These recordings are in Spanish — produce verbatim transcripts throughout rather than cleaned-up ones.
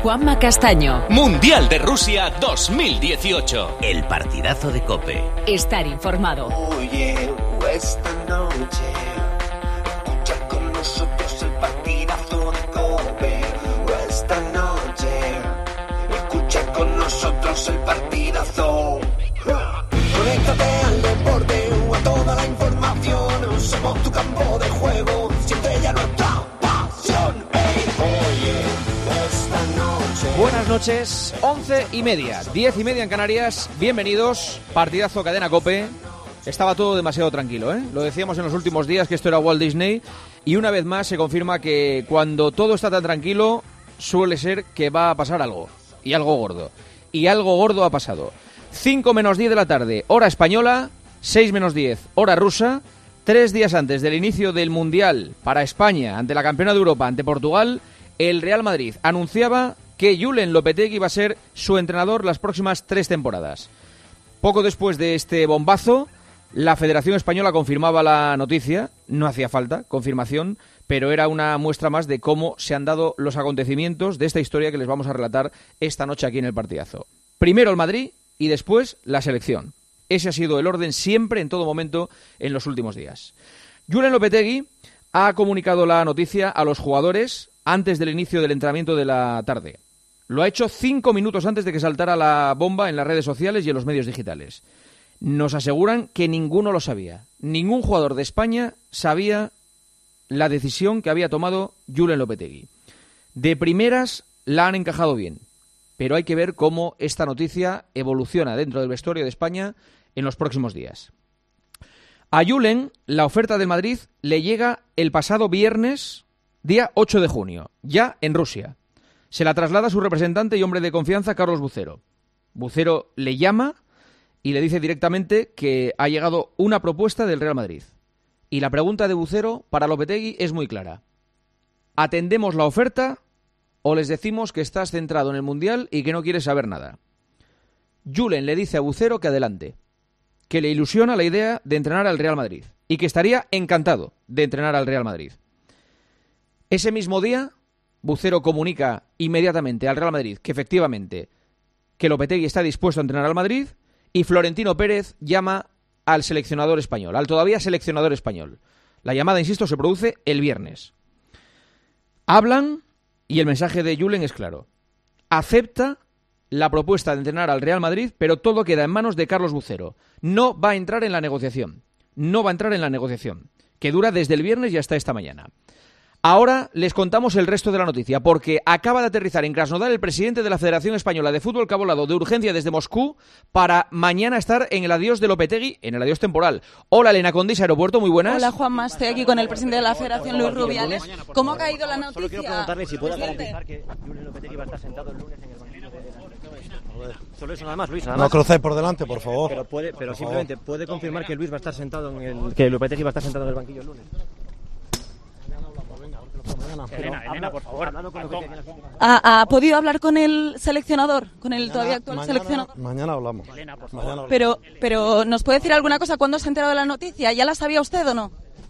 Juanma Castaño. Mundial de Rusia dos mil dieciocho. El partidazo de COPE. Estar informado. Oye, esta noche escucha con nosotros el partidazo de COPE. Esta noche escucha con nosotros el partidazo. Conéctate al deporte o a toda la información. Somos tu campo de juego, siente ya nuestra pasión. Hey, oye, esta noche. Buenas noches, once y media, diez y media en Canarias. Bienvenidos, partidazo Cadena COPE. Estaba todo demasiado tranquilo, ¿eh? Lo decíamos en los últimos días que esto era Walt Disney. Y una vez más se confirma que cuando todo está tan tranquilo, suele ser que va a pasar algo. Y algo gordo. Y algo gordo ha pasado. cinco menos diez de la tarde, hora española. seis menos diez, hora rusa. Tres días antes del inicio del Mundial para España, ante la campeona de Europa, ante Portugal, el Real Madrid anunciaba que Julen Lopetegui va a ser su entrenador las próximas tres temporadas. Poco después de este bombazo, la Federación Española confirmaba la noticia. No hacía falta confirmación, pero era una muestra más de cómo se han dado los acontecimientos de esta historia que les vamos a relatar esta noche aquí en el partidazo. Primero el Madrid y después la selección. Ese ha sido el orden siempre, en todo momento, en los últimos días. Julen Lopetegui ha comunicado la noticia a los jugadores antes del inicio del entrenamiento de la tarde. Lo ha hecho cinco minutos antes de que saltara la bomba en las redes sociales y en los medios digitales. Nos aseguran que ninguno lo sabía. Ningún jugador de España sabía la decisión que había tomado Julen Lopetegui. De primeras la han encajado bien, pero hay que ver cómo esta noticia evoluciona dentro del vestuario de España en los próximos días. A Julen, la oferta del Madrid le llega el pasado viernes, día ocho de junio, ya en Rusia. Se la traslada a su representante y hombre de confianza, Carlos Bucero. Bucero le llama y le dice directamente que ha llegado una propuesta del Real Madrid. Y la pregunta de Bucero para Lopetegui es muy clara. ¿Atendemos la oferta o les decimos que estás centrado en el Mundial y que no quieres saber nada? Julen le dice a Bucero que adelante, que le ilusiona la idea de entrenar al Real Madrid y que estaría encantado de entrenar al Real Madrid. Ese mismo día, Bucero comunica inmediatamente al Real Madrid que efectivamente que Lopetegui está dispuesto a entrenar al Madrid y Florentino Pérez llama al seleccionador español, al todavía seleccionador español. La llamada, insisto, se produce el viernes. Hablan y el mensaje de Julen es claro. Acepta la propuesta de entrenar al Real Madrid, pero todo queda en manos de Carlos Bucero. No va a entrar en la negociación. No va a entrar en la negociación, que dura desde el viernes y hasta esta mañana. Ahora les contamos el resto de la noticia, porque acaba de aterrizar en Krasnodar el presidente de la Federación Española de Fútbol, que ha volado de urgencia desde Moscú para mañana estar en el adiós de Lopetegui, en el adiós temporal. Hola, Elena Condis, Aeropuerto, muy buenas. Hola, Juanma, estoy aquí con el presidente de la Federación, Luis Rubiales. ¿Cómo ha caído la noticia? Solo quiero preguntarle si puede garantizar que Julen Lopetegui va a estar sentado el lunes en el banquillo de la selección. Solo eso nada más, Luis, nada más. No crucéis por delante, por favor. Pero, puede, pero por simplemente, favor. ¿Puede confirmar que Luis va a estar sentado en el... que Lopetegui va a estar sentado en el banquillo el lunes? Elena, Elena, por favor. ¿Ha, ¿Ha podido hablar con el seleccionador, con el todavía actual mañana, seleccionador? Mañana hablamos. Elena, por Mañana hablamos. Pero, pero, ¿nos puede decir alguna cosa? ¿Cuándo se ha enterado de la noticia? ¿Ya la sabía usted o no?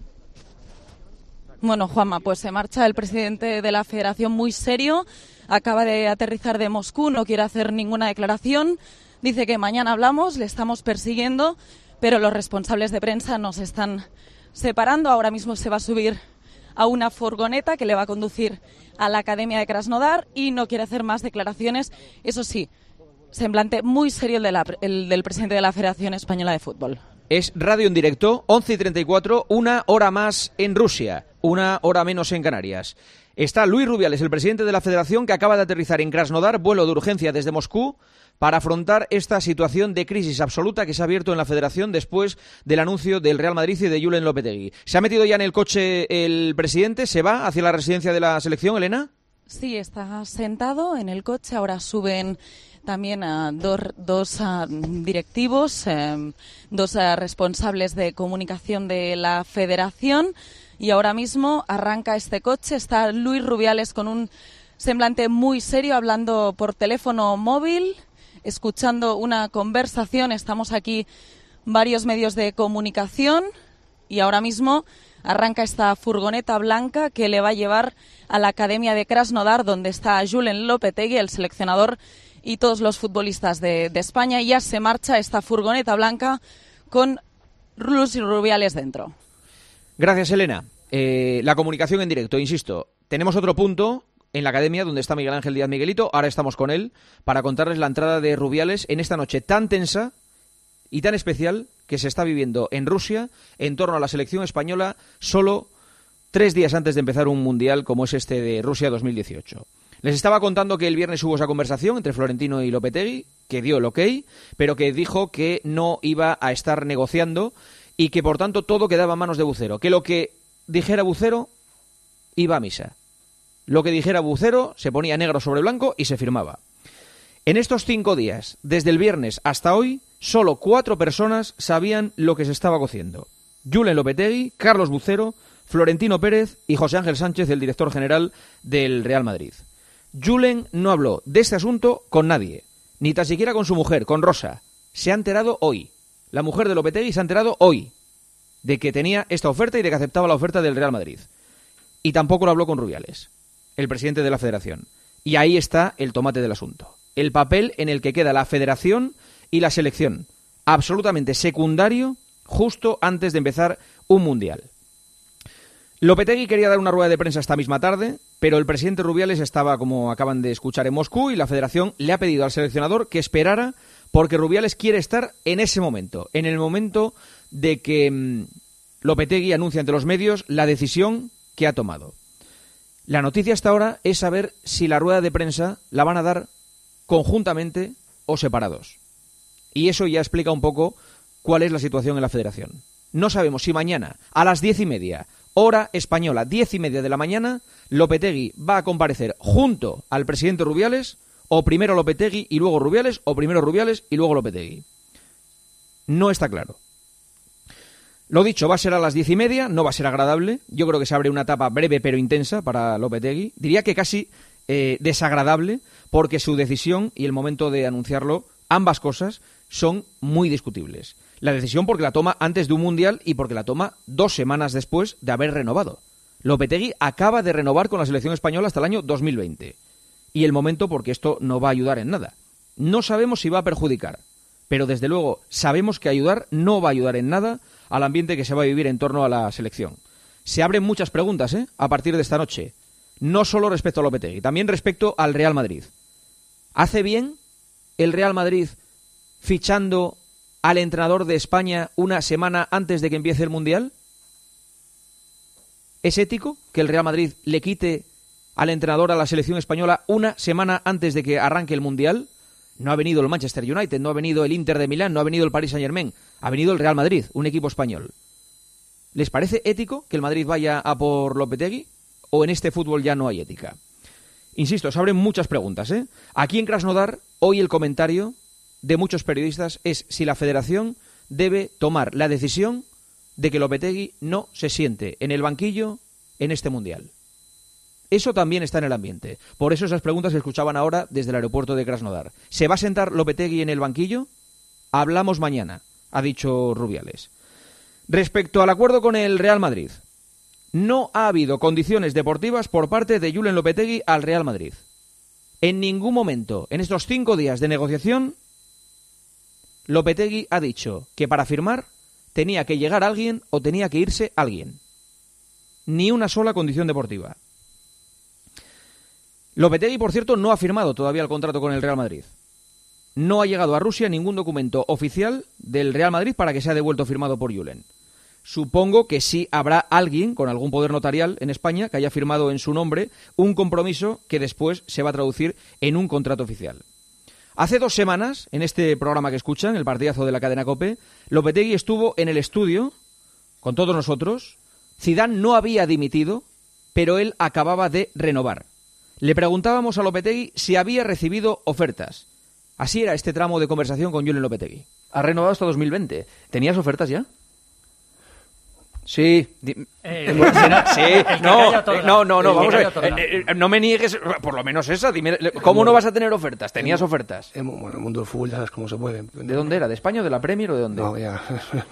Bueno, Juanma, pues se marcha el presidente de la Federación muy serio. Acaba de aterrizar de Moscú, no quiere hacer ninguna declaración. Dice que mañana hablamos, le estamos persiguiendo, pero los responsables de prensa nos están separando. Ahora mismo se va a subir a una furgoneta que le va a conducir a la Academia de Krasnodar y no quiere hacer más declaraciones. Eso sí, semblante muy serio el, de la, el del presidente de la Federación Española de Fútbol. Es radio en directo, once y treinta y cuatro, una hora más en Rusia, una hora menos en Canarias. Está Luis Rubiales, el presidente de la Federación, que acaba de aterrizar en Krasnodar, vuelo de urgencia desde Moscú, para afrontar esta situación de crisis absoluta que se ha abierto en la Federación después del anuncio del Real Madrid y de Julen Lopetegui. ¿Se ha metido ya en el coche el presidente? ¿Se va hacia la residencia de la selección, Elena? Sí, está sentado en el coche. Ahora suben también a dos, dos a directivos, eh, dos a responsables de comunicación de la Federación. Y ahora mismo arranca este coche. Está Luis Rubiales con un semblante muy serio, hablando por teléfono móvil, escuchando una conversación. Estamos aquí varios medios de comunicación y ahora mismo arranca esta furgoneta blanca que le va a llevar a la Academia de Krasnodar, donde está Julen Lopetegui, el seleccionador, y todos los futbolistas de, de España. Y ya se marcha esta furgoneta blanca con Luis Rubiales dentro. Gracias, Elena. Eh, la comunicación en directo, insisto, tenemos otro punto en la academia donde está Miguel Ángel Díaz Miguelito. Ahora estamos con él para contarles la entrada de Rubiales en esta noche tan tensa y tan especial que se está viviendo en Rusia en torno a la selección española solo tres días antes de empezar un mundial como es este de Rusia dos mil dieciocho. Les estaba contando que el viernes hubo esa conversación entre Florentino y Lopetegui, que dio el ok, pero que dijo que no iba a estar negociando y que por tanto todo quedaba en manos de Bucero, que lo que dijera Bucero iba a misa. Lo que dijera Bucero se ponía negro sobre blanco y se firmaba. En estos cinco días, desde el viernes hasta hoy, solo cuatro personas sabían lo que se estaba cociendo. Julen Lopetegui, Carlos Bucero, Florentino Pérez y José Ángel Sánchez, el director general del Real Madrid. Julen no habló de este asunto con nadie, ni tan siquiera con su mujer, con Rosa. Se ha enterado hoy. La mujer de Lopetegui se ha enterado hoy de que tenía esta oferta y de que aceptaba la oferta del Real Madrid. Y tampoco lo habló con Rubiales, el presidente de la Federación. Y ahí está el tomate del asunto. El papel en el que queda la Federación y la selección. Absolutamente secundario justo antes de empezar un mundial. Lopetegui quería dar una rueda de prensa esta misma tarde, pero el presidente Rubiales estaba, como acaban de escuchar, en Moscú y la Federación le ha pedido al seleccionador que esperara porque Rubiales quiere estar en ese momento, en el momento de que mmm, Lopetegui anuncia ante los medios la decisión que ha tomado. La noticia hasta ahora es saber si la rueda de prensa la van a dar conjuntamente o separados. Y eso ya explica un poco cuál es la situación en la Federación. No sabemos si mañana a las diez y media, hora española, diez y media de la mañana, Lopetegui va a comparecer junto al presidente Rubiales, o primero Lopetegui y luego Rubiales, o primero Rubiales y luego Lopetegui. No está claro. Lo dicho, va a ser a las diez y media, no va a ser agradable. Yo creo que se abre una etapa breve pero intensa para Lopetegui. Diría que casi eh, desagradable, porque su decisión y el momento de anunciarlo, ambas cosas, son muy discutibles. La decisión porque la toma antes de un mundial y porque la toma dos semanas después de haber renovado. Lopetegui acaba de renovar con la selección española hasta el año dos mil veinte. Y el momento porque esto no va a ayudar en nada. No sabemos si va a perjudicar, pero desde luego sabemos que ayudar no va a ayudar en nada al ambiente que se va a vivir en torno a la selección. Se abren muchas preguntas, ¿eh? A partir de esta noche. No solo respecto a Lopetegui, también respecto al Real Madrid. ¿Hace bien el Real Madrid fichando al entrenador de España una semana antes de que empiece el Mundial? ¿Es ético que el Real Madrid le quite al entrenador a la selección española una semana antes de que arranque el Mundial? No ha venido el Manchester United, no ha venido el Inter de Milán, no ha venido el Paris Saint-Germain, ha venido el Real Madrid, un equipo español. ¿Les parece ético que el Madrid vaya a por Lopetegui? ¿O en este fútbol ya no hay ética? Insisto, se abren muchas preguntas, ¿eh? Aquí en Krasnodar, hoy el comentario de muchos periodistas es si la Federación debe tomar la decisión de que Lopetegui no se siente en el banquillo en este Mundial. Eso también está en el ambiente. Por eso esas preguntas se escuchaban ahora desde el aeropuerto de Krasnodar. ¿Se va a sentar Lopetegui en el banquillo? Hablamos mañana, ha dicho Rubiales. Respecto al acuerdo con el Real Madrid, no ha habido condiciones deportivas por parte de Julen Lopetegui al Real Madrid. En ningún momento, en estos cinco días de negociación, Lopetegui ha dicho que para firmar tenía que llegar alguien o tenía que irse alguien. Ni una sola condición deportiva. Lopetegui, por cierto, no ha firmado todavía el contrato con el Real Madrid. No ha llegado a Rusia ningún documento oficial del Real Madrid para que sea devuelto firmado por Julen. Supongo que sí habrá alguien con algún poder notarial en España que haya firmado en su nombre un compromiso que después se va a traducir en un contrato oficial. Hace dos semanas, en este programa que escuchan, el partidazo de la cadena COPE, Lopetegui estuvo en el estudio con todos nosotros. Zidane no había dimitido, pero él acababa de renovar. Le preguntábamos a Lopetegui si había recibido ofertas. Así era este tramo de conversación con Julen Lopetegui. Ha renovado hasta dos mil veinte. ¿Tenías ofertas ya? Sí, di- Eh, sí, que no, calla otorga. no, no, no, El que vamos a ver, calla otorga. eh, eh, no me niegues, por lo menos esa, dime, ¿cómo no vas a tener ofertas? Tenías ofertas. Hemos- bueno, el mundo del fútbol ya sabes cómo se mueve. ¿De dónde era? ¿De España o de la Premier o de dónde? No, ya.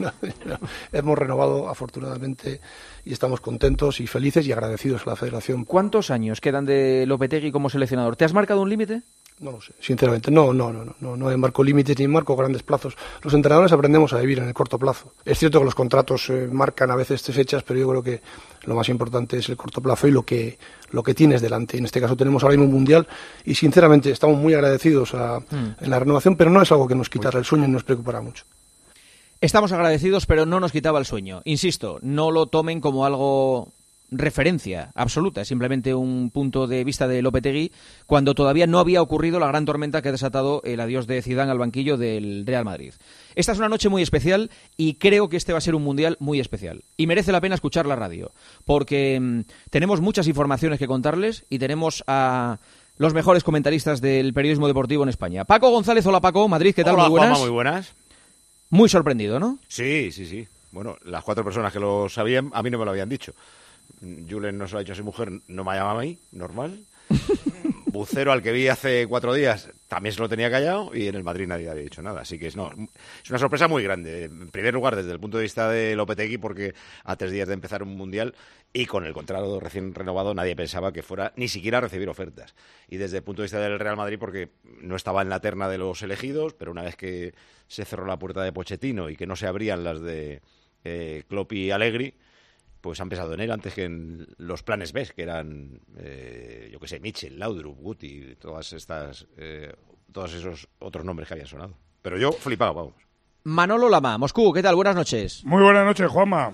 Hemos renovado afortunadamente y estamos contentos y felices y agradecidos a la Federación. ¿Cuántos años quedan de Lopetegui como seleccionador? ¿Te has marcado un límite? No lo sé, sinceramente, no, no, no, no, no, no marco límites ni marco grandes plazos. Los entrenadores aprendemos a vivir en el corto plazo. Es cierto que los contratos eh, marcan a veces fechas, pero yo creo que lo más importante es el corto plazo y lo que lo que tienes delante. En este caso tenemos ahora mismo un mundial y sinceramente estamos muy agradecidos a, mm. en la renovación, pero no es algo que nos quitará el sueño y nos preocupará mucho. Estamos agradecidos, pero no nos quitaba el sueño. Insisto, no lo tomen como algo referencia absoluta, es simplemente un punto de vista de Lopetegui cuando todavía no había ocurrido la gran tormenta que ha desatado el adiós de Zidane al banquillo del Real Madrid. Esta es una noche muy especial y creo que este va a ser un mundial muy especial y merece la pena escuchar la radio porque mmm, tenemos muchas informaciones que contarles y tenemos a los mejores comentaristas del periodismo deportivo en España. Paco González, hola Paco, Madrid, ¿qué tal? Hola, muy buenas. Juanma, muy buenas. Muy sorprendido, ¿no? Sí, sí, sí. Bueno, las cuatro personas que lo sabían, a mí no me lo habían dicho. Julen no se lo ha dicho a su mujer, no me ha llamado a mí, normal. Bucero, al que vi hace cuatro días, también se lo tenía callado y en el Madrid nadie había dicho nada. Así que es, no, es una sorpresa muy grande. En primer lugar, desde el punto de vista de Lopetegui, porque a tres días de empezar un mundial y con el contrato recién renovado nadie pensaba que fuera ni siquiera a recibir ofertas. Y desde el punto de vista del Real Madrid, porque no estaba en la terna de los elegidos, pero una vez que se cerró la puerta de Pochettino y que no se abrían las de eh, Klopp y Allegri, pues han pensado en él antes que en los planes B, que eran, eh, yo qué sé, Mitchell, Laudrup, Guti, todas estas, eh, todos esos otros nombres que habían sonado. Pero yo flipado, vamos. Manolo Lama, Moscú, ¿qué tal? Buenas noches. Muy buenas noches, Juanma.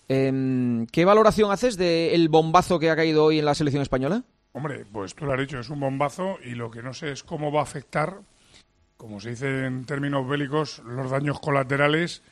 Eh, ¿Qué valoración haces del bombazo que ha caído hoy en la selección española? Hombre, pues tú lo has dicho, es un bombazo y lo que no sé es cómo va a afectar, como se dice en términos bélicos, los daños colaterales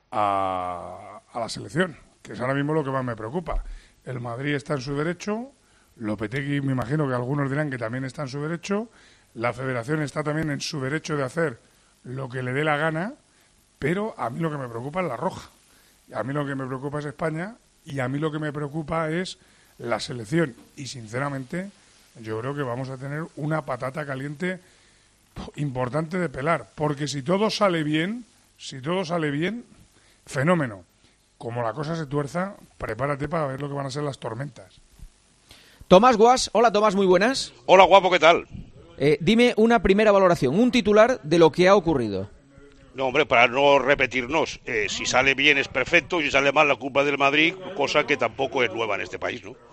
a, a la selección, que es ahora mismo lo que más me preocupa. El Madrid está en su derecho, Lopetegui me imagino que algunos dirán que también está en su derecho, la Federación está también en su derecho de hacer lo que le dé la gana, pero a mí lo que me preocupa es la roja. A mí lo que me preocupa es España y a mí lo que me preocupa es la selección. Y sinceramente yo creo que vamos a tener una patata caliente importante de pelar, porque si todo sale bien, si todo sale bien, fenómeno. Como la cosa se tuerza, prepárate para ver lo que van a ser las tormentas. Tomás Guas, hola Tomás, muy buenas. Hola guapo, ¿qué tal? Eh, dime una primera valoración, un titular de lo que ha ocurrido. No, hombre, para no repetirnos, eh, si sale bien es perfecto, y si sale mal la culpa del Madrid, cosa que tampoco es nueva en este país, ¿no?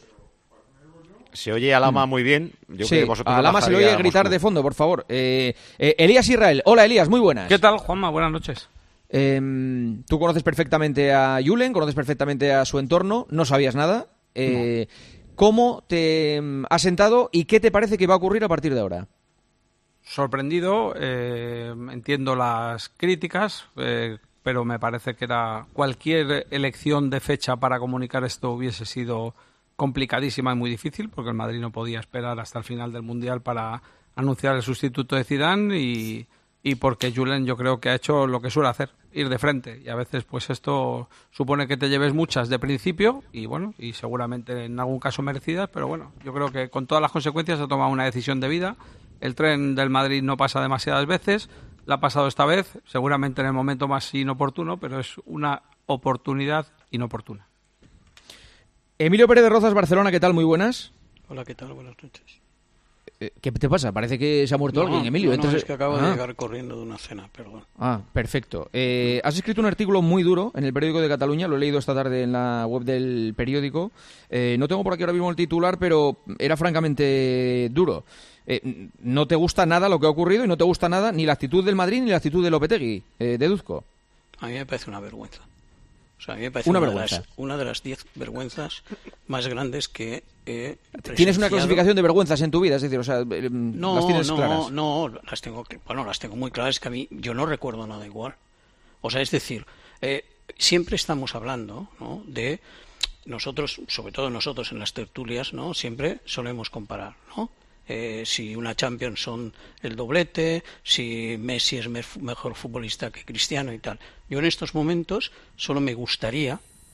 Se oye a Lama muy bien. Yo sí, creo que vosotros a Lama se le oye gritar de fondo, por favor. Eh, eh, Elías Israel, hola Elías, muy buenas. ¿Qué tal, Juanma? Buenas noches. Eh, tú conoces perfectamente a Julen, conoces perfectamente a su entorno, no sabías nada. Eh, no. ¿Cómo te ha sentado y qué te parece que va a ocurrir a partir de ahora? Sorprendido, eh, entiendo las críticas, eh, pero me parece que era cualquier elección de fecha para comunicar esto hubiese sido complicadísima y muy difícil, porque el Madrid no podía esperar hasta el final del Mundial para anunciar el sustituto de Zidane y, y porque Julen yo creo que ha hecho lo que suele hacer, ir de frente, y a veces pues esto supone que te lleves muchas de principio y bueno, y seguramente en algún caso merecidas, pero bueno, yo creo que con todas las consecuencias ha tomado una decisión de vida. El tren del Madrid no pasa demasiadas veces, la ha pasado esta vez, seguramente en el momento más inoportuno, pero es una oportunidad inoportuna. Emilio Pérez de Rozas, Barcelona, ¿qué tal? Muy buenas. Hola, ¿qué tal? Buenas noches. ¿Qué te pasa? Parece que se ha muerto no, alguien, Emilio. No, no, Entonces... es que acabo ah. de llegar corriendo de una cena, perdón. Ah, perfecto. Eh, has escrito un artículo muy duro en el Periódico de Cataluña, lo he leído esta tarde en la web del periódico. Eh, no tengo por aquí ahora mismo el titular, pero era francamente duro. Eh, no te gusta nada lo que ha ocurrido y no te gusta nada ni la actitud del Madrid ni la actitud de Lopetegui, eh, deduzco. A mí me parece una vergüenza. O sea, a mí me parece una, una, vergüenza. De las, una de las diez vergüenzas más grandes que he presenciado. ¿Tienes una clasificación de vergüenzas en tu vida? Es decir, o sea, no, ¿las tienes no, claras? No, las tengo, bueno, las tengo muy claras, que a mí yo no recuerdo nada igual. O sea, es decir, eh, siempre estamos hablando, ¿no?, de nosotros, sobre todo nosotros en las tertulias, ¿no?, siempre solemos comparar, ¿no? Eh, si una Champions son el doblete, si Messi es me- mejor futbolista que Cristiano y tal. Yo en estos momentos solo me gustaría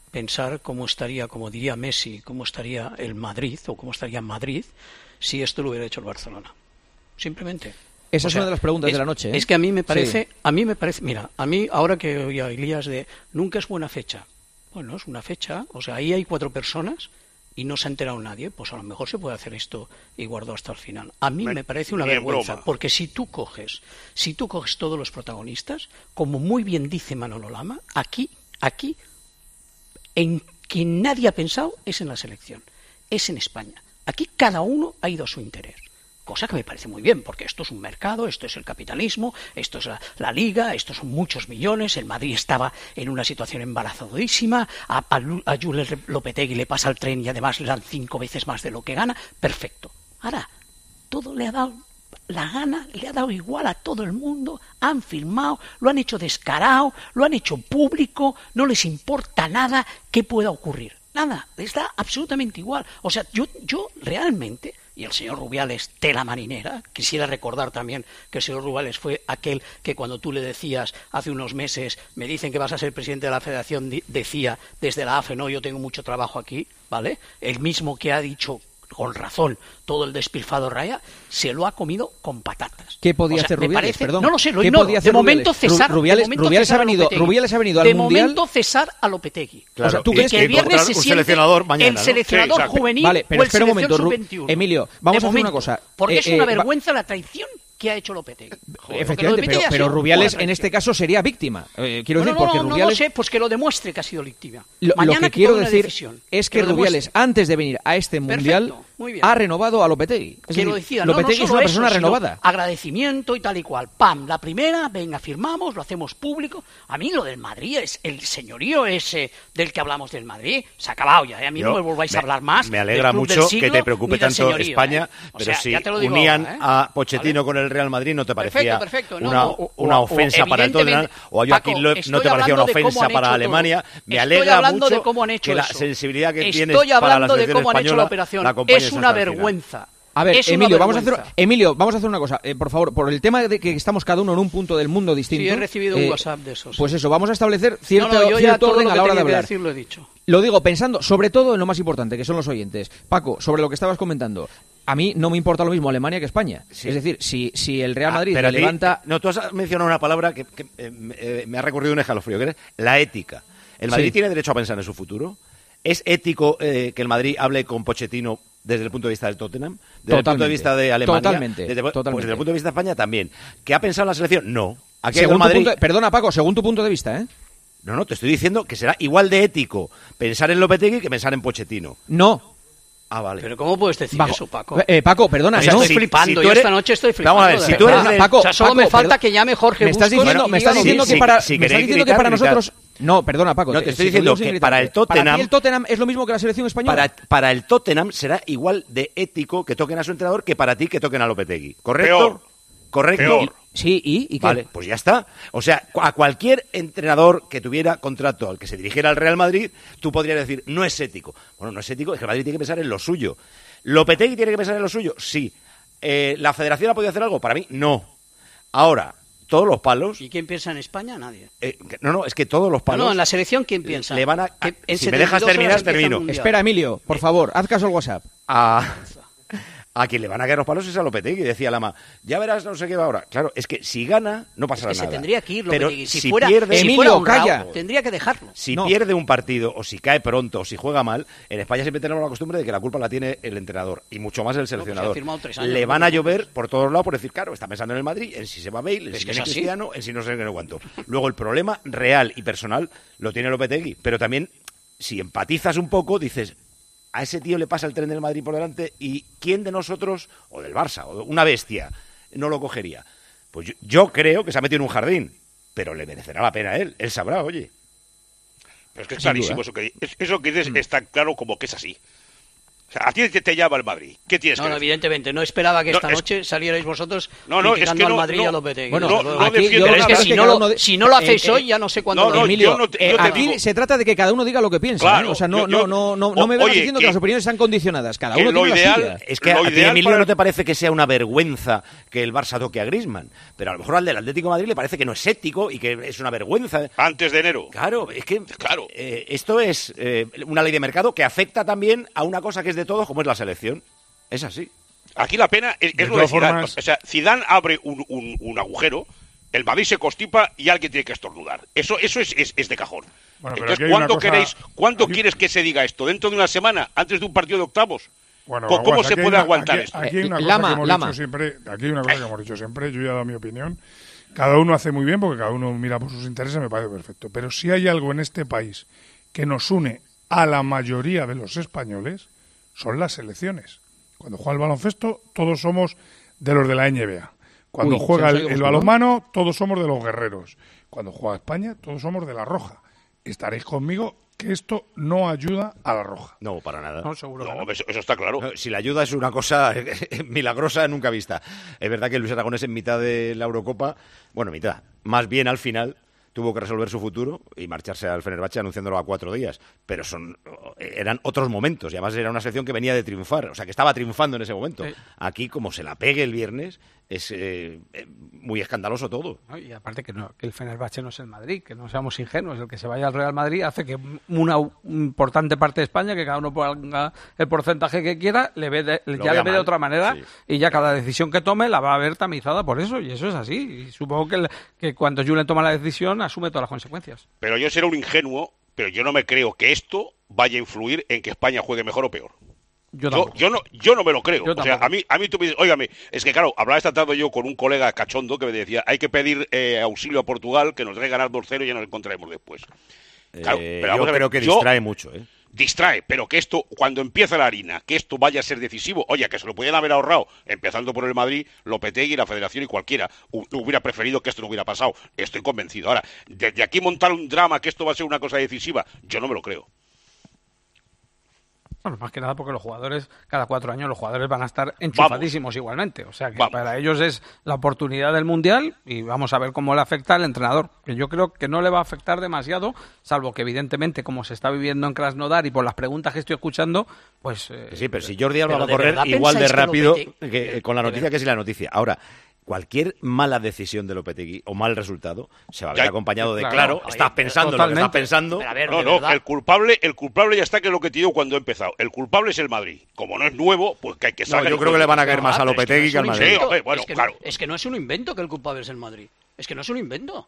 pensar cómo estaría, como diría Messi, cómo estaría el Madrid o cómo estaría Madrid si esto lo hubiera hecho el Barcelona. Simplemente. Esa O es sea, una de las preguntas es, de la noche, ¿eh? Es que a mí me parece, Sí. a mí me parece, mira, a mí ahora que oía a Elías de nunca es buena fecha. Bueno, es una fecha, o sea, ahí hay cuatro personas y no se ha enterado nadie, pues a lo mejor se puede hacer esto y guardó hasta el final. A mí Me- me parece una ni en vergüenza, broma. porque si tú coges, si tú coges todos los protagonistas, como muy bien dice Manolo Lama, aquí, aquí, en quien nadie ha pensado es en la selección, es en España. Aquí cada uno ha ido a su interés. Cosa que me parece muy bien, porque esto es un mercado, esto es el capitalismo, esto es la, la liga, esto son muchos millones, el Madrid estaba en una situación embarazadísima, a, a, Lu- a Julen Lopetegui le pasa el tren y además le dan cinco veces más de lo que gana, perfecto. Ahora, todo le ha dado la gana, le ha dado igual a todo el mundo, han filmado, lo han hecho descarado, lo han hecho público, no les importa nada que pueda ocurrir. Nada, les da absolutamente igual. O sea, yo, yo realmente, y el señor Rubiales, tela marinera, quisiera recordar también que el señor Rubiales fue aquel que cuando tú le decías hace unos meses, me dicen que vas a ser presidente de la federación, di- decía desde la A F E, no, yo tengo mucho trabajo aquí, ¿vale? El mismo que ha dicho con razón todo el despilfado Raya, se lo ha comido con patatas. ¿Qué podía O sea, hacer me Rubiales? parece- Perdón. No lo sé, lo ¿Qué ignoro. podía hacer De momento Rubiales? cesar, Ru- Rubiales- de momento Rubiales cesar ha venido- a Lopetegui. Rubiales ha venido al de Mundial. momento cesar a Lopetegui. Claro, O sea, ¿tú y- crees que y el viernes encontrar se un siente seleccionador mañana, el ¿no? seleccionador Sí, exacto. juvenil Vale, pero o el espera un momento, selección Ru- sub veintiuno. Emilio, vamos De a hacer una momento, cosa. Porque Eh, es una eh, va- vergüenza la traición que ha hecho Lopetegui. Joder, Efectivamente, porque Lopetegui pero, ha pero sido Rubiales una en este traición. caso sería víctima. Eh, quiero Bueno, decir, porque no, no, Rubiales... no sé, pues que lo demuestre que ha sido víctima. Lo, lo Mañana que que quiero tome una decir decisión, es que lo Rubiales, demuestre. antes de venir a este Mundial, Perfecto, muy bien. ha renovado a Lopetegui. Es Que lo decir, decía, no, no Lopetegui es solo una eso, persona sino renovada. agradecimiento y tal y cual. Pam, la primera, venga, firmamos, lo hacemos público. A mí lo del Madrid, es el señorío ese del que hablamos del Madrid, se ha acabado ya, ¿eh? A mí Yo- no me volváis me- a hablar más. Me alegra del club del mucho siglo, que te preocupe ni del tanto señorío, España, ¿eh? O pero sea, si ya te lo digo unían ahora, ¿eh? a Pochettino ¿Vale? con el Real Madrid no te Perfecto, parecía perfecto. No, una, no, o- una o- ofensa o para el Tottenham, evidentemente, o a Paco, Joaquín Löw no estoy te parecía una hablando de cómo ofensa han para hecho Alemania. todo. Me Estoy alegra hablando mucho de cómo han hecho que la eso. sensibilidad que Estoy tienes para la hablando de selección cómo han hecho la española operación. la acompañes Es una hasta el final. vergüenza. A ver, Es una Emilio, vamos a hacer, vergüenza. Emilio, vamos a hacer una cosa. Eh, por favor, por el tema de que estamos cada uno en un punto del mundo distinto. Sí, he recibido un eh, WhatsApp de esos. Pues eso, vamos a establecer cierto, No, no, yo ya cierto todo orden lo a que la hora de tenía que hablar. decir lo he dicho. Lo digo pensando sobre todo en lo más importante, que son los oyentes. Paco, sobre lo que estabas comentando. A mí no me importa lo mismo Alemania que España. Sí. Es decir, si, si el Real Ah, Madrid pero a le ti- levanta... No, tú has mencionado una palabra que, que, eh, me- eh, me ha recorrido un escalofrío, que es la ética. ¿El Madrid Sí. tiene derecho a pensar en su futuro? ¿Es ético eh, que el Madrid hable con Pochettino desde el punto de vista del Tottenham? ¿Desde el punto de Totalmente. vista de Alemania? Totalmente, Desde, pues totalmente. desde el punto de vista de España también. ¿Qué ha pensado en la selección? No. Aquí Según el tu Madrid... punto de- perdona, Paco, según tu punto de vista, ¿eh? No, no, te estoy diciendo que será igual de ético pensar en Lopetegui que pensar en Pochettino. No. Ah, vale. Pero ¿cómo puedes decir Bajo- eso, Paco? Eh, Paco, perdona. O sea, no. estoy si- flipando, si tú yo eres- esta noche estoy flipando. Vamos a ver, de si tú verdad. eres de- Paco, o sea, solo Paco, me falta perdón. que llame Jorge Me estás Bustos diciendo, y me estás diga lo diciendo mismo. que para, si me estás queréis diciendo que gritar, para gritar. nosotros... No, perdona, Paco. No, te estoy si diciendo podemos que gritar. para el Para Tottenham- ti el Tottenham es lo mismo que la selección española. Para, para el Tottenham será igual de ético que toquen a su entrenador que para ti que toquen a Lopetegui. ¿Correcto? Peor. ¿Correcto? Peor. Sí, ¿y, ¿y qué? Vale, pues ya está. O sea, cu- a cualquier entrenador que tuviera contrato al que se dirigiera al Real Madrid, tú podrías decir, no es ético. Bueno, no es ético, es que el Madrid tiene que pensar en lo suyo. ¿Lopetegui tiene que pensar en lo suyo? Sí. Eh, ¿La Federación ha podido hacer algo? Para mí, no. Ahora, todos los palos... ¿Y quién piensa en España? Nadie. eh, que- no, no, es que todos los No, palos... no, en la selección, ¿quién piensa? le van a- Que en si me dejas setenta y dos terminar, horas empieza el termino. Mundial. Espera, Emilio, por favor, haz caso al WhatsApp. a, a quien le van a caer los palos es a Lopetegui, decía Lama. Ya verás, no sé qué va ahora. Claro, es que si gana, no Es pasará que se nada. tendría que ir Pero Lopetegui. Si, si fuera, pierde, si Emilio, fuera honrado, calla. tendría que dejarlo. si No. pierde un partido, o si cae pronto, o si juega mal, en España siempre tenemos la costumbre de que la culpa la tiene el entrenador, y mucho más el seleccionador. ha firmado tres años, le ¿no? van a llover por todos lados por decir, claro, está pensando en el Madrid, en si se va Bale, en Es si que viene es así. Cristiano, en si no sé qué no cuánto. Luego el problema real y personal lo tiene Lopetegui, pero también, si empatizas un poco, dices... A ese tío le pasa el tren del Madrid por delante y ¿quién de nosotros, o del Barça, o de una bestia, no lo cogería? Pues yo, yo creo que se ha metido en un jardín, pero le merecerá la pena a él. Él sabrá, oye. Pero es que es Sin clarísimo duda. eso que, es- eso que dices, está claro como que es así. O sea, a ti te, te llama el Madrid. ¿Qué tienes no, que no, decir? evidentemente, no esperaba que no, esta es... noche salierais vosotros no, no, criticando es que no, al Madrid no, y a Lopetegui. Bueno, no, no aquí yo, pero es que si, no lo, de... si no lo hacéis eh, hoy, ya no sé cuándo. No, no, Emilio, yo no te, eh, yo te aquí digo... se trata de que cada uno diga lo que piensa. Claro, ¿eh? O sea, no, yo, yo... no, no, no, no me vengas Oye, diciendo que... que las opiniones están condicionadas. Cada uno lo tiene ideal, la suya. Es que lo a ti, ideal Emilio, para... no te parece que sea una vergüenza que el Barça toque a Griezmann, pero a lo mejor al del Atlético de Madrid le parece que no es ético y que es una vergüenza. Antes de enero. Claro, es que claro. Eh, esto es eh, una ley de mercado que afecta también a una cosa que es de todos, como es la selección. Es así. Aquí la pena es, De es lo de Zidane. formas... O sea, Zidane abre un, un, un agujero, el Madrid se constipa y alguien tiene que estornudar. Eso, eso es, es, es de cajón. Bueno, entonces, ¿cuándo cosa... queréis, ¿cuándo aquí... quieres que se diga esto? ¿Dentro de una semana? ¿Antes de un partido de octavos? Bueno, ¿Cómo aguas, se puede una, aguantar aquí, esto? Aquí hay una cosa Lama, que hemos Lama. dicho siempre, aquí hay una cosa que hemos dicho siempre, yo ya he dado mi opinión. Cada uno hace muy bien porque cada uno mira por sus intereses, me parece perfecto. Pero si hay algo en este país que nos une a la mayoría de los españoles, son las selecciones. Cuando juega el baloncesto, todos somos de los de la N B A. Cuando Uy, juega el, el oscuro. balonmano, todos somos de los guerreros. Cuando juega España, todos somos de la roja. Estaréis conmigo que esto no ayuda a la roja. No, para nada. No, seguro. No, que no. eso, eso está claro. No, si la ayuda es una cosa milagrosa nunca vista. Es verdad que Luis Aragonés en mitad de la Eurocopa, bueno, mitad, más bien al final, tuvo que resolver su futuro y marcharse al Fenerbahce anunciándolo a cuatro días. Pero son eran otros momentos, y además era una selección que venía de triunfar, o sea, que estaba triunfando en ese momento. Sí. Aquí, como se la pegue el viernes, es eh, muy escandaloso todo. ¿No? Y aparte que, no, que el Fenerbahce no es el Madrid, que no seamos ingenuos, el que se vaya al Real Madrid hace que una importante parte de España, que cada uno ponga el porcentaje que quiera, le ve de, ya le ve de otra manera, sí. Y ya cada decisión que tome la va a ver tamizada por eso, y eso es así. Y supongo que, el, que cuando Julen toma la decisión asume todas las consecuencias. Pero yo seré un ingenuo, pero yo no me creo que esto vaya a influir en que España juegue mejor o peor. Yo, yo, yo no yo no me lo creo. Yo o sea, a mí, a mí tú me dices, óigame, es que claro, hablaba esta tarde yo con un colega cachondo que me decía, hay que pedir eh, auxilio a Portugal, que nos deje ganar dos cero y ya nos encontraremos después. Claro, eh, pero yo ver, creo que yo, distrae mucho, ¿eh? Distrae, pero que esto, cuando empieza la harina, que esto vaya a ser decisivo, oye, que se lo podían haber ahorrado, empezando por el Madrid, Lopetegui, la Federación y cualquiera, hubiera preferido que esto no hubiera pasado. Estoy convencido. Ahora, desde aquí montar un drama que esto va a ser una cosa decisiva, yo no me lo creo. Bueno, más que nada porque los jugadores, cada cuatro años los jugadores van a estar enchufadísimos vamos. igualmente. O sea que vamos. Para ellos es la oportunidad del Mundial y vamos a ver cómo le afecta al entrenador. Que yo creo que no le va a afectar demasiado, salvo que evidentemente como se está viviendo en Krasnodar y por las preguntas que estoy escuchando, pues... Eh, sí, pero si Jordi Alba va a correr igual de rápido que, que, con la noticia que sin la noticia. Ahora... Cualquier mala decisión de Lopetegui o mal resultado se va a ver ya, acompañado de, claro, claro oye, estás pensando totalmente. Lo que estás pensando. Ver, no, no, verdad. el culpable el culpable ya está, que es lo que te digo cuando he empezado. El culpable es el Madrid. Como no es nuevo, pues que hay que saber. No, yo creo que le van a caer más a Lopetegui que al Madrid. Sí, hombre, bueno, es que claro. No, es que no es un invento que el culpable es el Madrid. Es que no es un invento.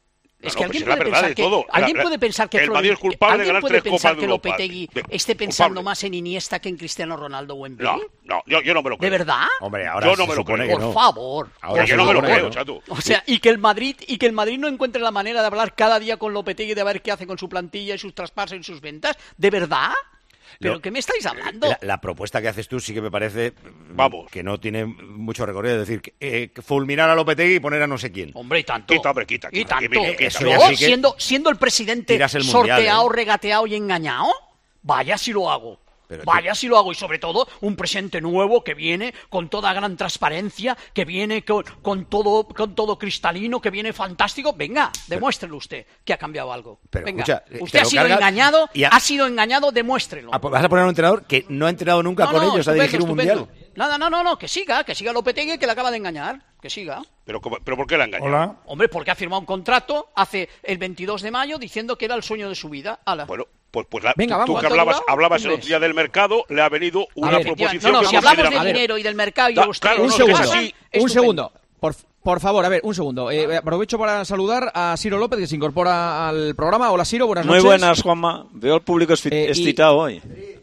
Es no, que no, alguien, pues puede, es pensar que, todo. alguien la, puede pensar que el Madrid es culpable de ganar puede tres pensar copas que de Europa. Lopetegui de, esté pensando culpable. más en Iniesta que en Cristiano Ronaldo o en Bale. No, no, yo, yo no me lo creo. ¿De verdad? Hombre, ahora yo no me lo creo. Por no. favor. Ahora yo no me lo creo, chato. O sea, y que el Madrid y que el Madrid no encuentre la manera de hablar cada día con Lopetegui de ver qué hace con su plantilla y sus traspasos y sus ventas. ¿De verdad? ¿Pero Lo, qué me estáis hablando? La, la propuesta que haces tú sí que me parece Vamos. que no tiene mucho recorrido. Es decir, que, eh, fulminar a Lopetegui y poner a no sé quién. Hombre, y tanto. Quita, hombre, quita, quita, y tanto. Que, que, eso Yo, ya sí que siendo, siendo el presidente el sorteado, mundial, ¿eh? regateado y engañado, vaya si lo hago. Pero Vaya tú... si lo hago, y sobre todo un presidente nuevo que viene con toda gran transparencia, que viene con, con todo con todo cristalino, que viene fantástico. Venga, demuéstrelo usted que ha cambiado algo. Pero, Venga, escucha, usted ha sido engañado, a... ha sido engañado, demuéstrelo. Ah, pues vas a poner a un entrenador que no ha entrenado nunca no, con no, ellos a dirigir un mundial. Nada, no, no, no, que siga, que siga Lopetegui, que le acaba de engañar, que siga. Pero, pero ¿por qué la engañó? Hola. Hombre, porque ha firmado un contrato hace el veintidós de mayo diciendo que era el sueño de su vida. Ala. Bueno, pues, pues la, Venga, tú, vamos. tú que hablabas, hablabas el otro día del mercado, le ha venido una ver, proposición. No, no, que si hablamos de a ver, dinero y del mercado y da, de los claro, un no, segundo, sí, un segundo. Por, por favor, a ver, un segundo. Eh, aprovecho para saludar a Ciro López, que se incorpora al programa. Hola, Ciro, buenas Muy noches. Muy buenas, Juanma. Veo al público eh, excitado y... hoy.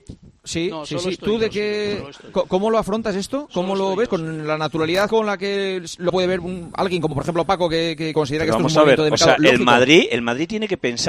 Sí, no, sí, sí. Estoy, ¿Tú de no, qué, estoy. cómo lo afrontas esto? ¿Cómo solo lo ves? yo, ¿Con la naturalidad con la que lo puede ver un, alguien como, por ejemplo, Paco, que, que considera Pero que esto vamos es un a ver, movimiento de o mercado sea, lógico? el Madrid, el Madrid tiene que pensar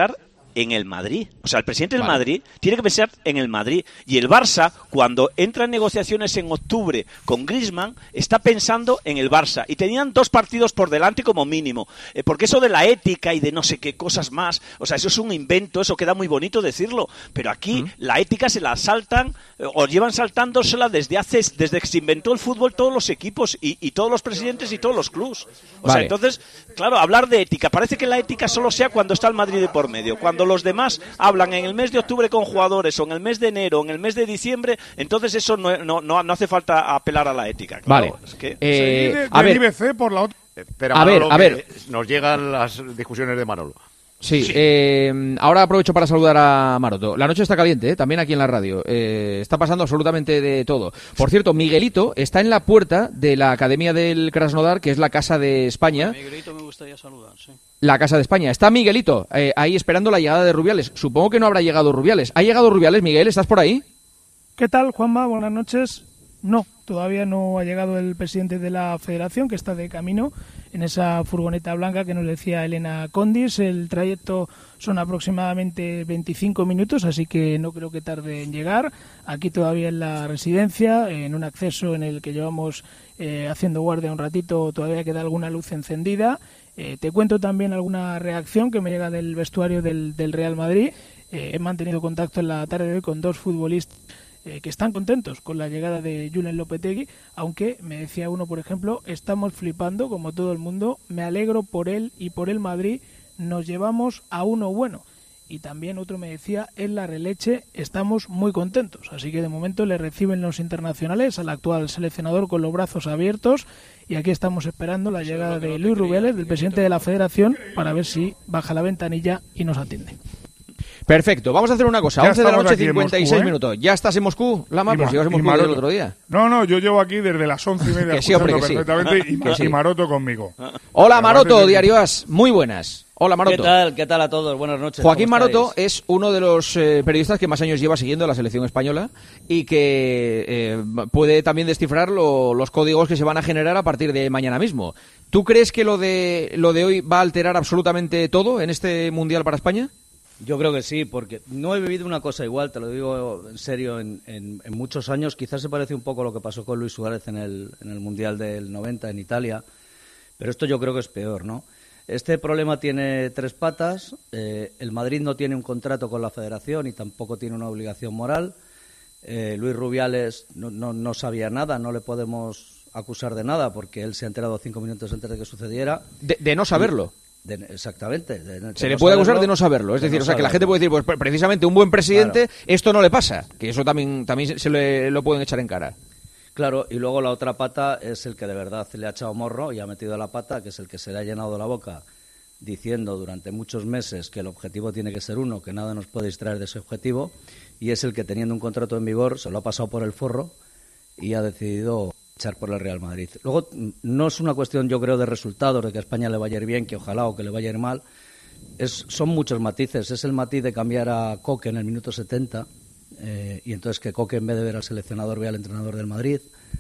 en el Madrid. O sea, el presidente del Vale. Madrid tiene que pensar en el Madrid. Y el Barça, cuando entra en negociaciones en octubre con Griezmann, está pensando en el Barça. Y tenían dos partidos por delante como mínimo. Eh, porque eso de la ética y de no sé qué cosas más, o sea, eso es un invento, eso queda muy bonito decirlo. Pero aquí ¿Mm? la ética se la saltan, eh, o llevan saltándosela desde hace, desde que se inventó el fútbol todos los equipos y, y todos los presidentes y todos los clubs. O Vale. sea, entonces, claro, hablar de ética, parece que la ética solo sea cuando está el Madrid de por medio. Cuando los demás hablan en el mes de octubre con jugadores, o en el mes de enero, o en el mes de diciembre, entonces eso no, no, no, no hace falta apelar a la ética. Claro, Vale. es que... Eh, de, a del ver, I B C por la otra. Espera, A ver, Manolo, a que ver. Nos llegan las discusiones de Manolo. Sí, eh, ahora aprovecho para saludar a Maroto. La noche está caliente, ¿eh? También aquí en la radio. Eh, está pasando absolutamente de todo. Por cierto, Miguelito está en la puerta de la Academia del Krasnodar, que es la Casa de España. Miguelito me gustaría saludar, sí. La Casa de España. Está Miguelito eh, ahí esperando la llegada de Rubiales. Supongo que no habrá llegado Rubiales. ¿Ha llegado Rubiales, Miguel? ¿Estás por ahí? ¿Qué tal, Juanma? Buenas noches. No, todavía no ha llegado el presidente de la Federación, que está de camino en esa furgoneta blanca que nos decía Elena Condis. El trayecto son aproximadamente veinticinco minutos, así que no creo que tarde en llegar. Aquí todavía en la residencia, en un acceso en el que llevamos eh, haciendo guardia un ratito, todavía queda alguna luz encendida. Eh, te cuento también alguna reacción que me llega del vestuario del, del Real Madrid. Eh, he mantenido contacto en la tarde de hoy con dos futbolistas Eh, que están contentos con la llegada de Julen Lopetegui, aunque me decía uno, por ejemplo, estamos flipando como todo el mundo, me alegro por él y por el Madrid, nos llevamos a uno bueno. Y también otro me decía, en la releche estamos muy contentos, así que de momento le reciben los internacionales al actual seleccionador con los brazos abiertos, y aquí estamos esperando la llegada de Luis Rubiales, del presidente de la Federación, para ver si baja la ventanilla y nos atiende. Perfecto, vamos a hacer una cosa. Ya once de la estamos noche, aquí en cincuenta y seis Moscú, ¿eh? minutos. ¿Ya estás en Moscú, Lama? Y Pues Ma- llevas en y Moscú desde el Maroto. otro día. No, no, yo llevo aquí desde las once y media Que sí, escuchando hombre, que sí. perfectamente y, Que sí. y Maroto conmigo. Hola, Además, Maroto, desde- Diario As. Muy buenas. Hola, Maroto. ¿Qué tal? ¿Qué tal a todos? Buenas noches. Joaquín ¿Cómo Maroto estáis? es uno de los eh, periodistas que más años lleva siguiendo a la selección española y que eh, puede también descifrar lo- los códigos que se van a generar a partir de mañana mismo. ¿Tú crees que lo de lo de hoy va a alterar absolutamente todo en este Mundial para España? Yo creo que sí, porque no he vivido una cosa igual, te lo digo en serio, en, en- en muchos años. Quizás se parece un poco a lo que pasó con Luis Suárez en el, en el Mundial del noventa en Italia, pero esto yo creo que es peor, ¿no? Este problema tiene tres patas. Eh, el Madrid no tiene un contrato con la Federación y tampoco tiene una obligación moral. Eh, Luis Rubiales no, no, no sabía nada, no le podemos acusar de nada porque él se ha enterado cinco minutos antes de que sucediera. De, de no saberlo. De- exactamente. de- de Se no le puede acusar saberlo, de no saberlo. Es de decir, no o sea, que la gente saberlo. puede decir, pues pre- precisamente un buen presidente, Claro. esto no le pasa. Que eso también, también se- se le, lo pueden echar en cara. Claro, y luego la otra pata es el que de verdad le ha echado morro y ha metido la pata, que es el que se le ha llenado la boca diciendo durante muchos meses que el objetivo tiene que ser uno, que nada nos puede distraer de ese objetivo, y es el que, teniendo un contrato en vigor, se lo ha pasado por el forro y ha decidido echar por el Real Madrid. Luego, no es una cuestión, yo creo, de resultados, de que a España le vaya a ir bien, que ojalá, o que le vaya a ir mal. Es, son muchos matices. Es el matiz de cambiar a Coque en el minuto setenta, eh, y entonces que Coque, en vez de ver al seleccionador, vea al entrenador del Madrid,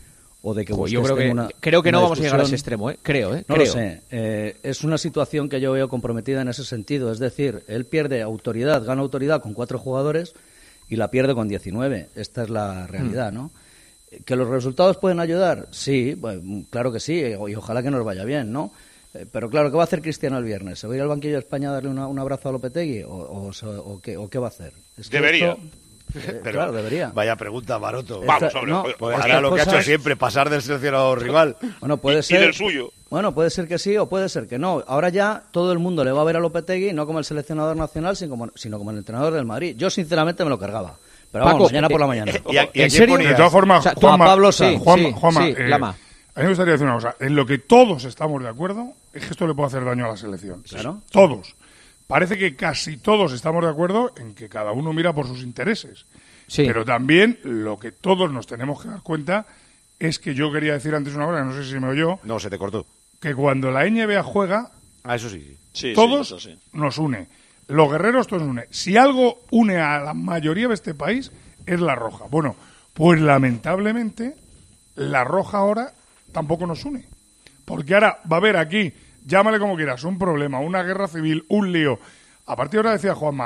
o de que Jo, yo Busquets creo que, tenga una, creo que no una vamos a llegar a ese discusión. extremo, ¿eh? Creo, ¿eh? No creo. lo sé. Eh, es una situación que yo veo comprometida en ese sentido. Es decir, él pierde autoridad, gana autoridad con cuatro jugadores y la pierde con diecinueve. Esta es la realidad, ¿no? ¿Que los resultados pueden ayudar? Sí, bueno, claro que sí, y ojalá que nos vaya bien, ¿no? Eh, Pero claro, ¿qué va a hacer Cristiano el viernes? ¿Se va a ir al banquillo de España a darle una- un abrazo a Lopetegui? ¿O, o, se- o qué, o qué va a hacer? Es que Debería. esto- eh, Pero claro, debería. Vaya pregunta, Maroto. Esta- Vamos, hombre. no, Pues estas hará lo que ha hecho cosas- siempre, pasar del seleccionador rival. Bueno, puede Y- ser. y del suyo. Bueno, puede ser que sí o puede ser que no. Ahora ya todo el mundo le va a ver a Lopetegui no como el seleccionador nacional, sino como, sino como el entrenador del Madrid. Yo, sinceramente, me lo cargaba. Pero vamos, Paco, mañana por la eh, mañana. ¿Y a- y a ¿En quién serio? ponías? De todas formas, O sea, tú- Juanma, a Pablo Sanz. Sí, Juanma, sí, Juanma, sí, eh, Lama. a mí me gustaría decir una cosa. En lo que todos estamos de acuerdo es que esto le puede hacer daño a la selección. Claro. Todos. Parece que casi todos estamos de acuerdo en que cada uno mira por sus intereses. Sí. Pero también lo que todos nos tenemos que dar cuenta es que yo quería decir antes una cosa, no sé si me oyó, No, se te cortó. que cuando la N B A juega, Ah, eso sí. sí. Sí, todos sí, eso sí. nos une. Los guerreros todos nos une. Si algo une a la mayoría de este país es la roja. Bueno, pues lamentablemente la roja ahora tampoco nos une. Porque ahora va a haber aquí, llámale como quieras, un problema, una guerra civil, un lío. A partir de ahora decía Juanma,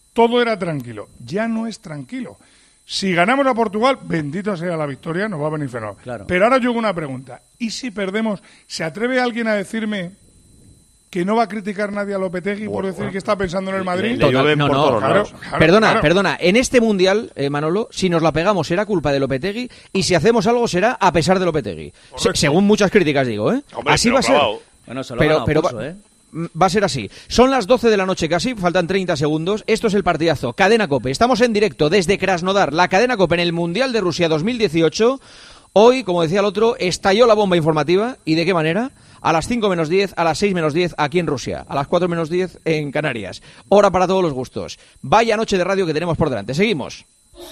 todo era tranquilo. Ya no es tranquilo. Si ganamos a Portugal, bendito sea la victoria, nos va a venir fenomenal. Claro. Pero ahora yo hago una pregunta. ¿Y si perdemos? ¿Se atreve alguien a decirme que no va a criticar nadie a Lopetegui por decir que está pensando en el Madrid? Total, no, no, Claro, claro. claro, Perdona, claro. perdona. En este Mundial, eh, Manolo, si nos la pegamos será culpa de Lopetegui y si hacemos algo será a pesar de Lopetegui. Se- según muchas críticas digo, ¿eh? Hombre, Así pero va a ser. clavado. Bueno, se lo Pero, ha ganado pero pulso, va, ¿eh? va a ser así. Son las doce de la noche casi, faltan treinta segundos. Esto es el partidazo. Cadena COPE. Estamos en directo desde Krasnodar, la cadena COPE en el Mundial de Rusia dos mil dieciocho. Hoy, como decía el otro, estalló la bomba informativa. ¿Y de qué manera? A las cinco menos diez, a las seis menos diez aquí en Rusia, a las cuatro menos diez en Canarias. Hora para todos los gustos. Vaya noche de radio que tenemos por delante. Seguimos.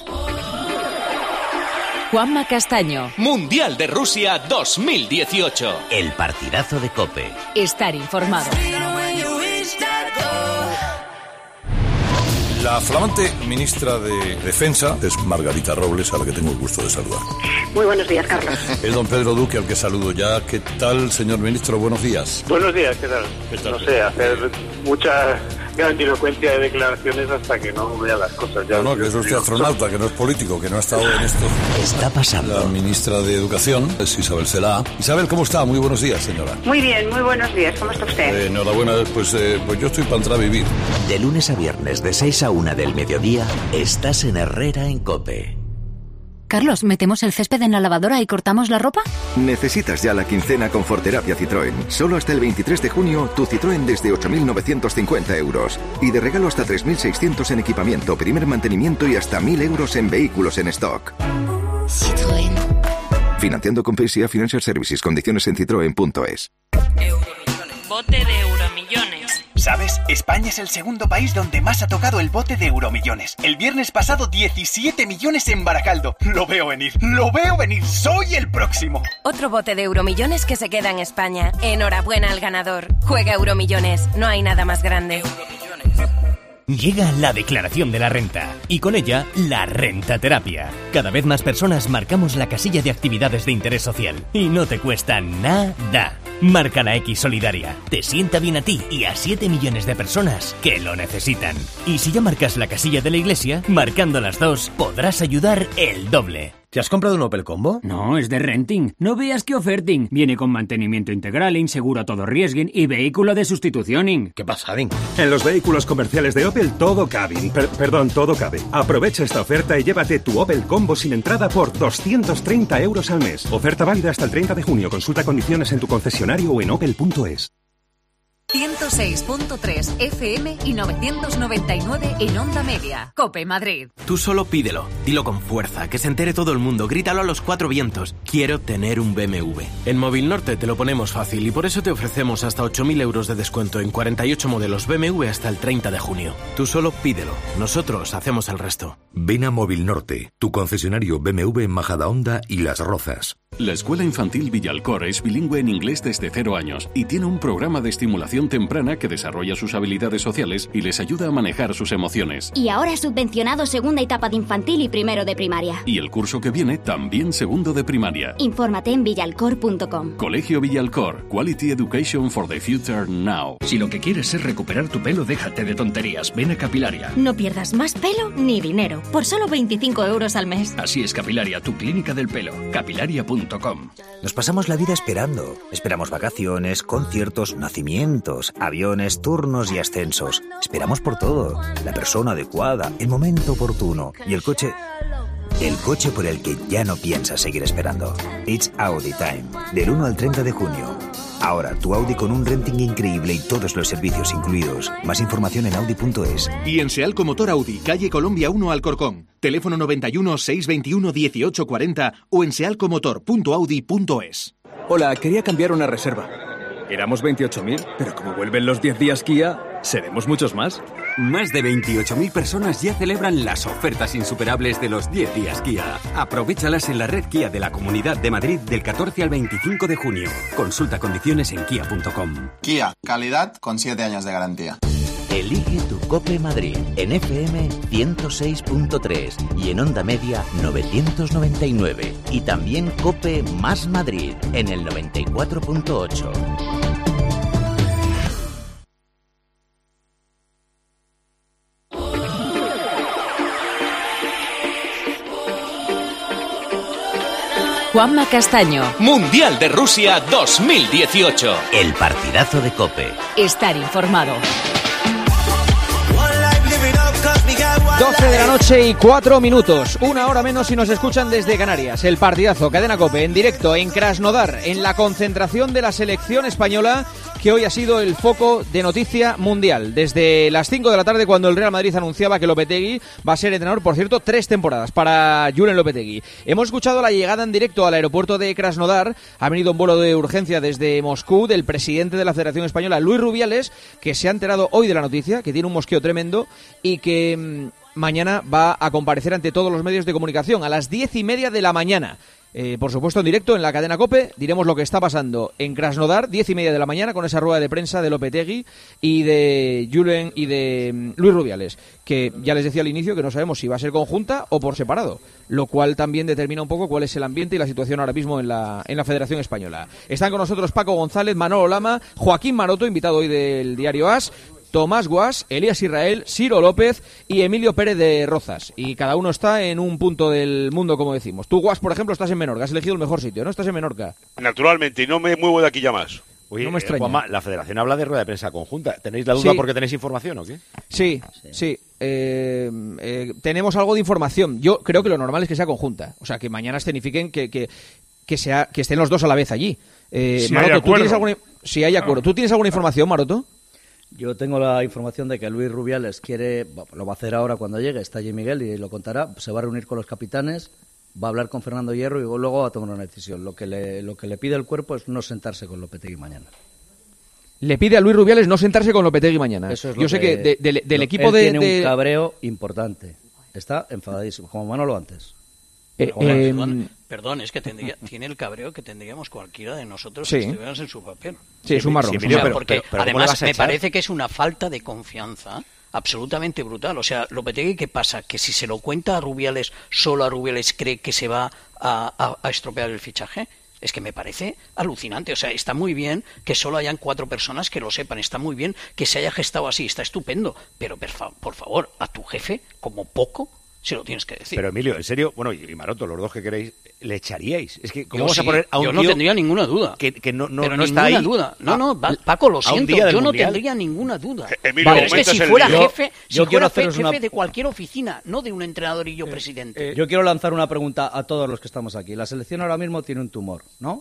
Juanma Castaño. Mundial de Rusia dos mil dieciocho. El partidazo de COPE. Estar informado. La flamante ministra de Defensa es Margarita Robles, a la que tengo el gusto de saludar. Muy buenos días, Carlos. Es don Pedro Duque, al que saludo ya. ¿Qué tal, señor ministro? Buenos días. Buenos días, ¿qué tal? No sé, hacer mucha grandilocuencia de declaraciones hasta que no vea las cosas. Ya No, no, que es usted astronauta, que no es político, que no ha estado en esto. Está pasando. La ministra de Educación es Isabel Celaá. Isabel, ¿cómo está? Muy buenos días, señora. Muy bien, muy buenos días. ¿Cómo está usted? Eh, enhorabuena, pues, eh, pues yo estoy para entrar a vivir. De lunes a viernes, de seis a una del mediodía, estás en Herrera en COPE. Carlos, ¿metemos el césped en la lavadora y cortamos la ropa? Necesitas ya la quincena con Forterapia Citroën. Solo hasta el veintitrés de junio, tu Citroën desde ocho mil novecientos cincuenta euros. Y de regalo hasta tres mil seiscientos en equipamiento, primer mantenimiento y hasta mil euros en vehículos en stock. Citroën. Financiando con P S A Financial Services. Condiciones en citroen punto es. Bote de Euromillones. ¿Sabes? España es el segundo país donde más ha tocado el bote de Euromillones. El viernes pasado, diecisiete millones en Baracaldo. Lo veo venir, lo veo venir. ¡Soy el próximo! Otro bote de Euromillones que se queda en España. Enhorabuena al ganador. Juega Euromillones. No hay nada más grande. Llega la declaración de la renta y con ella la rentaterapia. Cada vez más personas marcamos la casilla de actividades de interés social y no te cuesta nada. Marca la X solidaria. Te sienta bien a ti y a siete millones de personas que lo necesitan. Y si ya marcas la casilla de la iglesia, marcando las dos podrás ayudar el doble. ¿Te has comprado un Opel Combo? No, es de renting. No veas que oferting. Viene con mantenimiento integral, seguro a todo riesguen y vehículo de sustitución. ¿Qué pasa, Ding? En los vehículos comerciales de Opel todo cabe. Per- perdón, todo cabe. Aprovecha esta oferta y llévate tu Opel Combo sin entrada por doscientos treinta euros al mes. Oferta válida hasta el treinta de junio. Consulta condiciones en tu concesionario o en opel punto es. ciento seis punto tres F M y novecientos noventa y nueve en Onda Media. COPE Madrid. Tú solo pídelo, dilo con fuerza, que se entere todo el mundo, grítalo a los cuatro vientos. Quiero tener un B M W. En Móvil Norte te lo ponemos fácil y por eso te ofrecemos hasta ocho mil euros de descuento en cuarenta y ocho modelos B M W hasta el treinta de junio. Tú solo pídelo, nosotros hacemos el resto. Ven a Móvil Norte, tu concesionario B M W en Majadahonda y Las Rozas. La Escuela Infantil Villalcor es bilingüe en inglés desde cero años y tiene un programa de estimulación temprana que desarrolla sus habilidades sociales y les ayuda a manejar sus emociones. Y ahora subvencionado segunda etapa de infantil y primero de primaria. Y el curso que viene también segundo de primaria. Infórmate en villalcor punto com. Colegio Villalcor. Quality Education for the Future Now. Si lo que quieres es recuperar tu pelo, déjate de tonterías. Ven a Capilaria. No pierdas más pelo ni dinero. Por solo veinticinco euros al mes. Así es Capilaria, tu clínica del pelo. Capilaria punto com. Nos pasamos la vida esperando. Esperamos vacaciones, conciertos, nacimientos, aviones, turnos y ascensos. Esperamos por todo. La persona adecuada, el momento oportuno. Y el coche... El coche por el que ya no piensas seguir esperando. It's Audi Time. Del uno al treinta de junio. Ahora, tu Audi con un renting increíble y todos los servicios incluidos. Más información en audi punto es. Y en Sealco Motor Audi, calle Colombia uno Alcorcón. Teléfono noventa y uno, seiscientos veintiuno, dieciocho cuarenta o en sealcomotor punto audi punto es. Hola, quería cambiar una reserva. Éramos veintiocho mil, pero como vuelven los diez días Kia, seremos muchos más. Más de veintiocho mil personas ya celebran las ofertas insuperables de los diez días Kia. Aprovéchalas en la red Kia de la Comunidad de Madrid del catorce al veinticinco de junio. Consulta condiciones en kia punto com. Kia, calidad con siete años de garantía. Elige tu COPE Madrid en F M ciento seis punto tres y en Onda Media novecientos noventa y nueve. Y también COPE más Madrid en el noventa y cuatro punto ocho. Juanma Castaño. Mundial de Rusia dos mil dieciocho. El partidazo de COPE. Estar informado. doce de la noche y cuatro minutos. Una hora menos si nos escuchan desde Canarias. El partidazo, Cadena COPE, en directo en Krasnodar, en la concentración de la selección española, que hoy ha sido el foco de noticia mundial. Desde las cinco de la tarde, cuando el Real Madrid anunciaba que Lopetegui va a ser entrenador, por cierto, tres temporadas para Julen Lopetegui. Hemos escuchado la llegada en directo al aeropuerto de Krasnodar. Ha venido un vuelo de urgencia desde Moscú del presidente de la Federación Española, Luis Rubiales, que se ha enterado hoy de la noticia, que tiene un mosqueo tremendo y que mmm, mañana va a comparecer ante todos los medios de comunicación a las diez y media de la mañana. Eh, por supuesto, en directo en la cadena COPE diremos lo que está pasando en Krasnodar, diez y media de la mañana, con esa rueda de prensa de Lopetegui y de Julen y de um, Luis Rubiales, que ya les decía al inicio que no sabemos si va a ser conjunta o por separado, lo cual también determina un poco cuál es el ambiente y la situación ahora mismo en la, en la Federación Española. Están con nosotros Paco González, Manolo Lama, Joaquín Maroto, invitado hoy del diario AS, Tomás Guas, Elías Israel, Ciro López y Emilio Pérez de Rozas. Y cada uno está en un punto del mundo, como decimos. Tú, Guas, por ejemplo, estás en Menorca. Has elegido el mejor sitio, ¿no? Estás en Menorca. Naturalmente, y no me muevo de aquí ya más. Oye, no me extraña. Eh, Juanma, la Federación habla de rueda de prensa conjunta. ¿Tenéis la duda sí. porque tenéis información o qué? Sí, sí. sí. Eh, eh, tenemos algo de información. Yo creo que lo normal es que sea conjunta. O sea, que mañana escenifiquen que, que, que, sea, que estén los dos a la vez allí. Eh, si Maroto, hay ¿tú tienes alguna, si hay acuerdo. ¿Tú tienes alguna información, Maroto? Yo tengo la información de que Luis Rubiales quiere, lo va a hacer ahora cuando llegue, está allí Miguel y lo contará, se va a reunir con los capitanes, va a hablar con Fernando Hierro y luego va a tomar una decisión. Lo que le, lo que le pide el cuerpo es no sentarse con Lopetegui mañana. Le pide a Luis Rubiales no sentarse con Lopetegui mañana. Eso es Yo lo sé que, que de, de, del lo, equipo él de... tiene de... un cabreo importante, está enfadadísimo, como Manolo antes. Eh, Bueno, eh, perdón, perdón, es que tendría, tiene el cabreo que tendríamos cualquiera de nosotros sí. si estuviéramos en su papel. Sí, es un marrón. Sí, es un marrón. o sea, porque pero, pero además me parece que es una falta de confianza absolutamente brutal. O sea, Lopetegui, ¿qué pasa? Que si se lo cuenta a Rubiales, solo a Rubiales cree que se va a, a, a estropear el fichaje. Es que me parece alucinante. O sea, está muy bien que solo hayan cuatro personas que lo sepan. Está muy bien que se haya gestado así. Está estupendo. Pero, por favor, a tu jefe, como poco, se lo tienes que decir. Pero Emilio, en serio, bueno, y Maroto, los dos que queréis, ¿le echaríais? Es que, ¿cómo yo vamos sí, a poner a un yo no tío tendría ninguna duda. Que, que no, no, pero no ninguna está ahí? duda. No, a, no, Paco, lo siento, yo no mundial? tendría ninguna duda. Emilio, vale, es que si fuera yo, jefe, yo si quiero fuera jefe una... de cualquier oficina, no de un entrenador y yo eh, presidente. Eh, yo quiero lanzar una pregunta a todos los que estamos aquí. La selección ahora mismo tiene un tumor, ¿no?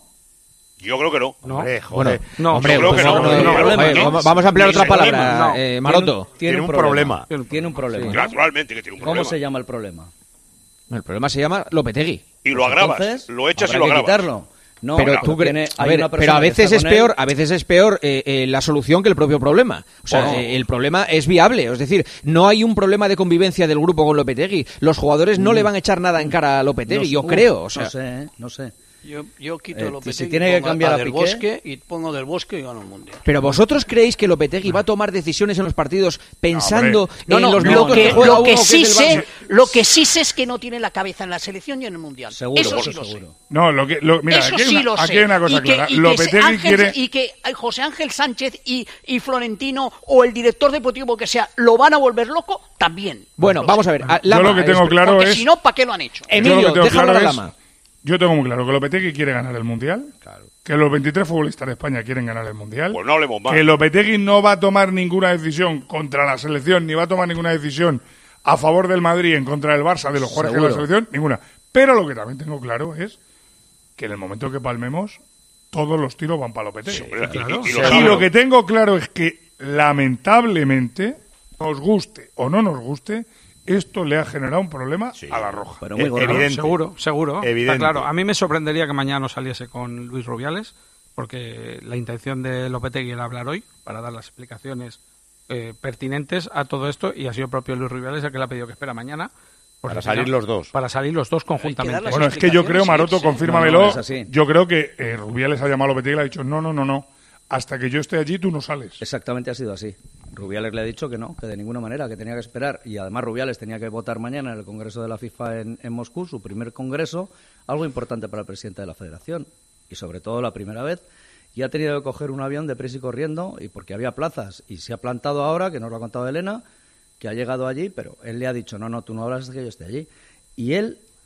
Yo creo que no. No, hombre, joder. Bueno, no, hombre, creo pues que no. no, no, no, problema, no, ¿no? Vamos a ampliar otra problema, palabra, no. eh, Maroto. Tiene, tiene un problema. problema. Tiene un problema. Naturalmente que tiene un problema. ¿Cómo se llama el problema? El problema se llama Lopetegui. Y lo agravas, Entonces, lo echas y habrá lo que agravas. quitarlo. No, pero no, tú tiene, crees, a hay ver, una pero a veces es con peor, él. a veces es peor eh, eh, la solución que el propio problema. O sea, oh. eh, el problema es viable, es decir, no hay un problema de convivencia del grupo con Lopetegui. Los jugadores no mm. le van a echar nada en cara a Lopetegui, no, yo uh, creo. O sea, no sé, ¿eh? no sé. Yo, yo quito eh, el Lopetegui, si tiene que cambiar a del Piqué, Bosque y pongo del Bosque y gano el Mundial. Pero vosotros creéis que Lopetegui va a tomar decisiones en los partidos pensando no, no, en los no, minutos no, que no, juega lo que uno sí que es sé, el lo que sí sé es que no tiene la cabeza en la selección y en el Mundial. Seguro, eso sí eso lo seguro. sé. No, lo que lo, mira, eso aquí, hay sí una, lo aquí sé. hay una cosa y que, clara. Y que, Lopetegui Ángel, quiere y que José Ángel Sánchez y, y Florentino o el director deportivo que sea lo van a volver loco también. Bueno, no vamos sé. a ver. A, Lama, yo lo que tengo es, claro porque es si no, ¿para qué lo han hecho? Emilio, déjalo a Lama. Yo tengo muy claro que Lopetegui quiere ganar el Mundial, claro. que los veintitrés futbolistas de España quieren ganar el Mundial, pues no hablemos más. Que Lopetegui no va a tomar ninguna decisión contra la selección, ni va a tomar ninguna decisión a favor del Madrid en contra del Barça, de los jugadores de la selección, ninguna. Pero lo que también tengo claro es que en el momento que palmemos, todos los tiros van para Lopetegui. Sí, hombre, claro. y, y, y, lo y lo que tengo claro es que, lamentablemente, nos guste o no nos guste, esto le ha generado un problema sí, a la Roja. Pero muy evidente. Seguro, seguro. Evidente. Está claro. A mí me sorprendería que mañana no saliese con Luis Rubiales, porque la intención de Lopetegui era hablar hoy para dar las explicaciones eh, pertinentes a todo esto, y ha sido el propio Luis Rubiales el que le ha pedido que espera mañana. Para salir los dos. Para salir los dos conjuntamente. Bueno, es que yo creo, Maroto, sí, confírmamelo, no, no yo creo que eh, Rubiales ha llamado a Lopetegui y le ha dicho, no, no, no, no, hasta que yo esté allí tú no sales. Exactamente, ha sido así. Rubiales le ha dicho que no, que de ninguna manera, que tenía que esperar. Y además Rubiales tenía que votar mañana en el Congreso de la FIFA en, en Moscú, su primer congreso, algo importante para el presidente de la Federación. Y sobre todo la primera vez. Y ha tenido que coger un avión de prisa y corriendo, y porque había plazas. Y se ha plantado ahora, que nos lo ha contado Elena, que ha llegado allí, pero él le ha dicho, no, no, tú no hablas hasta que yo esté allí. Y él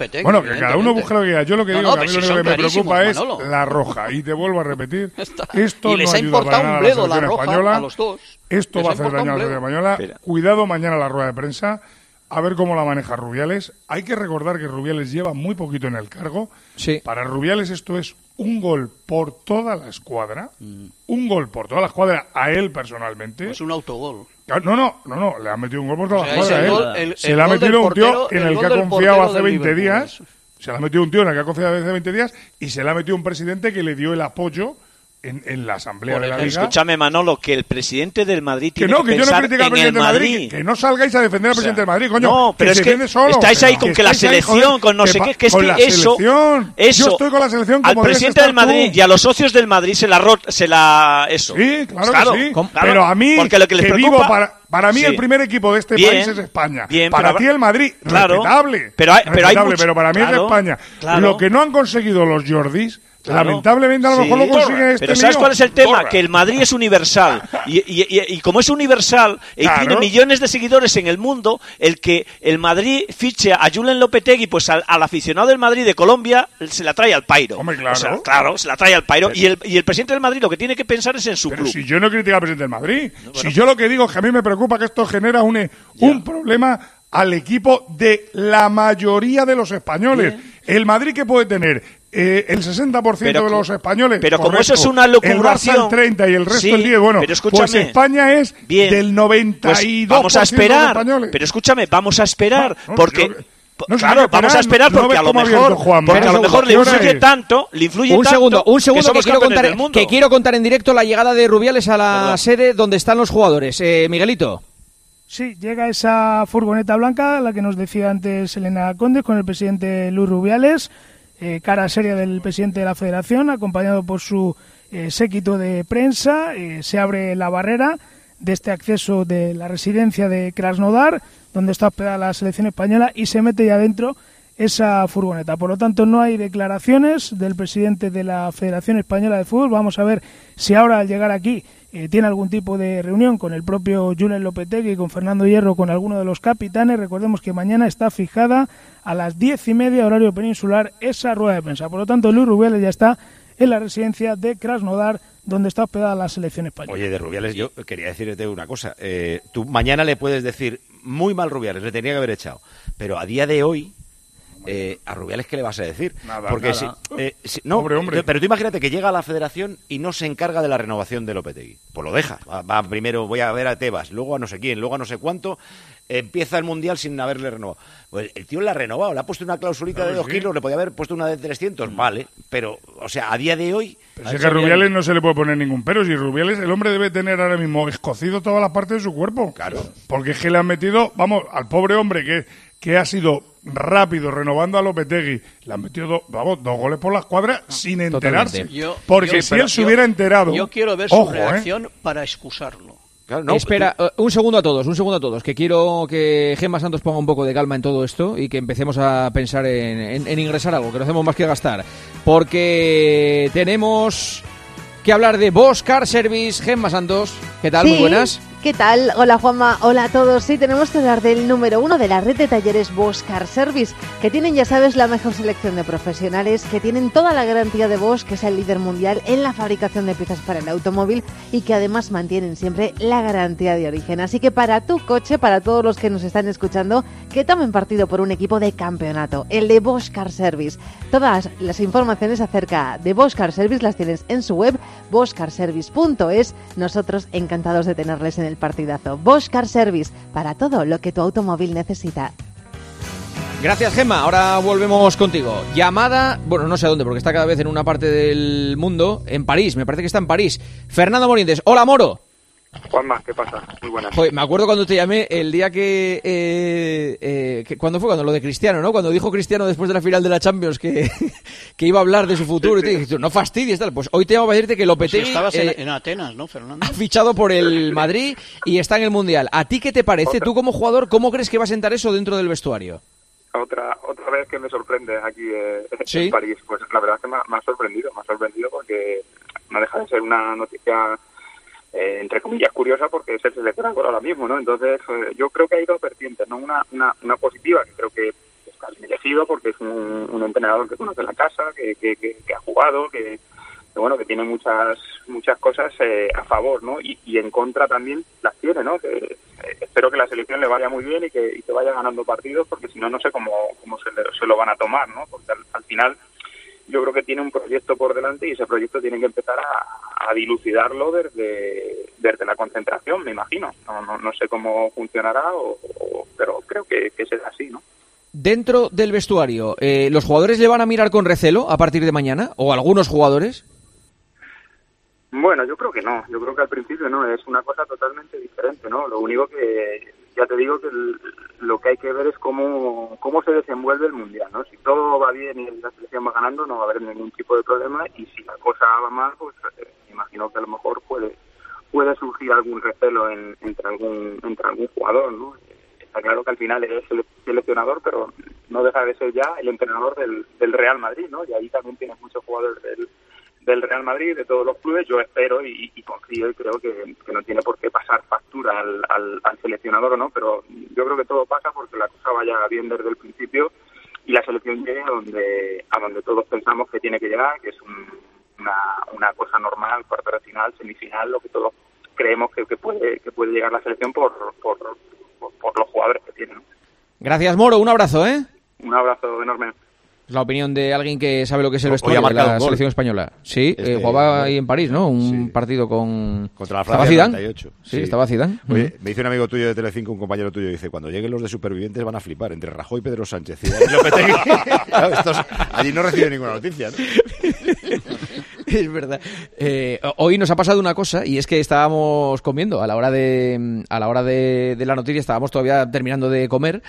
Lopetegui. Bueno, que cada uno busque lo que quiera. Yo lo que no, digo, no, que a mí si lo único que me preocupa es Manolo. la roja. Y te vuelvo a repetir, esto y les no ha ayuda para importado nada un bledo a la la selección roja española. a los dos. Esto Les va a ha hacer importado daño a un la selección bledo. española. Espera. Cuidado mañana la rueda de prensa. A ver cómo la maneja Rubiales. Hay que recordar que Rubiales lleva muy poquito en el cargo. Sí. Para Rubiales esto es un gol por toda la escuadra. Mm. Un gol por toda la escuadra a él personalmente. Es un autogol. No, no, no, no, le han metido un gol por toda O sea, la es el cuadra, gol- ¿eh? el- Se el le ha gol metido del un tío portero- en el el gol que ha del confiado portero hace del veinte Liverpool, días. eso. Se le ha metido un tío en el que ha confiado hace veinte días y se le ha metido un presidente que le dio el apoyo en, en la asamblea de la Liga. Escúchame, Manolo, que el presidente del Madrid Que tiene no, que yo no pensar critico al en presidente el del Madrid. Madrid. Que, que no salgáis a defender al O sea, presidente del Madrid, coño. no, pero que es se que viene solo. estáis ahí con que la estáis ahí, selección, joder, con no sé pa- qué, que es con que la eso- selección. eso, Yo estoy con la selección al como debes presidente estar del Madrid tú. y a los socios del Madrid se la rot, se la eso. Sí, claro, que sí. claro, Pero a mí, porque lo que les que preocupa, vivo para, para mí sí. el primer equipo de este Bien, país es España. bien, para pero ti habrá- el Madrid, claro, respetable. pero hay- pero hay respetable, mucho- pero para mí claro, es España. claro. Lo que no han conseguido los Jordis, Claro. lamentablemente a lo Sí. mejor lo consiguen este Pero ¿sabes mío. cuál es el tema? Porra. Que el Madrid es universal. Y, y- y- y como es universal y Claro. tiene millones de seguidores en el mundo, el que el Madrid fiche a Julen Lopetegui, pues al, al aficionado del Madrid de Colombia se la trae al pairo. Hombre, claro. O sea, claro, se la trae al pairo. Y el, y el presidente del Madrid lo que tiene que pensar es en su Pero club. si yo no critico al presidente del Madrid, si yo lo que digo es que a mí me preocupa que esto genera un, un problema al equipo de la mayoría de los españoles. El Madrid que puede tener eh, el sesenta por ciento Pero de los co- españoles, pero como correcto, eso es una el Barça lucubración, el treinta y el resto sí, el diez, bueno, pero escúchame, pues España es bien, del noventa y dos pues vamos a por ciento de los esperar. españoles. Pero escúchame, vamos a esperar No, no, porque yo- no, si claro, hay que vamos a esperar esperar, no porque ves a lo cómo ha mejor, abierto Juan, porque a ¿qué lo mejor le hora influye es? tanto, le influye Un tanto segundo, un segundo que, somos quiero campeones contar, del mundo. que quiero contar en directo la llegada de Rubiales a la sede donde están los jugadores. Eh, Miguelito. Sí, llega esa furgoneta blanca, la que nos decía antes Elena Conde, con el presidente Luis Rubiales, eh, cara seria del presidente de la Federación, acompañado por su eh, séquito de prensa. Eh, se abre la barrera de este acceso de la residencia de Krasnodar, donde está hospedada la selección española, y se mete ya dentro esa furgoneta. Por lo tanto, no hay declaraciones del presidente de la Federación Española de Fútbol. Vamos a ver si ahora al llegar aquí eh, tiene algún tipo de reunión con el propio Julen Lopetegui, con Fernando Hierro, con alguno de los capitanes. Recordemos que mañana está fijada a las diez y media, horario peninsular, esa rueda de prensa. Por lo tanto, Luis Rubiales ya está en la residencia de Krasnodar, donde está hospedada la selección española. Oye, de Rubiales, yo quería decirte una cosa. Eh, tú mañana le puedes decir, muy mal Rubiales, le tenía que haber echado. Pero a día de hoy, eh, a Rubiales, ¿qué le vas a decir? Nada, Porque nada. Si, eh, si- no, Hombre, hombre. pero tú imagínate que llega a la Federación y no se encarga de la renovación de Lopetegui. Pues lo deja. Va, va primero, voy a ver a Tebas, luego a no sé quién, luego a no sé cuánto. Empieza el Mundial sin haberle renovado. Pues el tío le ha renovado, le ha puesto una clausulita Claro, de dos sí. kilos, le podía haber puesto una de trescientos, vale. Pero, o sea, a día de hoy... Pero si es que a Rubiales no se le puede poner ningún pero. Si Rubiales, el hombre debe tener ahora mismo escocido todas las partes de su cuerpo. Claro. Porque es que le han metido, vamos, al pobre hombre que, que ha sido rápido renovando a Lopetegui, le han metido do- vamos, dos goles por la escuadra sin enterarse. Yo- Porque yo- si pero él se yo- hubiera enterado... Yo quiero ver ojo, su ¿eh? reacción para excusarlo. Espera, eh, un segundo a todos, un segundo a todos, que quiero que Gemma Santos ponga un poco de calma en todo esto y que empecemos a pensar en, en- en ingresar algo, que no hacemos más que gastar. Porque tenemos que hablar de Bosch Car Service. Gemma Santos, ¿qué tal? Sí, Muy buenas. ¿qué tal? Hola Juanma, hola a todos. Sí, tenemos que hablar del número uno de la red de talleres Bosch Car Service, que tienen, ya sabes, la mejor selección de profesionales, que tienen toda la garantía de Bosch, que es el líder mundial en la fabricación de piezas para el automóvil y que además mantienen siempre la garantía de origen. Así que para tu coche, para todos los que nos están escuchando, que tomen partido por un equipo de campeonato, el de Bosch Car Service. Todas las informaciones acerca de Bosch Car Service las tienes en su web, bosch car service punto es. Nosotros encantados de tenerles en el partidazo. Bosch Car Service, para todo lo que tu automóvil necesita. Gracias, Gemma. Ahora volvemos contigo. Llamada, bueno, no sé a dónde, porque está cada vez en una parte del mundo, en París, me parece que está en París. Fernando Morientes. Hola, Moro. Juanma, ¿qué pasa? Muy buenas. Joder, me acuerdo cuando te llamé el día que, eh, eh, que... ¿Cuándo fue? Cuando lo de Cristiano, ¿no? Cuando dijo Cristiano después de la final de la Champions que, que iba a hablar de su futuro. Sí, sí. Y te dije, no fastidies, tal. Pues hoy te llamo para decirte que Lopetegui... Pues estabas eh, en, en Atenas, ¿no, Fernando? ha fichado por el Madrid y está en el Mundial. ¿A ti qué te parece? Tú como jugador, ¿cómo crees que va a sentar eso dentro del vestuario? Otra otra vez que me sorprende aquí eh, ¿Sí? en París. Pues la verdad es que me ha, me ha sorprendido, me ha sorprendido porque no deja de ser una noticia... Eh, entre comillas curiosa porque es el seleccionador ahora mismo, ¿no? Entonces eh, yo creo que hay dos vertientes, ¿no? Una, una, una positiva, que creo que está bien elegido porque es un, un entrenador que conoce la casa, que, que, que, que ha jugado, que, que bueno, que tiene muchas muchas cosas eh, a favor, ¿no? Y, y en contra también las tiene, ¿no? Que, eh, espero que la selección le vaya muy bien y que, y que vaya ganando partidos porque si no, no sé cómo, cómo se, le, se lo van a tomar, ¿no? Porque al, al final yo creo que tiene un proyecto por delante y ese proyecto tiene que empezar a, a dilucidarlo desde, desde la concentración, me imagino. No, no, no sé cómo funcionará, o, o, pero creo que, que será así, ¿no? Dentro del vestuario, eh, ¿los jugadores le van a mirar con recelo a partir de mañana? ¿O algunos jugadores? Bueno, yo creo que no. Yo creo que al principio no. Es una cosa totalmente diferente, ¿no? Lo único que, ya te digo que el, lo que hay que ver es cómo, cómo se desenvuelve el Mundial, ¿no? Si todo va bien y la selección va ganando, no va a haber ningún tipo de problema. Y si la cosa va mal, pues eh, imagino que a lo mejor puede puede surgir algún recelo en, entre algún entre algún jugador, ¿no? Está claro que al final eres el seleccionador, pero no deja de ser ya el entrenador del, del Real Madrid, ¿no? Y ahí también tienes muchos jugadores del, del Real Madrid, de todos los clubes. Yo espero y, y confío y creo que, que no tiene por qué pasar factura al, al, al seleccionador, ¿no? Pero yo creo que todo pasa porque la cosa vaya bien desde el principio y la selección llegue a donde, a donde todos pensamos que tiene que llegar, que es un, una, una cosa normal, cuarto de final, semifinal, lo que todos creemos que, que puede que puede llegar la selección por... por Por, por los jugadores que tienen, ¿no? Gracias, Moro. Un abrazo, ¿eh? Un abrazo enorme. Es la opinión de alguien que sabe lo que es el vestuario de la selección española. Sí, este, eh, jugaba ahí en París, ¿no? Un sí. partido con... Contra la Francia noventa y ocho. Sí, sí, estaba Zidane. Oye, me dice un amigo tuyo de Telecinco, un compañero tuyo, dice, cuando lleguen los de supervivientes van a flipar, entre Rajoy y Pedro Sánchez. Y Lopetegui. Claro, estos, allí no recibe ninguna noticia, ¿no? Es verdad. Eh, hoy nos ha pasado una cosa y es que estábamos comiendo a la hora de a la hora de, de la noticia, estábamos todavía terminando de comer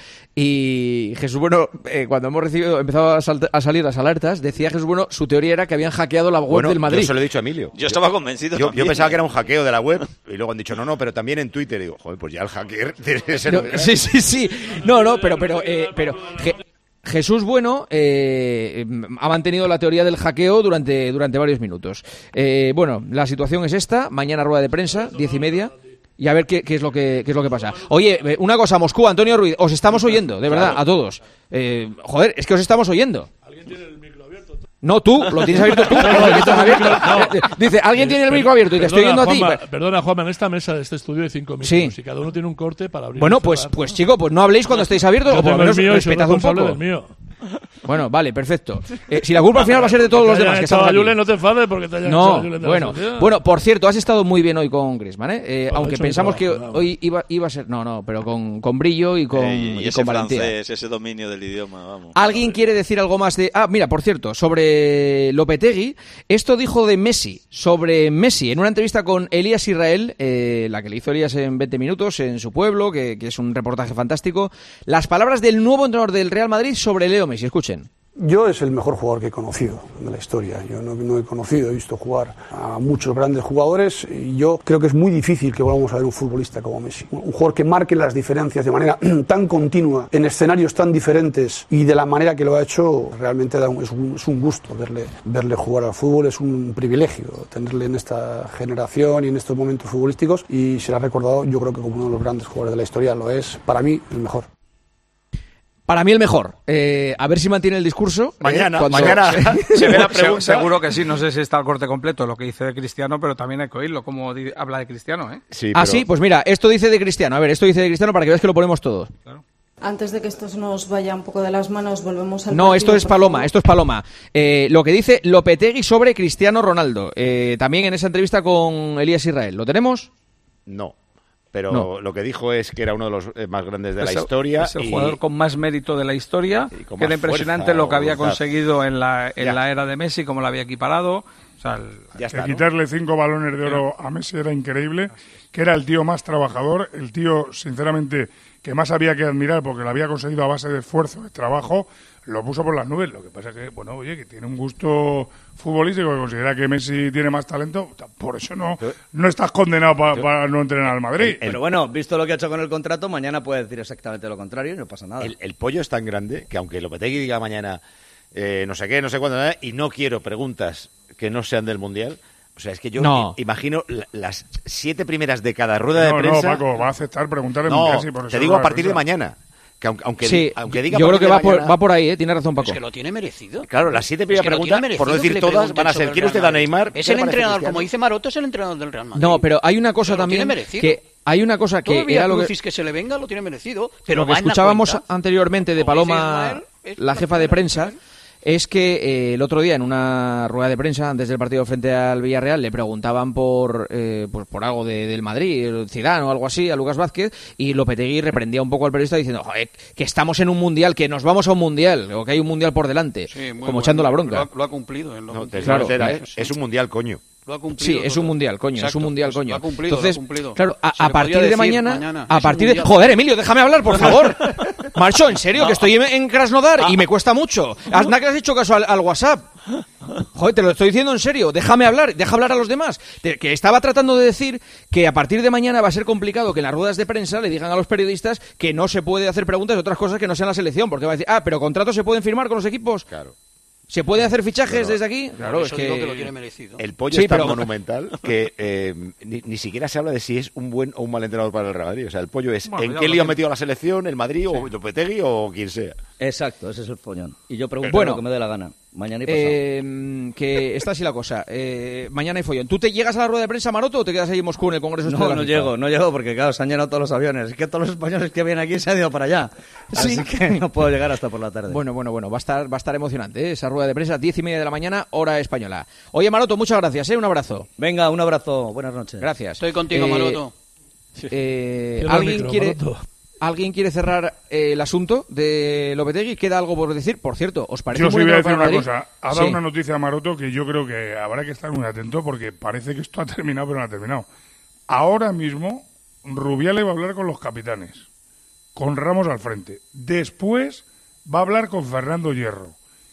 y Jesús Bueno, eh, cuando hemos recibido empezado a, sal, a salir las alertas, decía Jesús Bueno, su teoría era que habían hackeado la web bueno, del Madrid. Yo se lo he dicho a Emilio. Yo estaba convencido. Yo, yo pensaba que era un hackeo de la web y luego han dicho no, no, pero también en Twitter. Y digo, joder, pues ya el hacker tiene que ser. No, sí, sí, sí. No, no, pero, pero, eh, pero. Je, Jesús Bueno eh, ha mantenido la teoría del hackeo durante, durante varios minutos. Eh, bueno, la situación es esta. Mañana rueda de prensa, diez y media. Y a ver qué, qué es lo que qué es lo que pasa. Oye, una cosa, Moscú, Antonio Ruiz, os estamos oyendo, de verdad, a todos. Eh, joder, es que os estamos oyendo. ¿Alguien tiene el micro abierto? No, tú, lo tienes abierto tú. No, no, no, abierto. No. Dice, alguien tiene el micro abierto y te estoy oyendo a ti. Juanma, perdona, Juanma, en esta mesa de este estudio hay cinco micros sí. y cada uno tiene un corte para abrir. Bueno, pues, pues chico, pues no habléis cuando estéis abiertos, o por lo menos respetad un poco. Del mío. Bueno, vale, perfecto. Eh, si la culpa al final va a ser de todos los demás que estamos aquí. Julen, no te enfades porque te hayan no, bueno, bueno, por cierto, has estado muy bien hoy con Griezmann, ¿eh? eh bueno, aunque pensamos que no, hoy iba, iba a ser... No, no, pero con, con brillo y con, eh, y, y con valentía. Francés, ese dominio del idioma, vamos. ¿Alguien quiere decir algo más de...? Ah, mira, por cierto, sobre Lopetegui, esto dijo de Messi, sobre Messi, en una entrevista con Elías Israel, eh, la que le hizo Elías en veinte minutos, en su pueblo, que, que es un reportaje fantástico, las palabras del nuevo entrenador del Real Madrid sobre Leo Messi. Escuchen. Yo es el mejor jugador que he conocido de la historia. Yo no, no he conocido, he visto jugar a muchos grandes jugadores y yo creo que es muy difícil que volvamos a ver un futbolista como Messi. Un jugador que marque las diferencias de manera tan continua, en escenarios tan diferentes y de la manera que lo ha hecho, realmente da un, es, un, es un gusto verle, verle jugar al fútbol, es un privilegio tenerle en esta generación y en estos momentos futbolísticos y será recordado, yo creo que como uno de los grandes jugadores de la historia, lo es para mí el mejor. Para mí el mejor. Eh, a ver si mantiene el discurso. Mañana, eh, cuando... mañana. Se ve la pregunta. Seguro que sí, no sé si está el corte completo lo que dice de Cristiano, pero también hay que oírlo, como di- habla de Cristiano, ¿eh? Sí, pero... Ah, sí, pues mira, esto dice de Cristiano. A ver, esto dice de Cristiano para que veas que lo ponemos todos. Claro. Antes de que esto nos vaya un poco de las manos, volvemos al... No, esto es Paloma, esto es Paloma. Eh, lo que dice Lopetegui sobre Cristiano Ronaldo. Eh, también en esa entrevista con Elías Israel. ¿Lo tenemos? No. Pero no. Lo que dijo es que era uno de los más grandes de es la el, historia. Es el y... jugador con más mérito de la historia. Que era impresionante fuerza, lo que había voluntad. conseguido en la, en la era de Messi, como lo había equipado. O sea, el, ya está, que ¿no? quitarle cinco balones de oro a Messi era increíble, que era el tío más trabajador, el tío, sinceramente, que más había que admirar porque lo había conseguido a base de esfuerzo, de trabajo, lo puso por las nubes. Lo que pasa es que, bueno, oye, que tiene un gusto futbolístico, que considera que Messi tiene más talento, por eso no, no estás condenado pa, para no entrenar al Madrid. Pero bueno, visto lo que ha hecho con el contrato, mañana puede decir exactamente lo contrario y no pasa nada. El, el pollo es tan grande que aunque Lopetegui diga mañana eh, no sé qué, no sé cuándo, ¿eh? y no quiero preguntas que no sean del Mundial... O sea, es que yo no. imagino las siete primeras de cada rueda no, de prensa... No, Paco, va a aceptar preguntar en no, Casi, por te digo a partir de mañana. Que aunque, aunque, sí, aunque diga yo creo que va, mañana, por, va por ahí, ¿eh? Tiene razón Paco. Es que lo tiene merecido. Claro, las siete primeras es que preguntas, por no decir todas, van a ser, ¿quiere usted a Neymar? Es el entrenador, como dice Maroto, es el entrenador del Real Madrid. No, pero hay una cosa pero también que... Hay una cosa que Todavía era lo que... que se le venga, lo tiene merecido. Pero lo que escuchábamos anteriormente de Paloma, la jefa de prensa... es que eh, el otro día en una rueda de prensa antes del partido frente al Villarreal le preguntaban por eh, pues por algo de, del Madrid, el Zidane o algo así, a Lucas Vázquez, y Lopetegui reprendía un poco al periodista diciendo, joder, que estamos en un mundial, que nos vamos a un mundial, o que hay un mundial por delante, Sí, muy como bueno. echando la bronca. Lo ha, lo ha cumplido. En lo No, cumplido. Claro, Era, claro. ¿eh? Es un mundial, coño. Lo ha cumplido. Sí, es un todo. mundial, coño, Exacto, es un mundial, pues coño. Lo ha cumplido, Entonces, lo ha cumplido. claro, a, Se a le partir podría de decir mañana, mañana, a es un partir de... mundial. Joder, Emilio, déjame hablar, por favor. Marcho, en serio, que estoy en, en Krasnodar y me cuesta mucho. Hazme que has hecho caso al, al WhatsApp. Joder, te lo estoy diciendo en serio, déjame hablar, deja hablar a los demás. Te- que estaba tratando de decir que a partir de mañana va a ser complicado que en las ruedas de prensa le digan a los periodistas que no se puede hacer preguntas de otras cosas que no sean la selección, porque va a decir, ah, pero contratos se pueden firmar con los equipos. Claro. ¿Se puede hacer fichajes Pero- desde aquí? Claro, Por es eso que... digo que lo tiene merecido. El pollo Sí, es tan pero- monumental que eh, ni, ni siquiera se habla de si es un buen o un mal entrenador para el Real Madrid. O sea, el pollo es Bueno, en ya qué lo lío ha tiene. metido la selección, el Madrid o Lopetegui o quien sea. Exacto, ese es el follón. Y yo pregunto Bueno. lo que me dé la gana. Mañana y pasado. Eh, que está así la cosa. Eh, mañana hay follón. ¿Tú te llegas a la rueda de prensa, Maroto, o te quedas ahí en Moscú en el Congreso? este de No, la no FIFA? llego, no llego porque claro, se han llenado todos los aviones. Es que todos los españoles que vienen aquí se han ido para allá. Sí. Así que no puedo llegar hasta por la tarde. Bueno, bueno, bueno, va a estar, va a estar emocionante, ¿eh? Esa rueda de prensa, diez y media de la mañana, hora española. Oye, Maroto, muchas gracias, ¿eh? Un abrazo. Venga, un abrazo, buenas noches. Gracias. Estoy contigo, Eh, Maroto. eh, Cierra el ¿alguien, micro, quiere, Maroto. ¿Alguien quiere cerrar eh, el asunto de Lopetegui? ¿Queda algo por decir? Por cierto, ¿os parece Yo un sí buen voy a entrenador decir para una el cosa. Ha Madrid? dado Sí. una noticia a Maroto que yo creo que habrá que estar muy atento porque parece que esto ha terminado, pero no ha terminado. Ahora mismo, Rubiales va a hablar con los capitanes, con Ramos al frente. Después va a hablar con Fernando Hierro.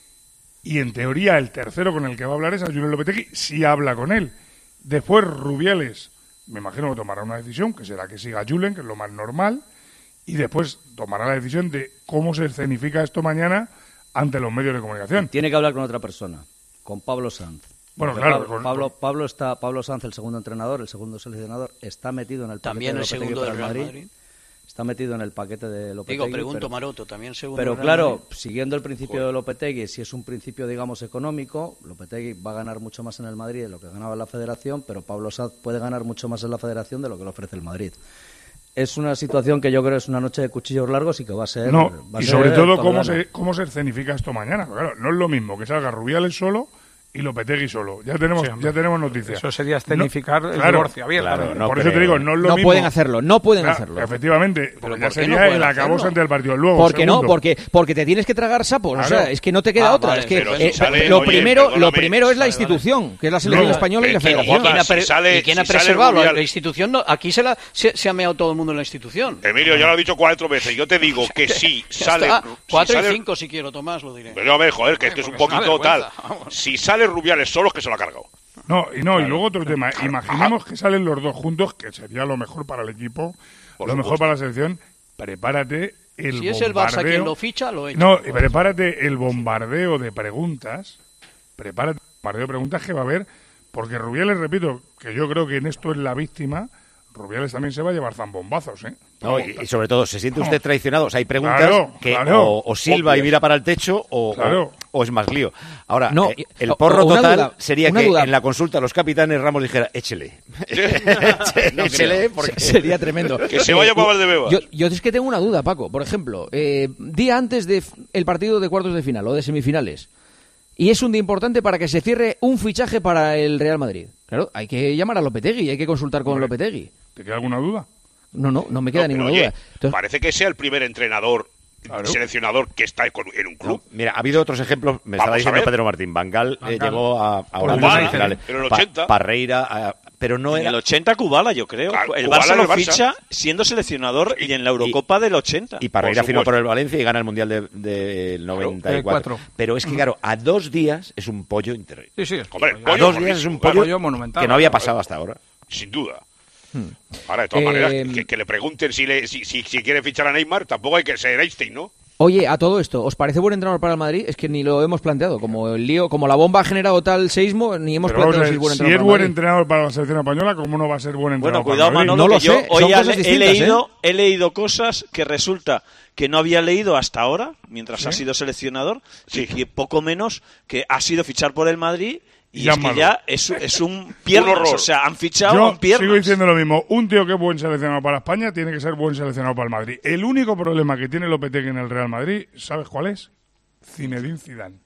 Y en teoría, el tercero con el que va a hablar es a Julen Lopetegui, si habla con él. Después, Rubiales, me imagino que tomará una decisión, que será que siga Julen, que es lo más normal. Y después tomará la decisión de cómo se escenifica esto mañana ante los medios de comunicación. Tiene que hablar con otra persona, con Pablo Sanz. Bueno, Porque claro, Pablo, con- Pablo, Pablo está, Pablo Sanz, el segundo entrenador, el segundo seleccionador, está metido en el paquete También de el Lopetegui segundo para del el Real Madrid. Madrid. Está metido en el paquete de Lopetegui. Digo, pregunto, pero, Maroto, también segundo pero del Real claro, Madrid. siguiendo el principio Joder. de Lopetegui, si es un principio, digamos, económico, Lopetegui va a ganar mucho más en el Madrid de lo que ganaba en la Federación, pero Pablo Sanz puede ganar mucho más en la Federación de lo que le ofrece el Madrid. Es una situación que yo creo es una noche de cuchillos largos y que va a ser... No, va a y ser sobre todo cómo paulana. se, cómo se escenifica esto mañana. Porque, claro, no es lo mismo que salga Rubiales solo y Lopetegui solo. Ya tenemos, Sí, hombre. ya tenemos noticias. Eso sería escenificar el claro, divorcio abierto. claro, no Por eso te creo. digo, no es lo No mismo. pueden hacerlo, no pueden Claro, hacerlo. Efectivamente, porque ¿por ya qué sería no pueden el acabose hacerlo? ante el partido. Luego, ¿Por qué no? segundo, Porque, porque te tienes que tragar sapos, o Claro. sea, es que no te queda Ah, otra. vale, es que pero eh, si sale- lo, oye, primero, lo perdóname. primero es la Vale, vale. institución, que es la selección Luego, española y eh, la que federación. Juanma, ¿Quién ha, si pre- sale- ¿Y quién ha si sale preservado la, Rubiales- la institución? No, aquí se, la, se, se ha meado todo el mundo en la institución. Emilio, ya lo he dicho cuatro veces. Yo te digo que si Ya sale. está. si Cuatro sale- y cinco si quiero, Tomás, lo diré. Pero a ver, joder, que esto es un porque es una poquito tal. vergüenza, vamos. Si sale Rubiales solo, es que se lo ha cargado. No, y no, y luego otro tema. Imaginemos que salen los dos juntos, que sería lo mejor para el equipo, Por lo supuesto. mejor para la selección. Prepárate el Si es el Barça bombardeo. quien lo ficha, lo echa. No, y prepárate el bombardeo de preguntas. Prepárate el bombardeo de preguntas que va a haber, porque Rubiales, repito, que yo creo que en esto es la víctima. Rubiales también se va a llevar zambombazos, ¿eh? No, y, y sobre todo, ¿se siente usted traicionado? O sea, hay preguntas Claro, que claro. o, o silba y mira para el techo o, Claro. o, o es más lío. Ahora, No, eh, y- el o- porro o una total duda, sería una que duda. en la consulta a los capitanes Ramos dijera, échele. No échele, creo. porque... Se- Sería tremendo. Que se vaya para Valdebebas. Yo, yo es que tengo una duda, Paco. Por ejemplo, eh, día antes del partido de cuartos de final o de semifinales, y es un día importante para que se cierre un fichaje para el Real Madrid. Claro, hay que llamar a Lopetegui, hay que consultar con Hombre. Lopetegui. ¿Te queda alguna duda? No, no, no me queda No, pero ninguna oye, duda. Entonces, parece que sea el primer entrenador, Claro. seleccionador que está con- en un club. Mira, ha habido otros ejemplos. Me Vamos estaba a diciendo ver. Pedro Martín. Bangal, Van eh, Gaal. llegó a, a Por Holanda, Cubala, finales. en el Pa- ochenta. Parreira, a- pero no En era... el ochenta Kubala, yo creo. Claro, El Kubala Barça en lo el Barça. ficha siendo seleccionador y en la Eurocopa del ochenta. Y Parreira Por firmó supuesto. por el Valencia y gana el Mundial del de, del noventa y cuatro. cuatro. Pero es que, claro, a dos días es un pollo inter... Sí, sí. es Hombre, pollo. pollo A dos gordísimo, días es un claro. pollo, Pollo monumental, que no había claro. pasado hasta ahora. Sin duda. Ahora, de todas Eh, maneras, que, que le pregunten si, le, si, si, si quiere fichar a Neymar, tampoco hay que ser Einstein, ¿no? oye, a todo esto, ¿os parece buen entrenador para el Madrid? Es que ni lo hemos planteado. Como el lío, como la bomba ha generado tal seísmo, ni hemos Pero vamos a planteado ver, si es buen si entrenador es para buen el Madrid. entrenador para la selección española, ¿cómo no va a ser buen entrenador Bueno, cuidado, para el Madrid? Manolo, No que lo yo sé, hoy son he, cosas he distintas, leído, he leído cosas que resulta que no había leído hasta ahora, mientras ¿Sí? ha sido seleccionador, y que poco menos que ha sido fichar por el Madrid y Ya es que malo. ya es, es un piernas, horror. o sea, han fichado Yo un piernas. sigo diciendo lo mismo. Un tío que es buen seleccionado para España tiene que ser buen seleccionado para el Madrid. El único problema que tiene Lopetegui en el Real Madrid, ¿sabes cuál es? Zinedine Zidane.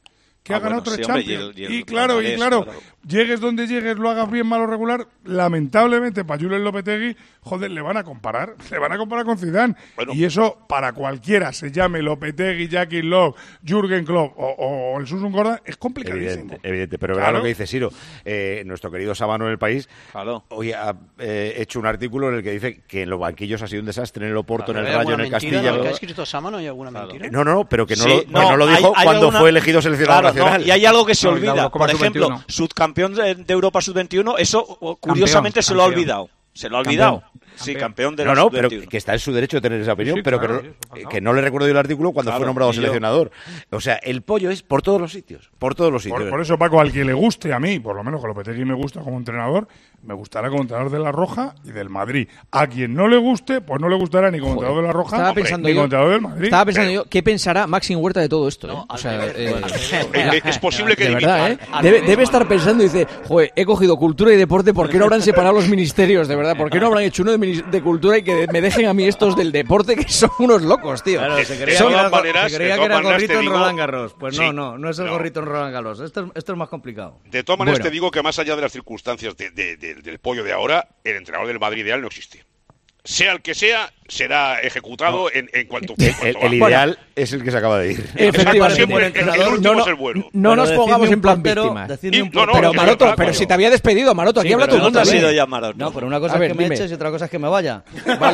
que Ah, ha ganado bueno, tres sí, hombre, Champions. y el- y el y claro, y Leganés, claro, claro. llegues donde llegues, lo hagas bien, mal o regular, lamentablemente para Julen Lopetegui, joder, le van a comparar, le van a comparar con Zidane. Y eso, para cualquiera, se llame Lopetegui, Jackie Love, Jürgen Klopp o, o el Susun Gordon, es complicadísimo. Evidente, evidente. Pero Claro. verá lo que dice Siro. Eh, nuestro querido Sabano en El País hoy ha eh, hecho un artículo en el que dice que en los banquillos ha sido un desastre, en el Oporto, en el ¿Hay Rayo, alguna en el mentira Castilla. en lo que ha escrito Sámano? ¿Hay alguna mentira? No, no, no, pero que no, Sí, lo, que no lo dijo hay- hay cuando alguna- fue elegido seleccionado Claro, no, nacional. y hay algo que se No, y la olvida. Eurocopa Por ejemplo, sub veintiuno. subcampeón de, de Europa sub veintiuno, eso o, curiosamente Campeón, se lo ha campeón. olvidado. Se lo ha olvidado. Campeón. Sí, campeón de No, la no, sub pero veintiuno. que está en su derecho de tener esa opinión, Sí, pero claro, que, no, que no le recuerdo yo el artículo cuando Claro, fue nombrado ni yo. seleccionador. O sea, el pollo es por todos los sitios, por todos los sitios. Por, por eso, Paco, al que le guste, a mí, por lo menos que Lopetegui me gusta como entrenador, me gustará como entrenador de La Roja y del Madrid. A quien no le guste, pues no le gustará ni como entrenador de La Roja Estaba hombre, pensando ni yo- como entrenador del Madrid. Estaba pensando yo, ¿qué pensará Maxim Huerta de todo esto? ¿eh? O sea, eh, Eh, es posible que de dimita. verdad, ¿eh? Debe, debe estar pensando y dice, joder, he cogido cultura y deporte, ¿por qué no habrán separado los ministerios, de verdad? ¿Por qué no habrán hecho uno de, minis- de cultura y que me dejen a mí estos del deporte, que son unos locos, tío? Claro, se creía Son- que era, maneras- se creía de que era todas maneras gorrito te en digo- Roland Garros. Pues Sí, no, no, no es el no. gorrito en Roland Garros. Esto, es- esto es más complicado. De todas maneras, Bueno. te digo que más allá de las circunstancias de- de- de- del pollo de ahora, el entrenador del Madrid ideal no existe. Sea el que sea, será ejecutado en, en cuanto, en El, cuanto el va. ideal es el que se acaba de ir. Efectivamente. Siempre, el, el último No, no, es el bueno. no nos Pero pongamos decidme en un plan portero, víctima. decidme Y- un no, no, portero. Pero que Maroto, verdad, pero coño. si te había despedido, Maroto, aquí Sí, habla pero todo el ¿Dónde mundo. has ido ¿eh? ya, Maroto? No, pero una cosa A es ver, que me dime. eches y otra cosa es que me vaya.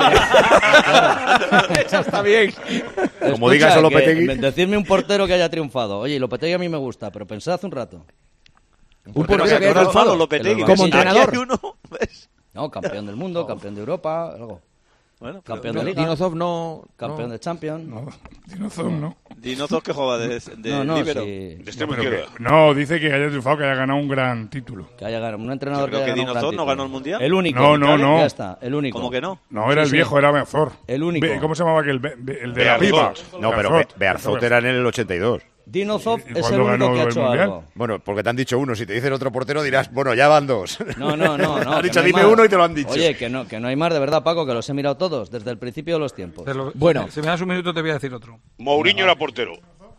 Eso está bien. Como Escucha, digas a que- Lopetegui. Decidme un portero que haya triunfado. Oye, Lopetegui a mí me gusta, pero pensad hace un rato. Un Pero portero que que ha haya triunfado triunfado. Lopetegui. Como Aquí entrenador. hay uno, ¿ves? No, campeón del mundo, campeón de Europa, algo. Bueno, pero- Campeón de Pero Liga, Dinozov no... campeón no. de Champions. No, Dinozov no. Dinozov que juega de, de No, no, líbero. sí. De extremo Pero izquierda. que- no, dice que haya triunfado, que haya ganado un gran título. Que haya ganado un entrenador Yo creo que haya que ganado un gran Dinozov no título. ganó el Mundial. El único. No, no, no. Ya está, el único. ¿Cómo que no? No, era Sí, el sí. viejo, era Beazor. El único. Be- ¿Cómo se llamaba aquel? Be- Be- el de la Bearzot. pipa. No, pero Be- Bearzot era en el ochenta y dos. Dinozov ¿Y es el cuándo único ganó que ha el hecho Mundial? algo. Bueno, porque te han dicho uno. Si te dicen otro portero dirás, bueno, ya van dos. No, no, no. no Has que dicho, no hay dime más. uno y te lo han dicho. Oye, que no, que no hay más, de verdad, Paco, que los he mirado todos, desde el principio de los tiempos. Te lo- Bueno. Si me das un minuto te voy a decir otro. Mourinho era portero.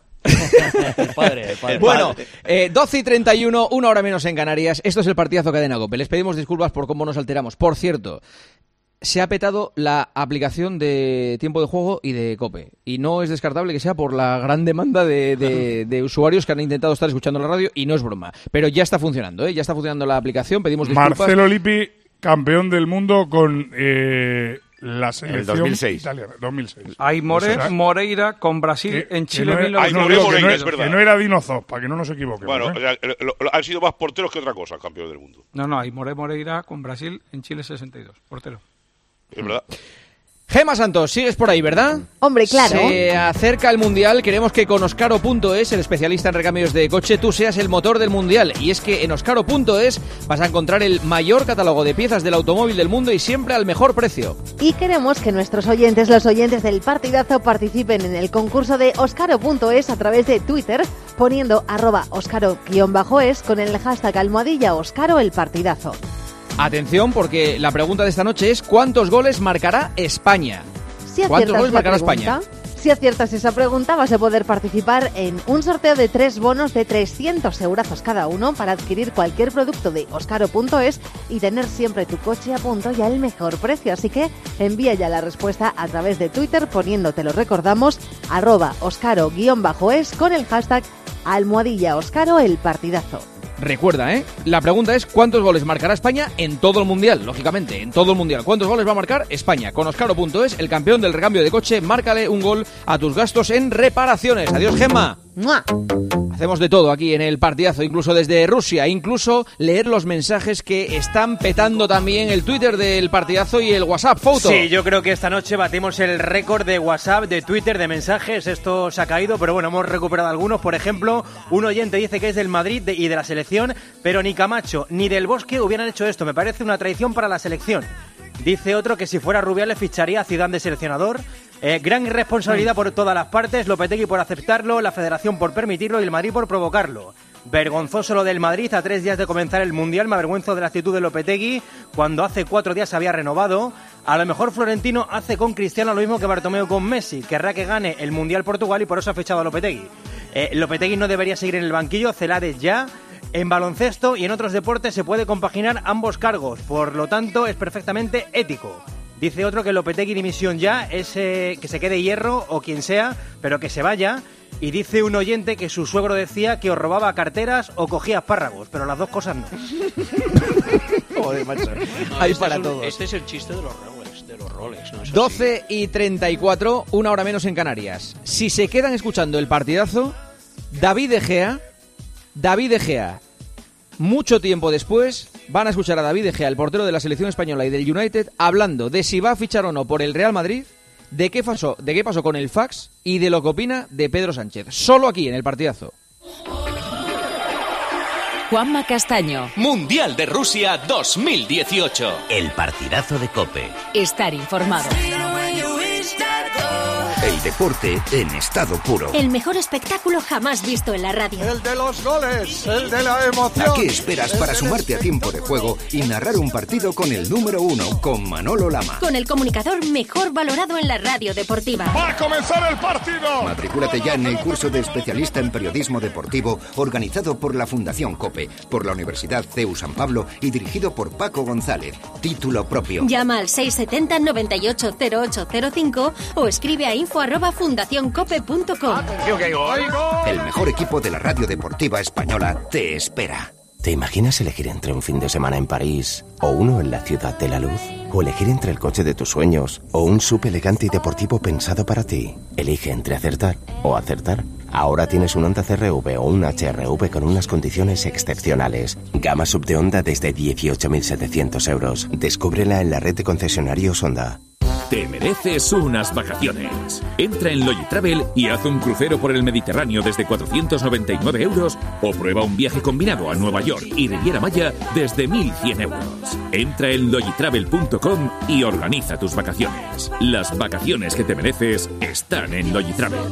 El padre, el padre. Bueno, eh, doce y treinta y uno, una hora menos en Canarias. Esto es el partidazo Cadena COPE. Les pedimos disculpas por cómo nos alteramos. Por cierto, se ha petado la aplicación de tiempo de juego y de COPE. Y no es descartable que sea por la gran demanda de, de- de usuarios que han intentado estar escuchando la radio, y no es broma. Pero ya está funcionando, ¿eh? Ya está funcionando la aplicación. Pedimos disculpas. Marcelo Lippi, campeón del mundo con eh, la selección dos mil seis. italiana. dos mil seis. Hay More- Eso era- Moreira con Brasil que- en que Chile no en era- Ay, no, More digo que Moreira, no- es verdad. que no era Dinozov, para que no nos equivoquemos. Bueno, ¿eh? o sea, lo- lo- han sido más porteros que otra cosa, campeón del mundo. No, no, hay More Moreira con Brasil en Chile sesenta y dos. Portero. Es verdad. Gema Santos, sigues por ahí, ¿verdad? Hombre, claro. Se acerca el Mundial. Queremos que con Oscaro punto es, el especialista en recambios de coche, tú seas el motor del Mundial. Y es que en Oscaro punto es vas a encontrar el mayor catálogo de piezas del automóvil del mundo y siempre al mejor precio. Y queremos que nuestros oyentes, los oyentes del partidazo, participen en el concurso de Oscaro punto es a través de Twitter, poniendo arroba Oscaro-es con el hashtag almohadilla Oscaro el partidazo. Atención, porque la pregunta de esta noche es ¿cuántos goles marcará España? Si ¿Cuántos aciertas goles la marcará pregunta, España? Si aciertas esa pregunta vas a poder participar en un sorteo de tres bonos de trescientos eurazos cada uno para adquirir cualquier producto de Oscaro punto es y tener siempre tu coche a punto y al mejor precio. Así que envía ya la respuesta a través de Twitter poniéndote, lo recordamos, arroba Oscaro-es con el hashtag almohadilla Oscaro el partidazo. Recuerda, ¿eh? La pregunta es ¿cuántos goles marcará España en todo el Mundial? Lógicamente, en todo el Mundial. ¿Cuántos goles va a marcar España? Con Oscaro punto es, el campeón del recambio de coche, márcale un gol a tus gastos en reparaciones. Adiós, Gemma. ¡Mua! Hacemos de todo aquí en el partidazo, incluso desde Rusia, incluso leer los mensajes que están petando también el Twitter del partidazo y el WhatsApp. Foto. Sí, yo creo que esta noche batimos el récord de WhatsApp, de Twitter, de mensajes. Esto se ha caído, pero bueno, hemos recuperado algunos. Por ejemplo, un oyente dice que es del Madrid de- y de la selección, pero ni Camacho ni Del Bosque hubieran hecho esto. Me parece una traición para la selección. Dice otro que si fuera Rubiales ficharía a Zidane de seleccionador. Eh, gran irresponsabilidad por todas las partes, Lopetegui por aceptarlo, la Federación por permitirlo y el Madrid por provocarlo. Vergonzoso lo del Madrid a tres días de comenzar el Mundial. Me avergüenzo de la actitud de Lopetegui cuando hace cuatro días había renovado. A lo mejor Florentino hace con Cristiano lo mismo que Bartomeu con Messi. Querrá que gane el Mundial Portugal y por eso ha fichado a Lopetegui. Eh, Lopetegui no debería seguir en el banquillo, Celades ya. En baloncesto y en otros deportes se puede compaginar ambos cargos, por lo tanto es perfectamente ético. Dice otro que Lopetegui dimisión ya, es eh, que se quede Hierro o quien sea, pero que se vaya. Y dice un oyente que su suegro decía que o robaba carteras o cogía espárragos, pero las dos cosas no. Joder, macho. No, Hay este para es un- todos. Este es el chiste de los roles, de los roles, ¿no? Eso doce y treinta y cuatro, una hora menos en Canarias. Si se quedan escuchando el partidazo, David De Gea, David De Gea, mucho tiempo después, van a escuchar a David De Gea, el portero de la selección española y del United, hablando de si va a fichar o no por el Real Madrid, de qué pasó, de qué pasó con el fax y de lo que opina de Pedro Sánchez. Solo aquí, en el partidazo. Juanma Castaño. Mundial de Rusia dos mil dieciocho. El partidazo de COPE. Estar informado. El deporte en estado puro. El mejor espectáculo jamás visto en la radio. El de los goles, el de la emoción. ¿A qué esperas para sumarte a tiempo de juego y narrar un partido con el número uno, con Manolo Lama? Con el comunicador mejor valorado en la radio deportiva. ¡Va a comenzar el partido! Matricúlate ya en el curso de especialista en periodismo deportivo organizado por la Fundación COPE, por la Universidad C E U San Pablo y dirigido por Paco González. Título propio. Llama al seis setenta noventa y ocho cero ocho cero cinco o escribe a info arroba fundacioncope punto com. El mejor equipo de la radio deportiva española te espera. ¿Te imaginas elegir entre un fin de semana en París o uno en la Ciudad de la Luz? ¿O elegir entre el coche de tus sueños o un sub elegante y deportivo pensado para ti? Elige entre acertar o acertar. Ahora tienes un Honda C R V o un H R V con unas condiciones excepcionales. Gama sub de Honda desde dieciocho mil setecientos euros. Descúbrela en la red de concesionarios Honda. Te mereces unas vacaciones. Entra en Logitravel y haz un crucero por el Mediterráneo desde cuatrocientos noventa y nueve euros o prueba un viaje combinado a Nueva York y Riviera Maya desde mil cien euros. Entra en logitravel punto com y organiza tus vacaciones. Las vacaciones que te mereces están en Logitravel.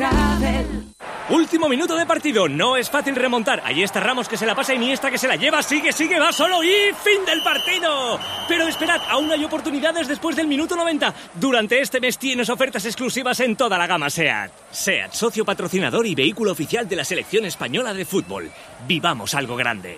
Último minuto de partido, no es fácil remontar. Ahí está Ramos que se la pasa, Iniesta que se la lleva, sigue, sigue, va solo y fin del partido. Pero esperad, aún hay oportunidades después del minuto noventa. Durante este mes tienes ofertas exclusivas en toda la gama SEAT. SEAT, socio patrocinador y vehículo oficial de la selección española de fútbol. Vivamos algo grande.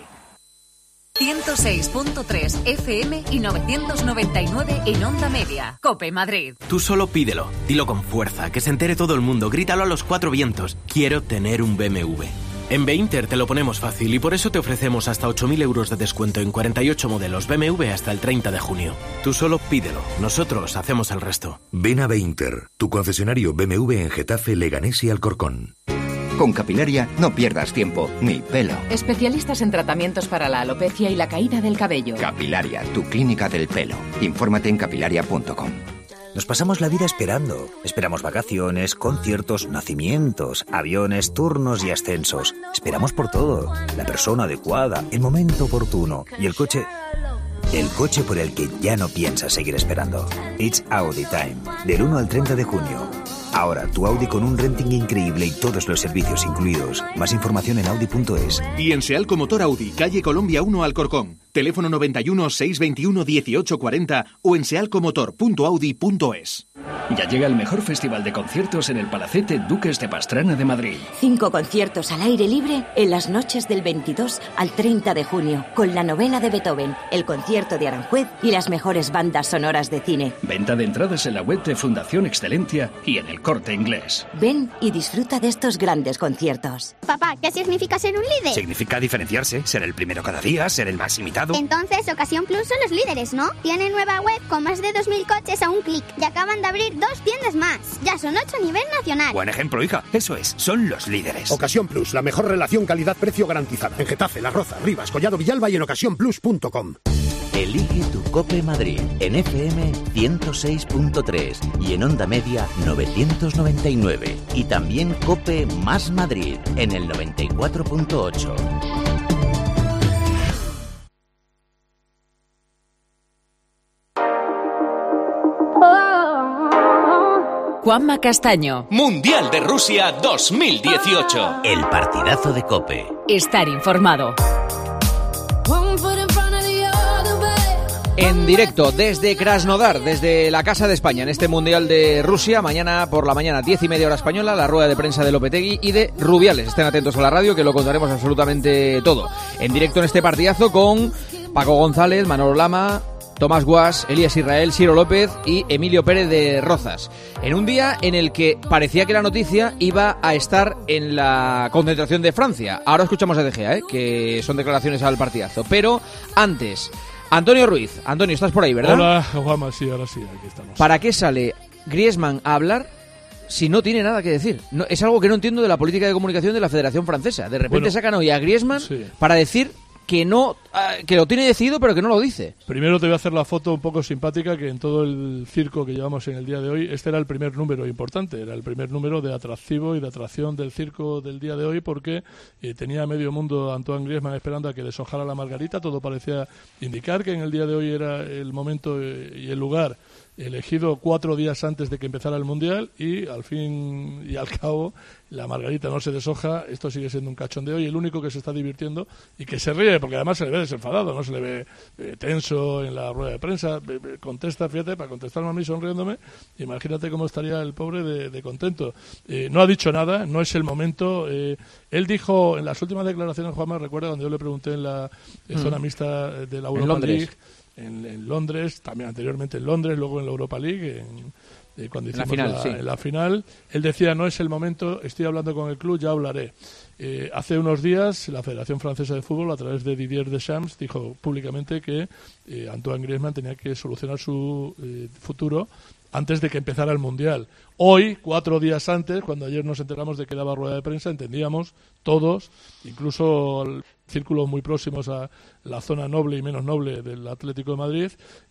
ciento seis punto tres F M y novecientos noventa y nueve en Onda Media. COPE Madrid. Tú solo pídelo, dilo con fuerza, que se entere todo el mundo, grítalo a los cuatro vientos. Quiero tener un B M W. En Beinter te lo ponemos fácil y por eso te ofrecemos hasta ocho mil euros de descuento en cuarenta y ocho modelos B M W hasta el treinta de junio. Tú solo pídelo, nosotros hacemos el resto. Ven a Beinter, tu concesionario B M W en Getafe, Leganés y Alcorcón. Con Capilaria no pierdas tiempo ni pelo. Especialistas en tratamientos para la alopecia y la caída del cabello. Capilaria, tu clínica del pelo. Infórmate en capilaria punto com. Nos pasamos la vida esperando. Esperamos vacaciones, conciertos, nacimientos, aviones, turnos y ascensos. Esperamos por todo. La persona adecuada, el momento oportuno. Y el coche... El coche por el que ya no piensas seguir esperando. It's Audi Time. Del uno al treinta de junio. Ahora, tu Audi con un renting increíble y todos los servicios incluidos. Más información en audi punto es. Y en Sealco Motor Audi, calle Colombia uno Alcorcón. Teléfono noventa y uno, seiscientos veintiuno, dieciocho cuarenta o en sealcomotor punto audi punto es. Ya llega el mejor festival de conciertos en el Palacete Duques de Pastrana de Madrid. Cinco conciertos al aire libre en las noches del veintidós al treinta de junio, con la novena de Beethoven, el concierto de Aranjuez y las mejores bandas sonoras de cine. Venta de entradas en la web de Fundación Excelentia y en el Corte Inglés. Ven y disfruta de estos grandes conciertos. Papá, ¿qué significa ser un líder? Significa diferenciarse, ser el primero cada día, ser el más imitado. Entonces, Ocasión Plus son los líderes, ¿no? Tienen nueva web con más de dos mil coches a un clic y acaban de abrir dos tiendas más. Ya son ocho a nivel nacional. Buen ejemplo, hija. Eso es, son los líderes. Ocasión Plus, la mejor relación calidad-precio garantizada. En Getafe, La Roza, Rivas, Collado Villalba y en ocasión plus punto com. Elige tu COPE Madrid en F M ciento seis punto tres y en Onda Media novecientos noventa y nueve. Y también COPE Más Madrid en el noventa y cuatro punto ocho. Juanma Castaño. Mundial de Rusia dos mil dieciocho. El partidazo de COPE. Estar informado. En directo desde Krasnodar, desde la Casa de España, en este Mundial de Rusia. Mañana por la mañana, diez y media hora española, la rueda de prensa de Lopetegui y de Rubiales. Estén atentos a la radio, que lo contaremos absolutamente todo. En directo en este partidazo con Paco González, Manolo Lama, Tomás Guas, Elías Israel, Ciro López y Emilio Pérez de Rozas. En un día en el que parecía que la noticia iba a estar en la concentración de Francia. Ahora escuchamos a De Gea, ¿eh? que son declaraciones al partidazo. Pero antes, Antonio Ruiz. Antonio, estás por ahí, ¿verdad? Hola, Juanma, sí, ahora sí, aquí estamos. ¿Para qué sale Griezmann a hablar si no tiene nada que decir? No, es algo que no entiendo de la política de comunicación de la Federación Francesa. De repente bueno, sacan hoy a Griezmann sí. para decir que no que lo tiene decidido pero que no lo dice. Primero te voy a hacer la foto un poco simpática, que en todo el circo que llevamos en el día de hoy, este era el primer número importante, era el primer número de atractivo y de atracción del circo del día de hoy, porque eh, tenía medio mundo Antoine Griezmann esperando a que deshojara la margarita. Todo parecía indicar que en el día de hoy era el momento y el lugar elegido cuatro días antes de que empezara el Mundial, y al fin y al cabo la margarita no se deshoja. Esto sigue siendo un cachondeo, y el único que se está divirtiendo y que se ríe, porque además se le ve desenfadado, no se le ve eh, tenso en la rueda de prensa, eh, eh, contesta, fíjate, para contestarme a mí sonriéndome, imagínate cómo estaría el pobre de, de contento. Eh, no ha dicho nada, no es el momento. Eh, él dijo en las últimas declaraciones, Juanma, recuerda cuando yo le pregunté en la en mm. zona mixta de la Europa League, En, en Londres, también anteriormente en Londres, luego en la Europa League, en, eh, cuando hicimos en la, final, la, sí. en la final, él decía, no es el momento, estoy hablando con el club, ya hablaré. Eh, hace unos días, la Federación Francesa de Fútbol, a través de Didier Deschamps, dijo públicamente que eh, Antoine Griezmann tenía que solucionar su eh, futuro antes de que empezara el Mundial. Hoy, cuatro días antes, cuando ayer nos enteramos de que daba rueda de prensa, entendíamos todos, incluso círculos muy próximos a la zona noble y menos noble del Atlético de Madrid,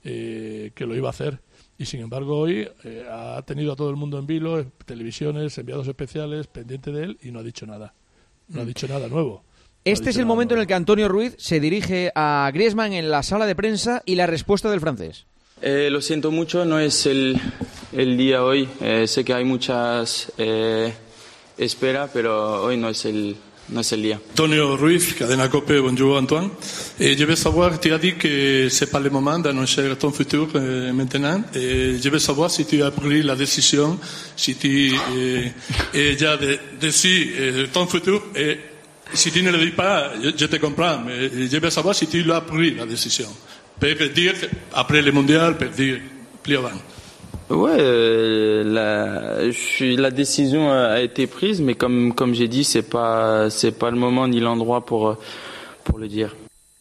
eh, que lo iba a hacer. Y sin embargo hoy eh, ha tenido a todo el mundo en vilo, televisiones, enviados especiales, pendiente de él, y no ha dicho nada. No ha dicho nada nuevo. Este es el momento en el que Antonio Ruiz se dirige a Griezmann en la sala de prensa, y la respuesta del francés. Eh, lo siento mucho, no es el, el día hoy. Eh, sé que hay muchas eh, espera, pero hoy no es el no es el día. Antonio Ruiz, Cadena Cope, bonjour Antoine. Et je veux savoir, tu as dit que c'est pas le moment d'annoncer ton futur euh, maintenant. Et je veux savoir si tu as pris la décision, si tu euh, es ya de, décidé euh, ton futur. Et si tu ne le dis pas, je, je te comprends, mais je veux savoir si tu l'as pris la décision. Pour dire après le mondial, pour dire plus avant. Ouais, euh, la, je suis, la décision a été prise, mais comme comme j'ai dit, c'est pas c'est pas le moment ni l'endroit pour pour le dire.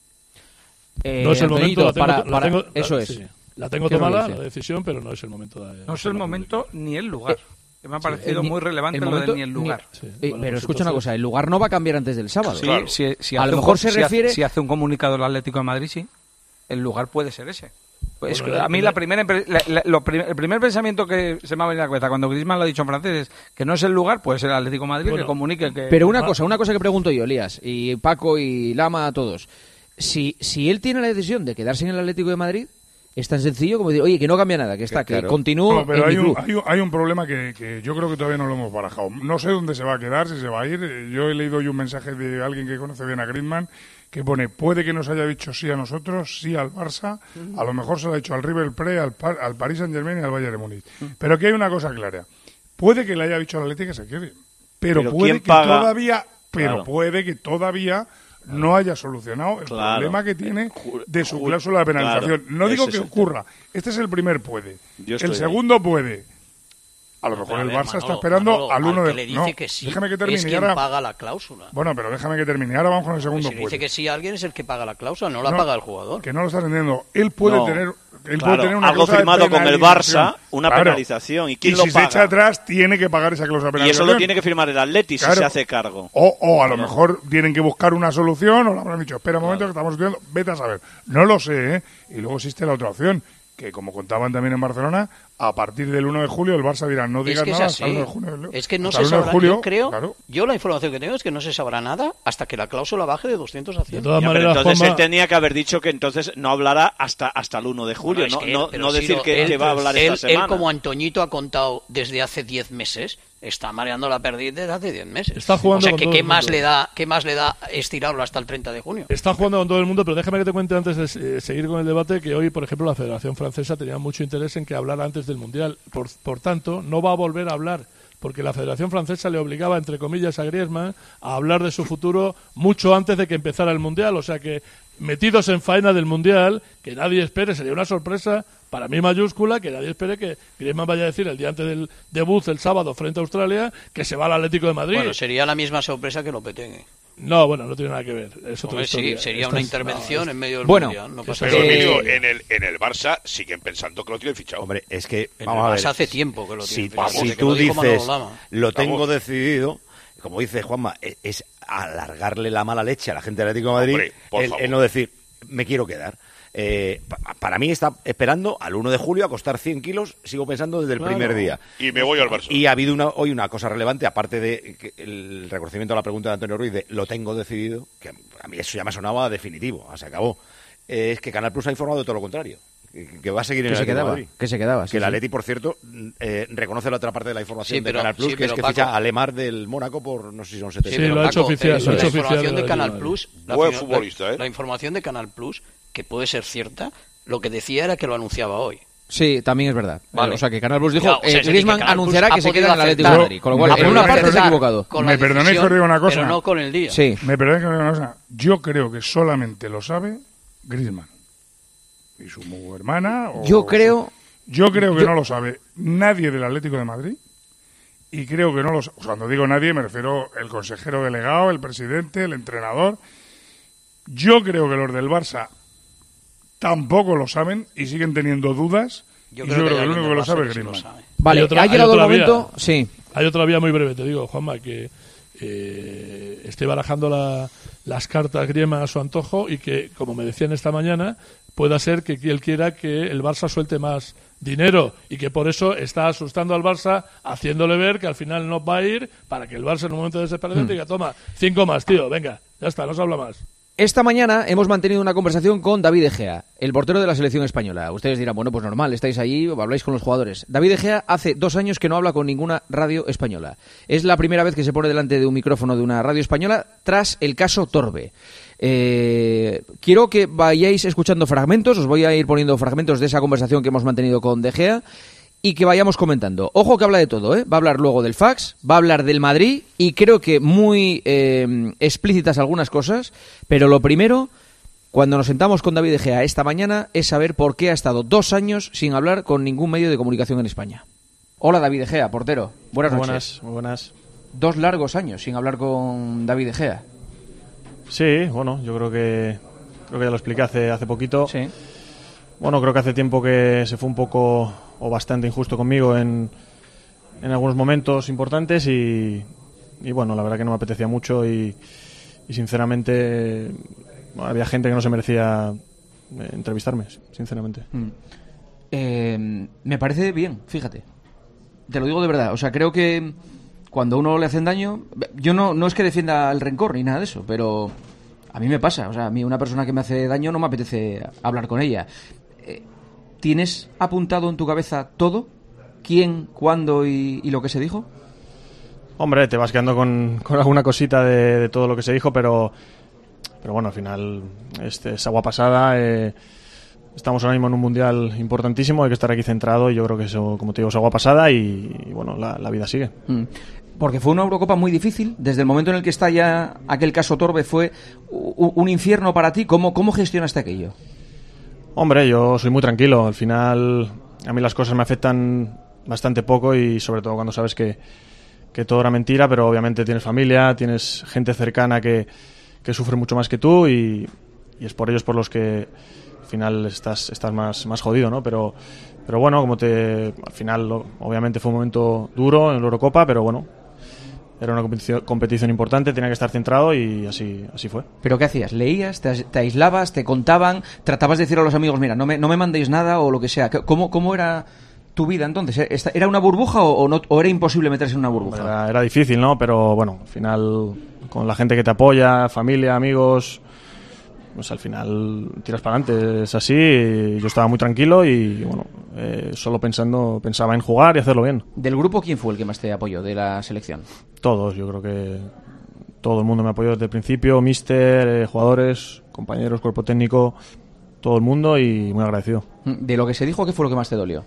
Eh, no es el momento, la tengo, para, la para, tengo, eso la, es. Sí, la tengo tomada, la decisión, pero no es el momento. De, no es el momento ni el lugar. Que me ha parecido sí, muy relevante el lo momento, de ni el lugar. Ni, sí, eh, bueno, pero escucha una cosa, el lugar no va a cambiar antes del sábado. Sí, claro. si, si a lo mejor se si refiere... Hace, si hace un comunicado el Atlético de Madrid, sí. El lugar puede ser ese. Pues bueno, a mí la primera, la, la, lo prim, el primer pensamiento que se me ha venido a la cabeza cuando Griezmann lo ha dicho en francés es que no es el lugar, pues el Atlético de Madrid bueno, que comunique que... Pero una cosa, una cosa que pregunto yo, Elías, y Paco y Lama, a todos. Si, si él tiene la decisión de quedarse en el Atlético de Madrid, es tan sencillo como decir, oye, que no cambia nada, que está, que, claro. que continúo no, pero en hay mi un, club. Hay un, hay un problema que, que yo creo que todavía no lo hemos barajado. No sé dónde se va a quedar, si se va a ir. Yo he leído hoy un mensaje de alguien que conoce bien a Griezmann que pone, puede que nos haya dicho sí a nosotros, sí al Barça, uh-huh. a lo mejor se lo ha dicho al River Plate, al, al Paris Saint-Germain y al Bayern de Múnich. Uh-huh. Pero aquí hay una cosa clara. Puede que le haya dicho al Atlético que se quede, pero, pero puede que paga? todavía, pero claro. puede que todavía no haya solucionado el claro. problema que tiene de su cláusula de penalización. Claro. No digo que ocurra. Este es el primer puede. El segundo ahí. puede. A lo mejor el Barça Manolo, está esperando Manolo, al uno de... le dice no, que sí, déjame que termine. es quien ahora... paga la cláusula. Bueno, pero déjame que termine. Ahora vamos con el segundo pues si puede. dice que sí, alguien es el que paga la cláusula, no la no, paga el jugador. Que no lo está entendiendo. Él puede no, tener... Él claro, puede tener una algo firmado con el Barça, una claro. penalización. ¿Y quién y lo si paga? se echa atrás, tiene que pagar esa cláusula de penalización. Y eso lo tiene que firmar el Atleti claro. si se hace cargo. O, o a lo no. mejor tienen que buscar una solución, o le habrán dicho, espera un momento claro. que estamos estudiando, vete a saber. No lo sé, ¿eh? Y luego existe la otra opción, que como contaban también en Barcelona, a partir del uno de julio el Barça dirá no digas es que nada es hasta el uno de junio. Es que no hasta se el uno de sabrá, julio, yo creo, claro. yo la información que tengo es que no se sabrá nada hasta que la cláusula baje de doscientos a cien. De todas Ya, maneras, pero entonces Juanma, él tenía que haber dicho que entonces no hablará hasta hasta el uno de julio, Bueno, es no, que, no, no Ciro, decir que, él, que va a hablar él, esta semana. Él, como Antoñito ha contado desde hace diez meses, está mareando la perdiz desde hace diez meses. Está jugando o sea, con que todo ¿qué el más, mundo. le da, ¿qué más le da estirarlo hasta el treinta de junio? Está jugando con todo el mundo, pero déjame que te cuente antes de eh, seguir con el debate que hoy, por ejemplo, la Federación Francesa tenía mucho interés en que hablara antes del Mundial. Por, por tanto, no va a volver a hablar, porque la Federación Francesa le obligaba, entre comillas, a Griezmann a hablar de su futuro mucho antes de que empezara el Mundial. O sea que, metidos en faena del Mundial, que nadie espere, sería una sorpresa para mí mayúscula, que nadie espere que Griezmann vaya a decir el día antes del debut, el sábado, frente a Australia, que se va al Atlético de Madrid. Bueno, sería la misma sorpresa que Lopetegui. No, bueno, no tiene nada que ver. Es otra Hombre, historia. sí, sería Esta una es- intervención no, en medio del bueno, Mundial. No pasa Pero nada. Emilio, en el, en el Barça siguen pensando que lo tienen fichado. Hombre, es que, En vamos el a ver. Barça hace tiempo que lo si, tienen fichado, si desde que tú lo dijo Manolo dices, Lama. lo tengo Vamos. decidido, como dice Juanma, es, es alargarle la mala leche a la gente del Atlético de Madrid, Hombre, por el, favor. el no decir, me quiero quedar. Eh, pa- para mí está esperando al uno de julio a costar cien kilos, sigo pensando desde el Claro. primer día. Y me voy al Barça. Y ha habido una, hoy una cosa relevante, aparte de que el reconocimiento a la pregunta de Antonio Ruiz de lo tengo decidido, que a mí eso ya me sonaba definitivo, se acabó. Eh, es que Canal Plus ha informado de todo lo contrario. Que, que va a seguir en Que el se Atlético de quedaba, Madrid. que se quedaba. sí, Que el sí. Atleti, por cierto, eh, reconoce la otra parte de la información Sí, pero- de Canal Plus, sí, que es pero que Paco- ficha a Lemar del Mónaco por no sé si son setenta. Sí, pero lo ha hecho Paco, oficial, eh, lo ha la hecho oficial información de de la Canal Liga. Plus, la, Buen fi- futbolista, la- ¿eh? la información de Canal Plus, que puede ser cierta, lo que decía era que lo anunciaba hoy. Sí, también es verdad. Vale. O sea, que Canal Plus dijo, Ya, o sea, eh, es decir, Griezmann que Canal Plus anunciará ha que se podido queda en el Atlético de acertar. Madrid. Con lo cual, Me en una perdonáis- parte se ha equivocado. Con Me la perdonáis decisión, que os diga una cosa. Pero no con el día. Sí. Me perdonáis que os diga una cosa. Yo creo que solamente lo sabe Griezmann. Y su hermana. o- Yo creo... Yo creo que yo- no lo sabe nadie del Atlético de Madrid. Y creo que no lo sabe. Cuando digo nadie, me refiero el consejero delegado, el presidente, el entrenador. Yo creo que los del Barça tampoco lo saben y siguen teniendo dudas. Yo y creo yo que creo que hay el alguien único que del lo Barça sabe que es sí lo Griezmann. sabe. Vale, Hay otra- ha hay llegado el otra vía. momento... Sí. Hay otra vía muy breve, te digo, Juanma, que eh, esté barajando la- las cartas Griezmann a su antojo y que, como me decían esta mañana, pueda ser que él quiera que el Barça suelte más dinero y que por eso está asustando al Barça, haciéndole ver que al final no va a ir para que el Barça en un momento de desesperación diga, toma, cinco más, tío, venga, ya está, no se habla más. Esta mañana hemos mantenido una conversación con David De Gea, el portero de la selección española. Ustedes dirán, bueno, pues normal, estáis allí, habláis con los jugadores. David De Gea hace dos años que no habla con ninguna radio española. Es la primera vez que se pone delante de un micrófono de una radio española tras el caso Torbe. Eh, quiero que vayáis escuchando fragmentos, os voy a ir poniendo fragmentos de esa conversación que hemos mantenido con De Gea y que vayamos comentando. Ojo que habla de todo, ¿eh? Va a hablar luego del fax, va a hablar del Madrid y creo que muy eh, explícitas algunas cosas, pero lo primero, cuando nos sentamos con David De Gea esta mañana, es saber por qué ha estado dos años sin hablar con ningún medio de comunicación en España. Hola David De Gea, portero. Buenas Muy noches. buenas, muy buenas. Dos largos años sin hablar con David De Gea. Sí, bueno, yo creo que creo que ya lo expliqué hace, hace poquito. Sí. Bueno, creo que hace tiempo que se fue un poco o bastante injusto conmigo en, en algunos momentos importantes y, y bueno, la verdad que no me apetecía mucho y, y sinceramente bueno, había gente que no se merecía eh, entrevistarme, sinceramente. Mm. Eh, me parece bien, fíjate. Te lo digo de verdad. O sea, creo que cuando a uno le hacen daño, yo no, no es que defienda el rencor ni nada de eso, pero a mí me pasa. O sea, a mí una persona que me hace daño no me apetece hablar con ella. Eh, ¿Tienes apuntado en tu cabeza todo? ¿Quién, cuándo y, y lo que se dijo? Hombre, te vas quedando con, con alguna cosita de, de todo lo que se dijo, pero, pero bueno, al final este, es agua pasada. Eh, estamos ahora mismo en un mundial importantísimo, hay que estar aquí centrado y yo creo que eso, como te digo, es agua pasada y, y bueno, la, la vida sigue. Mm. Porque fue una Eurocopa muy difícil. Desde el momento en el que está ya aquel caso Torbe fue u- un infierno para ti. ¿Cómo, cómo gestionaste aquello? Hombre, yo soy muy tranquilo. Al final, a mí las cosas me afectan bastante poco y sobre todo cuando sabes que, que todo era mentira, pero obviamente tienes familia, tienes gente cercana que, que sufre mucho más que tú y, y es por ellos por los que al final estás, estás más, más jodido, ¿no? Pero, pero bueno, como te al final lo, obviamente fue un momento duro en la Eurocopa, pero bueno, era una competición, competición importante, tenía que estar centrado y así, así fue. ¿Pero qué hacías? ¿Leías? Te, te aislabas? ¿Te contaban? ¿Tratabas de decir a los amigos, mira, no me, no me mandéis nada o lo que sea? ¿Cómo, cómo era tu vida entonces? ¿Era una burbuja o, o, no, o era imposible meterse en una burbuja? Era, era difícil, ¿no? Pero bueno, al final, con la gente que te apoya, familia, amigos, pues al final tiras para adelante. Es así. Y yo estaba muy tranquilo y bueno, eh, solo pensando, pensaba en jugar y hacerlo bien. ¿Del grupo quién fue el que más te apoyó de la selección? Todos, yo creo que todo el mundo me apoyó desde el principio, míster, eh, jugadores, compañeros, cuerpo técnico, todo el mundo, y muy agradecido. De lo que se dijo, ¿qué fue lo que más te dolió?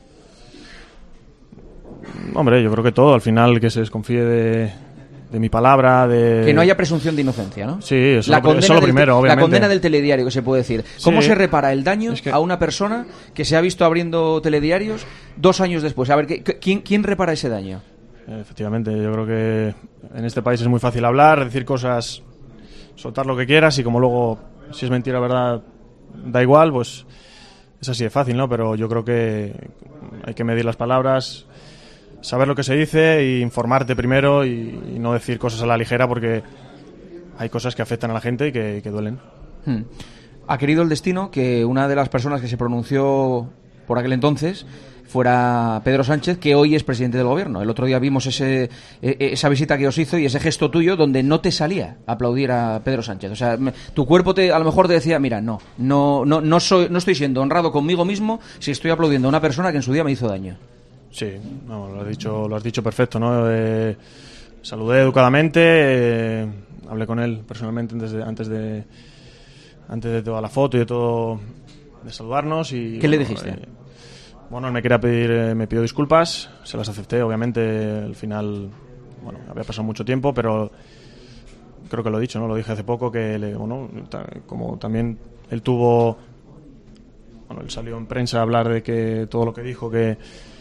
Hombre, yo creo que todo. Al final, que se desconfíe de, de mi palabra, de... Que no haya presunción de inocencia, ¿no? Sí, eso, la lo, eso lo primero, del, obviamente. La condena del telediario, que se puede decir. ¿Cómo sí. se repara el daño es que... a una persona que se ha visto abriendo telediarios dos años después? A ver, ¿quién, quién repara ese daño? Efectivamente, yo creo que en este país es muy fácil hablar, decir cosas, soltar lo que quieras, y como luego, si es mentira o verdad, da igual, pues es así de fácil, ¿no? Pero yo creo que hay que medir las palabras, saber lo que se dice e informarte primero, y, y no decir cosas a la ligera, porque hay cosas que afectan a la gente y que, que duelen. Hmm. Ha querido el destino que una de las personas que se pronunció por aquel entonces fuera Pedro Sánchez, que hoy es presidente del gobierno. El otro día vimos ese esa visita que os hizo y ese gesto tuyo donde no te salía aplaudir a Pedro Sánchez. O sea, tu cuerpo te, a lo mejor te decía, mira, no, no, no, no soy, no estoy siendo honrado conmigo mismo si estoy aplaudiendo a una persona que en su día me hizo daño. Sí, no, lo has dicho, lo has dicho perfecto, ¿no? Eh, saludé educadamente, eh, hablé con él personalmente antes de, antes de, antes de toda la foto y de todo, de saludarnos. Y ¿qué bueno, le dijiste? Eh, Bueno, él me quería pedir, eh, me pidió disculpas, se las acepté, obviamente. Al final, bueno, había pasado mucho tiempo, pero creo que lo he dicho, ¿no? Lo dije hace poco, que le, bueno, ta, como también él tuvo, bueno, él salió en prensa a hablar de que todo lo que dijo, que,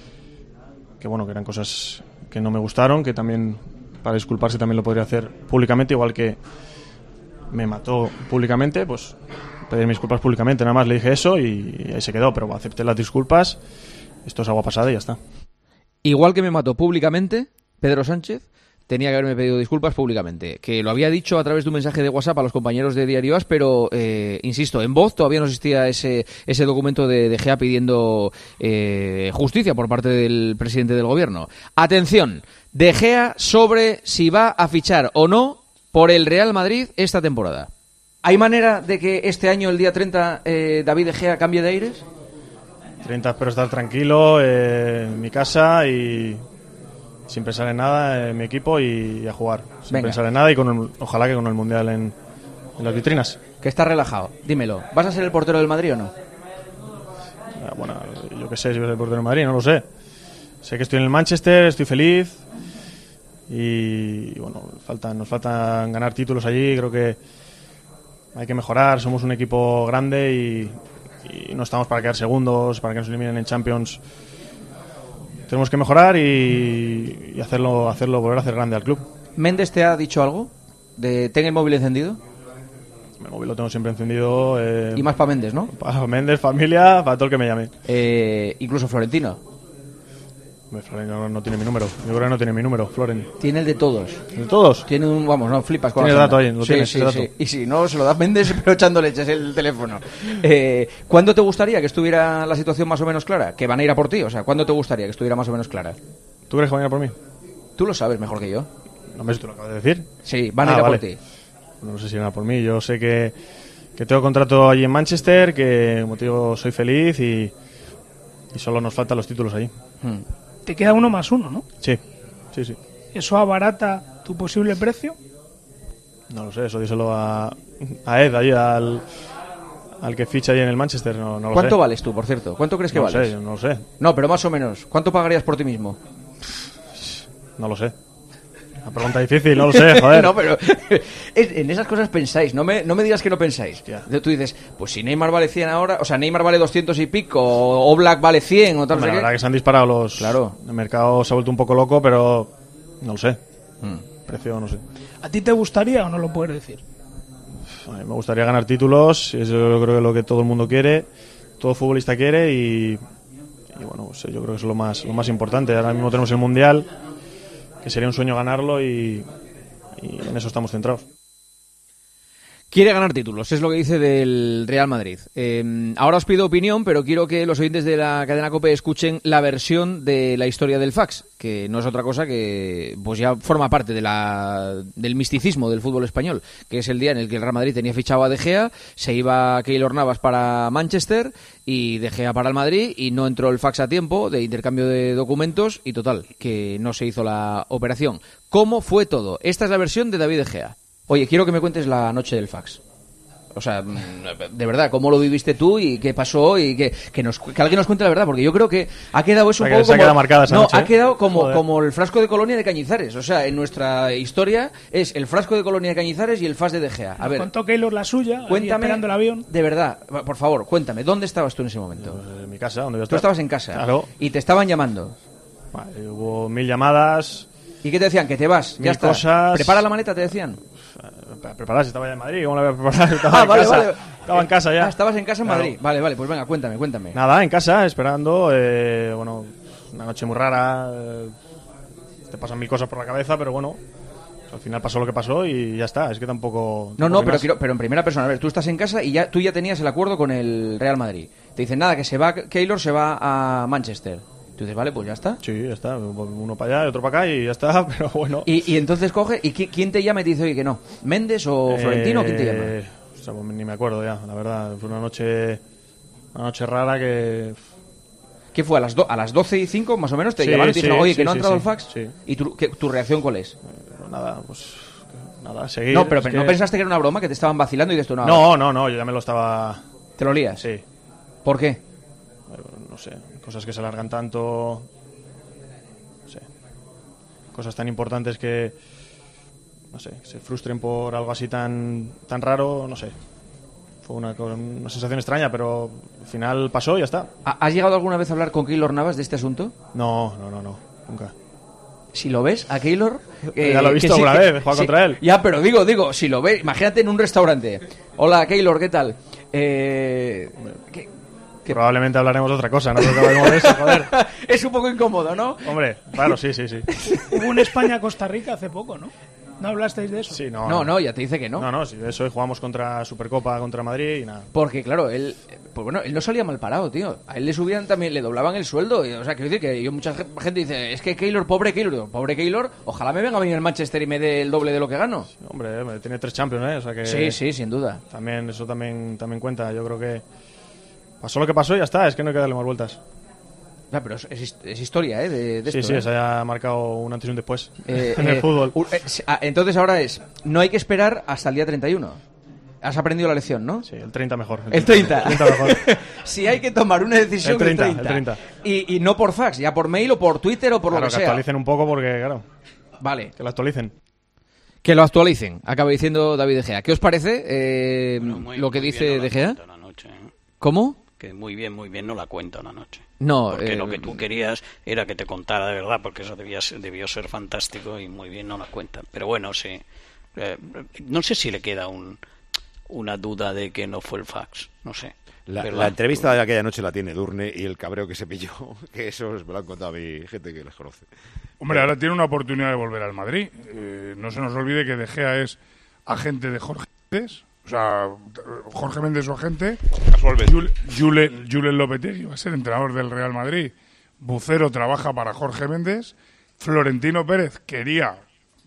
que bueno, que eran cosas que no me gustaron, que también para disculparse también lo podría hacer públicamente, igual que me mató públicamente, pues pedir mis disculpas públicamente, nada más le dije eso y ahí se quedó, pero acepté las disculpas, esto es agua pasada y ya está. Igual que me mató públicamente, Pedro Sánchez tenía que haberme pedido disculpas públicamente, que lo había dicho a través de un mensaje de WhatsApp a los compañeros de Diario As, pero eh, insisto, en voz todavía no existía ese ese documento de De Gea pidiendo eh, justicia por parte del presidente del gobierno. Atención, De Gea sobre si va a fichar o no por el Real Madrid esta temporada. ¿Hay manera de que este año, el día treinta, eh, David De Gea cambie de aires? treinta espero estar tranquilo eh, en mi casa y sin pensar en nada en mi equipo y a jugar. Sin Venga. pensar en nada y con el, ojalá que con el Mundial en, en las vitrinas. Que estás relajado. Dímelo, ¿vas a ser el portero del Madrid o no? Ah, bueno, yo qué sé si voy a ser el portero del Madrid, no lo sé. Sé que estoy en el Manchester, estoy feliz y bueno, faltan, nos faltan ganar títulos allí, creo que hay que mejorar, somos un equipo grande y, y no estamos para quedar segundos, para que nos eliminen en Champions. Tenemos que mejorar y, y hacerlo, hacerlo, volver a hacer grande al club. ¿Méndez te ha dicho algo? De ¿ten el móvil encendido? El móvil lo tengo siempre encendido. Eh, y más para Méndez, ¿no? Para Méndez, familia, para todo el que me llame. Eh, incluso Florentino. Floren no, no tiene mi número. Yo creo que no tiene mi número, Floren. Tiene el de todos. ¿El de todos? Tiene un, vamos, no flipas con tiene la el dato ahí, lo sí, tienes, sí, el dato. Sí. Y si no, se lo da Méndez, pero echando leches el teléfono. Eh, ¿Cuándo te gustaría que estuviera la situación más o menos clara? Que van a ir a por ti, o sea, ¿cuándo te gustaría que estuviera más o menos clara? ¿Tú crees que van a ir a por mí? Tú lo sabes mejor que yo. No me tú lo acabas de decir. Sí, van a ah, ir a vale. por ti. No sé si van a por mí. Yo sé que, que tengo contrato allí en Manchester, que como te digo, soy feliz y, y solo nos faltan los títulos allí. Hmm. Te queda uno más uno, ¿no? Sí, sí, sí. ¿Eso abarata tu posible precio? No lo sé, eso díselo a, a Ed, allí, al, al que ficha allí en el Manchester. No, no lo ¿Cuánto sé. vales tú, por cierto? ¿Cuánto crees que no vales? Lo sé, yo no lo sé. No, pero más o menos. ¿Cuánto pagarías por ti mismo? No lo sé. Una pregunta difícil, no lo sé, joder. No, pero en esas cosas pensáis, no me, no me digas que no pensáis. Ya. Tú dices, pues si Neymar vale cien ahora, o sea, Neymar vale doscientos y pico, o Oblak vale cien, o tal. Hombre, no sé la verdad qué. que se han disparado los... Claro. El mercado se ha vuelto un poco loco, pero no lo sé. Hmm. Precio, no sé. ¿A ti te gustaría o no lo puedes decir? A mí me gustaría ganar títulos, eso yo creo que es lo que todo el mundo quiere, todo futbolista quiere y, y bueno, pues yo creo que es lo más, lo más importante. Ahora mismo tenemos el Mundial, que sería un sueño ganarlo y... y en eso estamos centrados. Quiere ganar títulos, es lo que dice del Real Madrid. Eh, ahora os pido opinión, pero quiero que los oyentes de la cadena COPE escuchen la versión de la historia del fax, que no es otra cosa que pues ya forma parte de la, del misticismo del fútbol español, que es el día en el que el Real Madrid tenía fichado a De Gea, se iba Keylor Navas para Manchester y De Gea para el Madrid, y no entró el fax a tiempo de intercambio de documentos y total, que no se hizo la operación. ¿Cómo fue todo? Esta es la versión de David De Gea. Oye, quiero que me cuentes la noche del fax. O sea, de verdad, ¿cómo lo viviste tú y qué pasó? Y que, que, nos, que alguien nos cuente la verdad, porque yo creo que ha quedado eso un poco como... Quedado marcada esa no, noche, ha quedado ¿eh? como, como el frasco de Colonia de Cañizares. O sea, en nuestra historia es el frasco de Colonia de Cañizares y el fax de De Gea. A ver, contó Keylor la suya, cuéntame, esperando el avión. De verdad, por favor, cuéntame, ¿dónde estabas tú en ese momento? En mi casa, donde yo estaba. Tú estabas en casa. Claro. Y te estaban llamando. Vale, hubo mil llamadas. ¿Y qué te decían? Que te vas, mil ya está. Cosas. Prepara la maleta, te decían. Prepararse, estaba ya en Madrid, ¿cómo la voy a preparar? Estaba ah, en vale, casa. vale. Estaba en casa ya. Ah, estabas en casa en claro. Madrid. Vale, vale, pues venga, cuéntame, cuéntame. Nada, en casa, esperando, eh, bueno, una noche muy rara, eh, te pasan mil cosas por la cabeza, pero bueno, al final pasó lo que pasó y ya está, es que tampoco... No, no, pero, quiero, pero en primera persona, a ver, tú estás en casa y ya tú ya tenías el acuerdo con el Real Madrid. Te dicen, nada, que se va, Keylor se va a Manchester. Tú dices, vale, pues ya está. Sí, ya está. Uno para allá y otro para acá y ya está, pero bueno. Y, y entonces coge, ¿y quién te llama y te dice, oye, que no? ¿Méndez o eh, Florentino? ¿Quién te llama? O sea, pues ni me acuerdo ya, la verdad. Fue una noche una noche rara que... ¿Qué fue? ¿A las, do, a las doce y cinco más o menos te sí, llamaron y te sí, dijeron, oye, sí, que no ha sí, entrado sí, el fax? Sí. ¿Y tu, que, tu reacción cuál es? Pero nada, pues... Nada, seguir. No, pero, pero que... ¿no pensaste que era una broma, que te estaban vacilando y de esto no? No, no, no, yo ya me lo estaba... ¿Te lo lías? Sí. ¿Por qué? No sé, cosas que se alargan tanto... Cosas tan importantes que, no sé, se frustren por algo así tan tan raro, no sé. Fue una, una sensación extraña, pero al final pasó y ya está. ¿Has llegado alguna vez a hablar con Keylor Navas de este asunto? No, no, no, no, nunca. Si lo ves, a Keylor... Eh, ya lo he visto una sí, vez, juega sí, contra él. Ya, pero digo, digo, si lo ves, imagínate en un restaurante. Hola, Keylor, ¿qué tal? Eh... ¿qué? Que probablemente hablaremos de otra cosa, no creo que hablemos de eso, joder. Es un poco incómodo, ¿no? Hombre, claro, sí, sí, sí. Hubo un España-Costa Rica hace poco, ¿no? ¿No hablasteis de eso? Sí, no. No, no, ya te dice que no. No, no, sí, de eso jugamos contra Supercopa, contra Madrid y nada. Porque, claro, él, pues bueno, él no salía mal parado, tío. A él le subían también, le doblaban el sueldo. Y, o sea, quiero decir que yo, mucha gente dice, es que Keylor, pobre Keylor. Digo, pobre Keylor, ojalá me venga a venir el Manchester y me dé el doble de lo que gano. Sí, hombre, tiene tres Champions, ¿eh? O sea que sí, sí, sin duda. También, eso también, también cuenta. Yo creo que pasó lo que pasó y ya está, es que no hay que darle más vueltas. No, pero es, es, es historia, ¿eh? De, de sí, esto, sí, ¿eh? se haya marcado un antes y un después eh, en el eh, fútbol. Uh, eh, entonces ahora es, no hay que esperar hasta el día treinta y uno. Has aprendido la lección, ¿no? Sí, el treinta mejor. El treinta. El treinta mejor. Si hay que tomar una decisión, el treinta. El treinta. El treinta. Y, y no por fax, ya por mail o por Twitter o por claro, lo que, que sea. Que actualicen un poco porque, claro. Vale. Que lo actualicen. Que lo actualicen, acaba diciendo David De Gea. ¿Qué os parece eh, bueno, muy, lo que dice De Gea? Noche, ¿eh? ¿Cómo? Que muy bien, muy bien no la cuenta una noche. No, porque eh, lo que tú querías era que te contara de verdad, porque eso debía, debió ser fantástico y muy bien no la cuenta. Pero bueno, sí. Eh, no sé si le queda un, una duda de que no fue el fax, no sé. La, la entrevista de aquella noche la tiene Durne y el cabreo que se pilló, que eso me lo han contado a mi gente que les conoce. Hombre, ahora tiene una oportunidad de volver al Madrid. Eh, no se nos olvide que De Gea es agente de Jorge Méndez. O sea, Jorge Méndez su agente. Julen, Julen Lopetegui va a ser entrenador del Real Madrid. Bucero trabaja para Jorge Méndez. Florentino Pérez quería,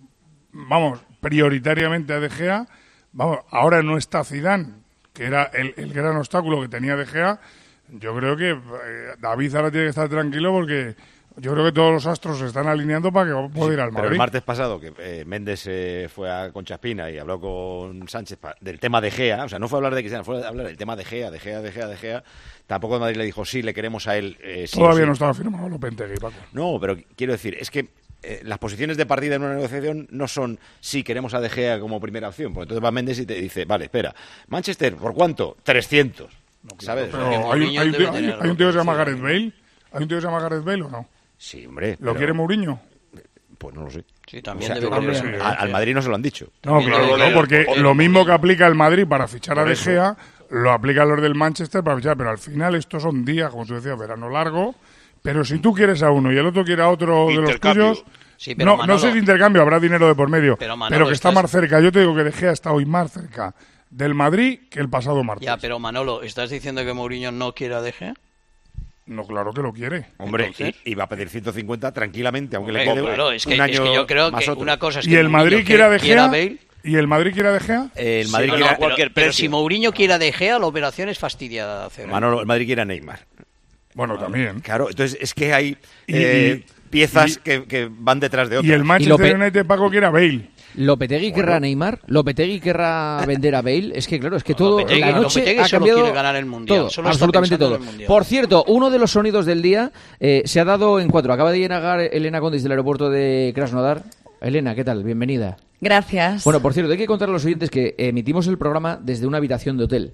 vamos, prioritariamente a De Gea. Vamos, ahora no está Zidane, que era el, el gran obstáculo que tenía De Gea. Yo creo que eh, David ahora tiene que estar tranquilo porque yo creo que todos los astros se están alineando para que pueda ir al Madrid. Pero el martes pasado, que eh, Méndez eh, fue a Conchaspina y habló con Sánchez pa, del tema de Gea, o sea, no fue a hablar de Cristiano, fue a hablar del tema de Gea, de Gea, de Gea, de Gea. Tampoco el Madrid le dijo, sí, le queremos a él. Eh, sí Todavía sí. no estaba firmado Lopetegui, Paco. No, pero quiero decir, es que eh, las posiciones de partida en una negociación no son, sí, queremos a De Gea como primera opción. Pues entonces va Méndez y te dice, vale, espera, Manchester, ¿por cuánto? trescientos. No, ¿sabes? Pero hay, hay, hay, tío, hay, hay un tío que se llama Gareth Bale. ¿Hay un tío que se llama Gareth Bale o no? Sí, hombre. ¿Lo pero... quiere Mourinho? Pues no lo sé. Sí, también. O sea, debe también ser, a, al Madrid no se lo han dicho. No, claro, no, porque lo mismo que aplica el Madrid para fichar a De Gea, lo aplican los del Manchester para fichar. Pero al final estos son días, como tú decías, verano largo. Pero si tú quieres a uno y el otro quiere a otro de los tuyos, Sí, pero no, Manolo, no sé de intercambio, habrá dinero de por medio, pero, pero, Manolo, que está estás... más cerca. Yo te digo que De Gea está hoy más cerca del Madrid que el pasado martes. Ya, pero Manolo, ¿estás diciendo que Mourinho no quiere a De Gea? No, claro que lo quiere. Hombre, y, y va a pedir ciento cincuenta tranquilamente, aunque Hombre, le quede claro, es que, un año es que yo creo más que otro. una cosa es ¿Y que el Madrid quiere a De Gea? Bale. ¿Y el Madrid quiere a De Gea? El Madrid Sí, quiere no, a pero, cualquier pero precio. si Mourinho quiere a De Gea, la operación es fastidiada de hacer. Manolo, el Madrid quiere a Neymar. Bueno, también. Claro, entonces es que hay Y- eh, y- piezas y- que, que van detrás de otras. Y el Manchester United, Paco, quiere a Bale. ¿Lopetegui querrá a Neymar? ¿Lopetegui querrá vender a Bale? Es que, claro, es que todo Lopetegui- la noche Lopetegui ha solo cambiado quiere ganar el Mundial, todo, solo está absolutamente pensando todo. en el Mundial. Por cierto, uno de los sonidos del día eh, se ha dado en cuatro. Acaba de llegar Elena Condis del aeropuerto de Krasnodar. Elena, ¿qué tal? Bienvenida. Gracias. Bueno, por cierto, hay que contar a los oyentes que emitimos el programa desde una habitación de hotel.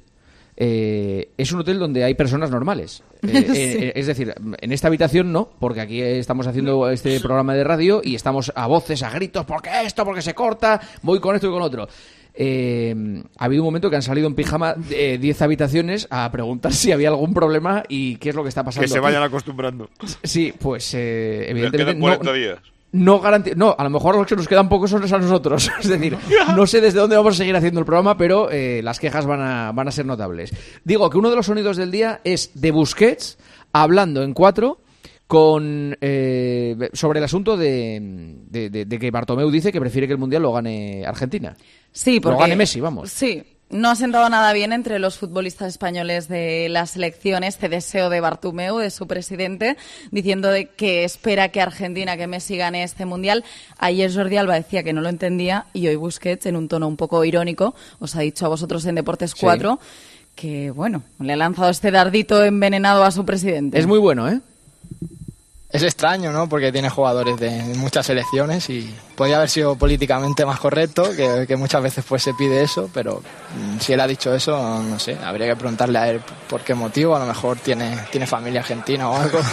Eh, es un hotel donde hay personas normales. Eh, Sí. eh, es decir, en esta habitación no, porque aquí estamos haciendo este programa de radio y estamos a voces, a gritos, ¿por qué esto? ¿Por qué se corta? Voy con esto y con otro. Eh, ha habido un momento que han salido en pijama de diez habitaciones a preguntar si había algún problema y qué es lo que está pasando. Que se aquí. vayan acostumbrando. Sí, pues eh, Les evidentemente quedan cuarenta no, días. no garanti- no, a lo mejor los que nos quedan pocos son a nosotros. Es decir, no sé desde dónde vamos a seguir haciendo el programa, pero eh, las quejas van a, van a ser notables. Digo que uno de los sonidos del día es de Busquets hablando en cuatro con eh, sobre el asunto de, de, de- de que Bartomeu dice que prefiere que el Mundial lo gane Argentina. Sí, porque... Lo gane Messi, vamos. Sí, no ha sentado nada bien entre los futbolistas españoles de las selecciones este deseo de Bartomeu, de su presidente, diciendo de que espera que Argentina, que Messi gane este Mundial. Ayer Jordi Alba decía que no lo entendía y hoy Busquets, en un tono un poco irónico, os ha dicho a vosotros en Deportes cuatro que, bueno, le ha lanzado este dardito envenenado a su presidente. Es muy bueno, ¿eh? Es extraño, ¿no? Porque tiene jugadores de muchas selecciones y podría haber sido políticamente más correcto, que, que muchas veces pues se pide eso, pero mm, si él ha dicho eso, no sé, habría que preguntarle a él por qué motivo, a lo mejor tiene, tiene familia argentina o algo.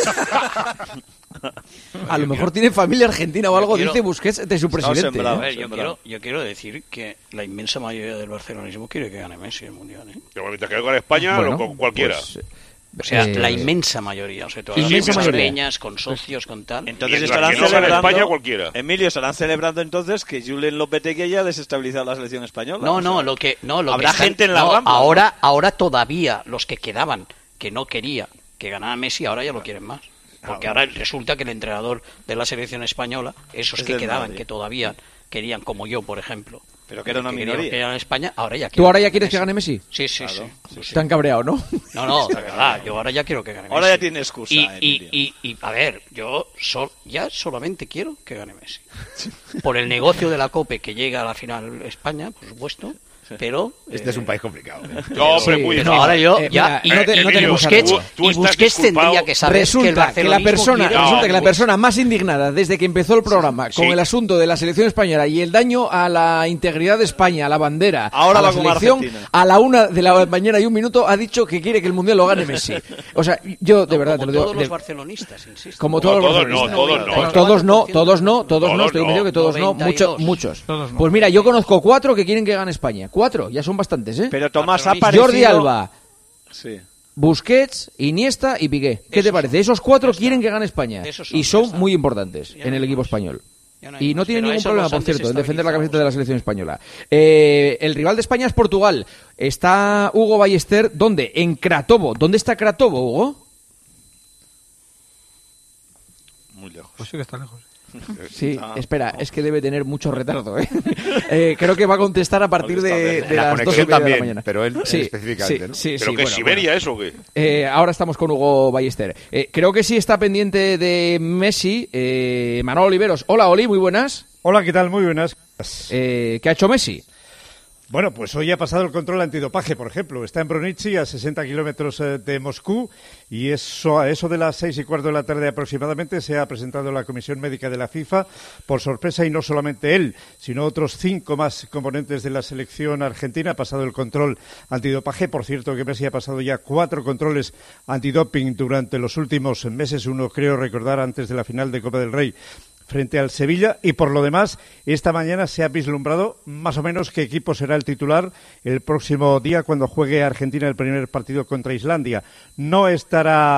A lo mejor tiene familia argentina o algo, Yo quiero- dice Busquets de su presidente. A ¿eh? ver, yo quiero, yo quiero decir que la inmensa mayoría del barcelonismo quiere que gane Messi el Mundial, ¿eh? Que mientras que gane España, Bueno, lo, cu- cualquiera. pues, O sea, Eh, la inmensa mayoría, o sea, todas inmensa las mayoría. peñas, con socios, con tal. Entonces Mientras estarán que no gane celebrando, España, cualquiera. Emilio, estarán celebrando entonces que Julen Lopetegui haya desestabilizado la selección española. No, O no, sea, lo que no, lo habrá que están- gente en la no, Rambla, ¿no? ahora, ahora todavía los que quedaban que no quería que ganara Messi, ahora ya lo quieren más. Porque ahora resulta que el entrenador de la selección española, esos Es que del quedaban, Madrid. que todavía querían, como yo, por ejemplo, Pero que era una querían minoría. que gane España, ahora ya ¿Tú quieren ahora ya que quieres gane que gane Messi? Sí, sí, Claro. sí. sí. Te han cabreado, ¿no? No, no, de verdad, yo ahora ya quiero que gane Messi. Ahora ya tiene excusa, Y, y, Emilio. y, y, a ver, yo sol- ya solamente quiero que gane Messi. Por el negocio de la COPE que llega a la final España, por supuesto, pero... Este es un país complicado. ¿eh? No, hombre, Sí, muy Pero difícil. ahora yo Eh, ya... mira, y, no te- y- no y tenemos Busquets, Tú- tú y estás Busquets tendría disculpado. que saber que el Resulta que la barcelonismo persona, quiere- resulta que la pues- persona más indignada desde que empezó el programa con Sí. el asunto de la selección española y el daño a la integridad de España, a la bandera, Ahora a la va con selección, Argentina. a la una de la mañana y un minuto ha dicho que quiere que el mundial lo gane Messi. O sea, yo de No, verdad te como lo digo. todos de- los barcelonistas, insisto. como No, todos los todos no, barcelonistas. todos no. Pues todos no, todos no, todos no, Todos estoy no. convencido que todos no, noventa y muchos, dos. muchos. Todos no. Pues mira, yo conozco cuatro que quieren que gane España. Cuatro, ya son bastantes, ¿eh? Pero Tomás ha Jordi parecido... Jordi Alba, Sí. Busquets, Iniesta y Piqué. ¿Qué Esos te parece? Esos cuatro quieren que gane España. Esos son, Y ya son está. muy importantes Ya en no el hay equipo más. español. Ya no hay Y no más. tiene Pero ningún esos problema, los por han cierto, en defender la camiseta de la desestabilizado. selección española. Eh, el rival de España es Portugal. Está Hugo Ballester. ¿Dónde? En Cratovo. ¿Dónde está Cratovo, Hugo? Muy lejos. Pues sí que está lejos. Sí, espera, es que debe tener mucho retardo. ¿eh? Eh, creo que va a contestar a partir de, de La las dos y conexión media de también, la mañana. pero él Sí, específicamente, sí, ¿no? sí, ¿Pero sí, que bueno, Siberia bueno. eso o qué? Eh, ahora estamos con Hugo Ballester. Eh, creo que sí está pendiente de Messi. Eh, Manuel Oliveros. Hola, Oli, muy buenas. Hola, ¿qué tal? Muy buenas. Eh, ¿Qué ha hecho Messi? Bueno, pues hoy ha pasado el control antidopaje, por ejemplo. Está en Bronichi, a sesenta kilómetros eh, de Moscú, y eso, a eso de las seis y cuarto de la tarde aproximadamente se ha presentado la Comisión Médica de la FIFA. Por sorpresa, y no solamente él, sino otros cinco más componentes de la selección argentina. Ha pasado el control antidopaje. Por cierto, que Messi ha pasado ya cuatro controles antidoping durante los últimos meses. Uno, creo recordar, antes de la final de Copa del Rey frente al Sevilla, y por lo demás, esta mañana se ha vislumbrado más o menos qué equipo será el titular el próximo día cuando juegue Argentina el primer partido contra Islandia. No estará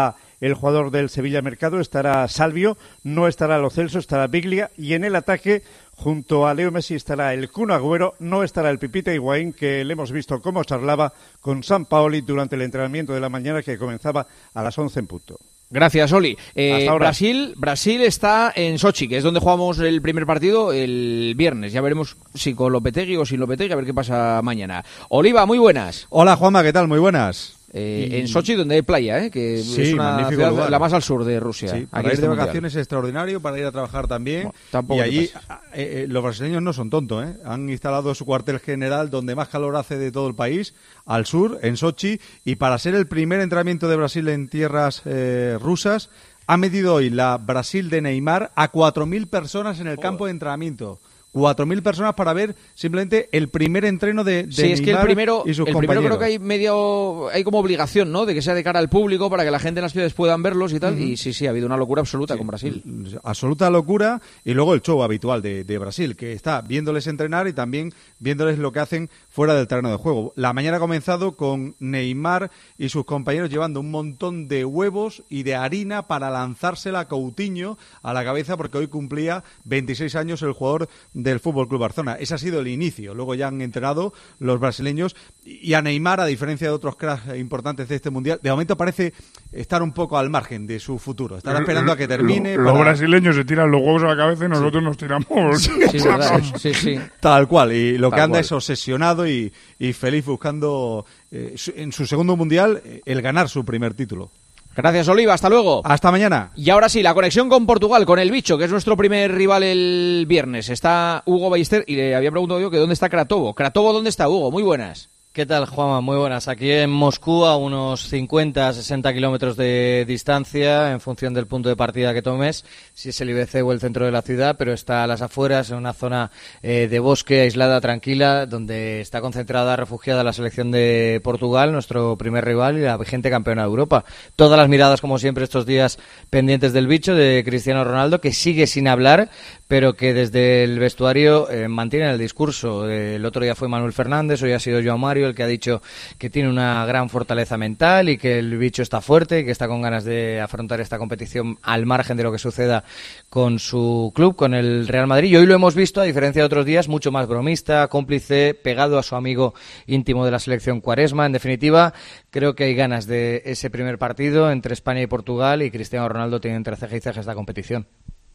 el jugador del Sevilla Mercado, estará Salvio, no estará Lo Celso, estará Biglia, y en el ataque, junto a Leo Messi, estará el Kun Agüero, no estará el Pipita Higuaín, que le hemos visto cómo charlaba con Sampaoli durante el entrenamiento de la mañana, que comenzaba a las once en punto. Gracias, Oli. Eh, Hasta ahora. Brasil, Brasil está en Sochi, que es donde jugamos el primer partido el viernes. Ya veremos si con Lopetegui o sin Lopetegui, a ver qué pasa mañana. Oliva, muy buenas. Hola, Juanma, ¿qué tal? Muy buenas. Eh, y... En Sochi, donde hay playa, ¿eh? Que sí, es una ciudad lugar. La más al sur de Rusia. Sí, para ir de vacaciones es extraordinario, para ir a trabajar también. Bueno, y allí eh, eh, los brasileños no son tontos, ¿eh? Han instalado su cuartel general donde más calor hace de todo el país, al sur, en Sochi, y para ser el primer entrenamiento de Brasil en tierras eh, rusas, ha medido hoy la Brasil de Neymar a cuatro mil personas en el campo de entrenamiento. cuatro mil personas para ver simplemente el primer entreno de, de sí, Neymar es que el primero, y sus el compañeros. primero creo que hay medio, hay como obligación, ¿no? De que sea de cara al público para que la gente en las ciudades puedan verlos y tal. Uh-huh. Y sí, sí, ha habido una locura absoluta sí, con Brasil. Absoluta locura. Y luego el show habitual de, de Brasil, que está viéndoles entrenar y también viéndoles lo que hacen fuera del terreno de juego. La mañana ha comenzado con Neymar y sus compañeros llevando un montón de huevos y de harina para lanzársela a Coutinho a la cabeza, porque hoy cumplía veintiséis años el jugador del Fútbol Club Barcelona. Ese ha sido el inicio. Luego ya han entrenado los brasileños, y a Neymar, a diferencia de otros cracks importantes de este mundial, de momento parece estar un poco al margen de su futuro. Estará esperando a que termine. Los para... brasileños se tiran los huevos a la cabeza y nosotros sí. nos tiramos. Sí, sí, verdad. sí, sí. Tal cual. Y lo Tal que anda cual. es obsesionado y, y feliz buscando eh, en su segundo mundial el ganar su primer título. Gracias, Oliva. Hasta luego. Hasta mañana. Y ahora sí, la conexión con Portugal, con el Bicho, que es nuestro primer rival el viernes. Está Hugo Ballester y le había preguntado yo que dónde está Kratovo. Kratovo, ¿dónde está, Hugo? Muy buenas. ¿Qué tal, Juanma? Muy buenas. Aquí en Moscú, a unos cincuenta a sesenta kilómetros de distancia, en función del punto de partida que tomes, si es el I B C o el centro de la ciudad, pero está a las afueras, en una zona eh, de bosque aislada, tranquila, donde está concentrada, refugiada la selección de Portugal, nuestro primer rival y la vigente campeona de Europa. Todas las miradas, como siempre, estos días pendientes del Bicho, de Cristiano Ronaldo, que sigue sin hablar, pero que desde el vestuario eh, mantiene el discurso. Eh, el otro día fue Manuel Fernández, hoy ha sido Joao Mario, el que ha dicho que tiene una gran fortaleza mental y que el Bicho está fuerte y que está con ganas de afrontar esta competición al margen de lo que suceda con su club, con el Real Madrid. Y hoy lo hemos visto, a diferencia de otros días, mucho más bromista, cómplice, pegado a su amigo íntimo de la selección, Quaresma. En definitiva, creo que hay ganas de ese primer partido entre España y Portugal, y Cristiano Ronaldo tiene entre ceja y ceja esta competición.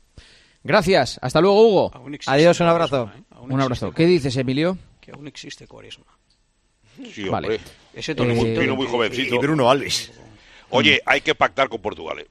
Gracias. Hasta luego, Hugo. Adiós, un abrazo. Quaresma, ¿eh? Un abrazo. ¿Qué dices, Emilio? Que aún existe Quaresma. Sí, vale. hombre. Ese Tiene muy, eh, muy jovencito. Y Bruno Alves. Oye, hay que pactar con Portugal, ¿eh?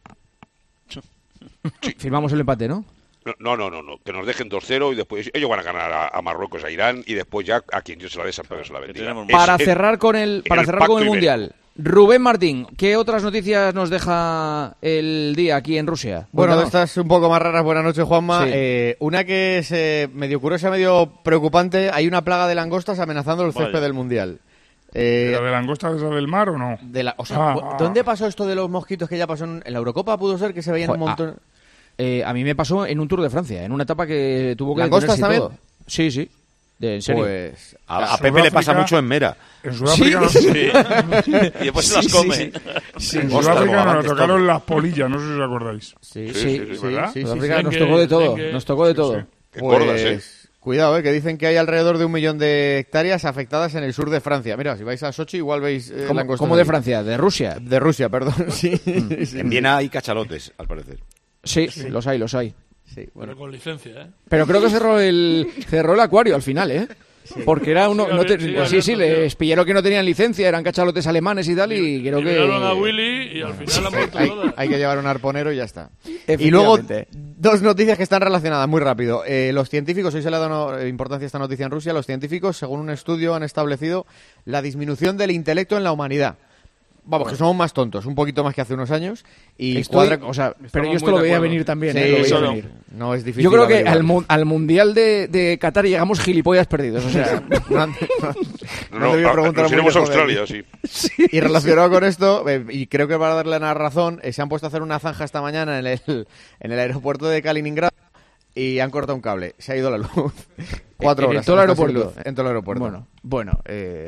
Sí. Firmamos el empate, ¿no? No, no, no, no, que nos dejen dos cero y después ellos van a ganar a, a Marruecos, a Irán, y después ya a quien Dios se la dé, San Pedro se la bendiga. Para es, cerrar es, con el para el cerrar con el ibérico. Mundial, Rubén Martín, ¿qué otras noticias nos deja el día aquí en Rusia? Bueno, Cuéntanos. estas un poco más raras. Buenas noches, Juanma. Sí. Eh, una que es eh, medio curiosa, medio preocupante. Hay una plaga de langostas amenazando el césped Vaya. del Mundial. Eh, ¿Pero de langostas esa del mar o no? De la, o sea, Ah, ¿dónde pasó esto de los mosquitos que ya pasó en, en la Eurocopa? ¿Pudo ser que se veían un Joder, montón? ah, eh, a mí me pasó en un Tour de Francia, en una etapa que tuvo que ¿Langostas detenerse y también? todo. Sí, sí. De, en serio. Pues a, a Pepe le pasa mucho en Mera. En Sudáfrica no Sí. Y después se las Sí, come. sí, sí. En Ostras, Sudáfrica nos bogavantes tocaron todo. las polillas, no sé si os acordáis. Sí, Sí, sí, sí, ¿verdad? sí, sí, Sudáfrica sí. nos Dengue, tocó de todo, dengue. nos tocó de Sí, todo. sí. Qué gordas, ¿eh? Pues cuidado, eh, que dicen que hay alrededor de un millón de hectáreas afectadas en el sur de Francia. Mira, si vais a Sochi igual veis eh, ¿Cómo, langostas cómo de ahí. Francia? ¿De Rusia? De Rusia, perdón. Sí. Mm. Sí. En Viena hay cachalotes, al parecer. Sí, sí, los hay, los hay. Sí, Bueno, bueno. con licencia, ¿eh? Pero creo que cerró el cerró el acuario al final, ¿eh? Porque era uno... Sí, no te- sí, sí, abierto, sí, tío. les pillaron que no tenían licencia, eran cachalotes alemanes y tal, y creo que... Liberaron a Willy y al final han muerto Hay, todas. hay que llevar un arponero y ya está. Y luego, dos noticias que están relacionadas, muy rápido. Eh, los científicos, hoy se le ha dado importancia a esta noticia en Rusia, los científicos, según un estudio, han establecido la disminución del intelecto en la humanidad. Vamos, que somos más tontos, un poquito más que hace unos años. Y Estoy- cuadra- o sea, pero estamos yo esto muy lo de veía acuerdo. venir también, Sí, ¿eh? Lo veía eso no. venir. No es difícil. Yo creo que averiguar. al, mu- al Mundial de, de Qatar llegamos gilipollas perdidos, o sea... No, no, No, no debía a- preguntar nos muy iremos a lejos de Australia, aquí. sí. Y relacionado con esto, eh, y creo que para darle una razón, eh, se han puesto a hacer una zanja esta mañana en el, en el aeropuerto de Kaliningrado y han cortado un cable. Se ha ido la luz. Cuatro ¿En horas. todo el está sin aeropuerto? luz, En todo el aeropuerto. Bueno. bueno eh,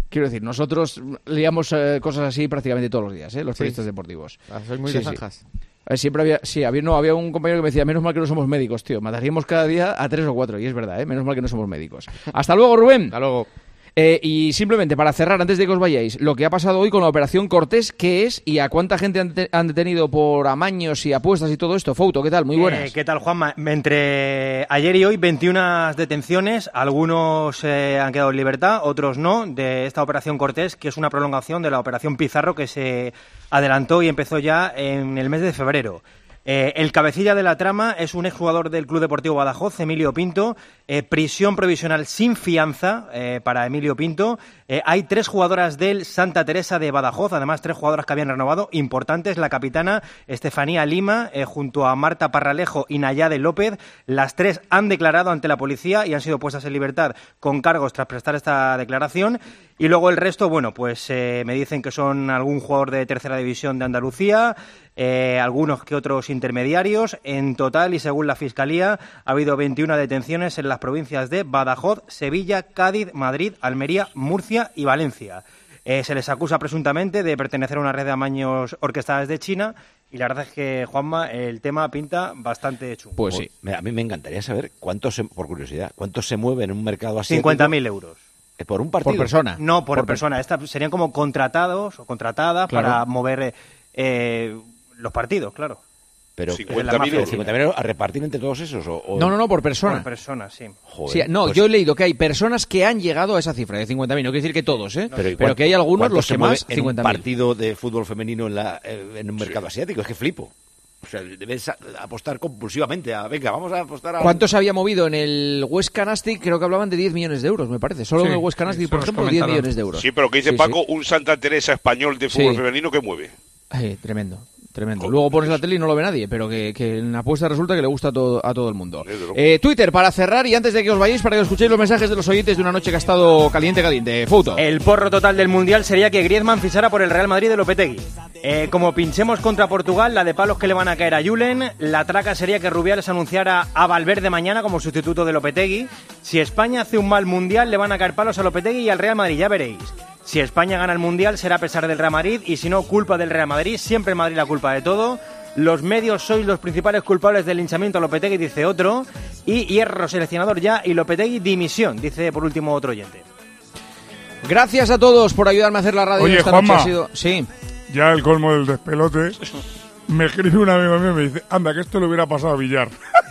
Quiero decir, nosotros leíamos eh, cosas así prácticamente todos los días, ¿eh? Los Sí. periodistas deportivos. Ah, sois muy Sí, de sí. zanjas. Eh, Siempre había, sí, había, no, había un compañero que me decía, menos mal que no somos médicos, tío. Mataríamos cada día a tres o cuatro, y es verdad, ¿eh? Menos mal que no somos médicos. Hasta luego, Rubén. Hasta luego. Eh, y simplemente para cerrar, antes de que os vayáis, lo que ha pasado hoy con la Operación Cortés, ¿qué es? ¿Y a cuánta gente han, te- han detenido por amaños y apuestas y todo esto? Fouto, ¿qué tal? Muy buenas. Eh, ¿Qué tal, Juanma? Entre ayer y hoy, veintiuna detenciones. Algunos eh, han quedado en libertad, otros no, de esta Operación Cortés, que es una prolongación de la Operación Pizarro que se adelantó y empezó ya en el mes de febrero. Eh, el cabecilla de la trama es un exjugador del Club Deportivo Badajoz, Emilio Pinto. Eh, prisión provisional sin fianza eh, para Emilio Pinto. Eh, hay tres jugadoras del Santa Teresa de Badajoz, además tres jugadoras que habían renovado, importantes. La capitana Estefanía Lima, eh, junto a Marta Parralejo y Nayade López. Las tres han declarado ante la policía y han sido puestas en libertad con cargos tras prestar esta declaración. Y luego el resto, bueno, pues eh, me dicen que son algún jugador de tercera división de Andalucía, eh, algunos que otros intermediarios. En total, y según la Fiscalía, ha habido veintiuna detenciones en las provincias de Badajoz, Sevilla, Cádiz, Madrid, Almería, Murcia y Valencia. Eh, se les acusa presuntamente de pertenecer a una red de amaños orquestadas de China. Y la verdad es que, Juanma, el tema pinta bastante chungo. Pues sí. A mí me encantaría saber cuánto, se, por curiosidad, cuánto se mueve en un mercado así. cincuenta mil euros. ¿Por un partido? Por persona. No, por, por persona. Estas serían como contratados o contratadas Claro. para mover eh, los partidos, claro. Pero cincuenta mil euros. cincuenta mil euros a repartir entre todos esos. O, o- No, no, no, por persona. Por persona, sí. Joder, Sí, no, pues- yo he leído que hay personas que han llegado a esa cifra de cincuenta mil, no quiere decir que todos, ¿eh? Pero, ¿y Pero cuánto- que hay algunos, cuánto los se que mueve más, en un cincuenta mil. partido de fútbol femenino en, la, eh, en un mercado asiático? Es que flipo. O sea, debes a- apostar compulsivamente a, venga, vamos a apostar a... ¿Cuánto se había movido en el Huesca Nastic? Creo que hablaban de diez millones de euros, me parece. Solo Sí, en el Huesca Nastic, sí, por se los ejemplo, diez comentaron. millones de euros. Sí, pero que dice Sí, Paco, sí. un Santa Teresa español de fútbol Sí. femenino que mueve. Eh, tremendo, tremendo. Luego pones la tele y no lo ve nadie, pero que, que en la apuesta resulta que le gusta a todo, a todo el mundo. Eh, Twitter, para cerrar y antes de que os vayáis, para que escuchéis los mensajes de los oyentes de una noche que ha estado caliente, caliente. Fouto. El porro total del Mundial sería que Griezmann fichara por el Real Madrid de Lopetegui. Eh, como pinchemos contra Portugal, la de palos que le van a caer a Julen, la traca sería que Rubiales anunciara a Valverde mañana como sustituto de Lopetegui. Si España hace un mal Mundial, le van a caer palos a Lopetegui y al Real Madrid, ya veréis. Si España gana el Mundial, será a pesar del Real Madrid, y si no, culpa del Real Madrid. Siempre el Madrid la culpa de todo. Los medios sois los principales culpables del linchamiento a Lopetegui, dice otro. Y Hierro, seleccionador ya, y Lopetegui, dimisión, dice por último otro oyente. Gracias a todos por ayudarme a hacer la radio. Oye, esta noche Juanma. ha sido... Sí. Ya el colmo del despelote. Me escribe un amigo mío y me dice, anda, que esto le hubiera pasado a Villar.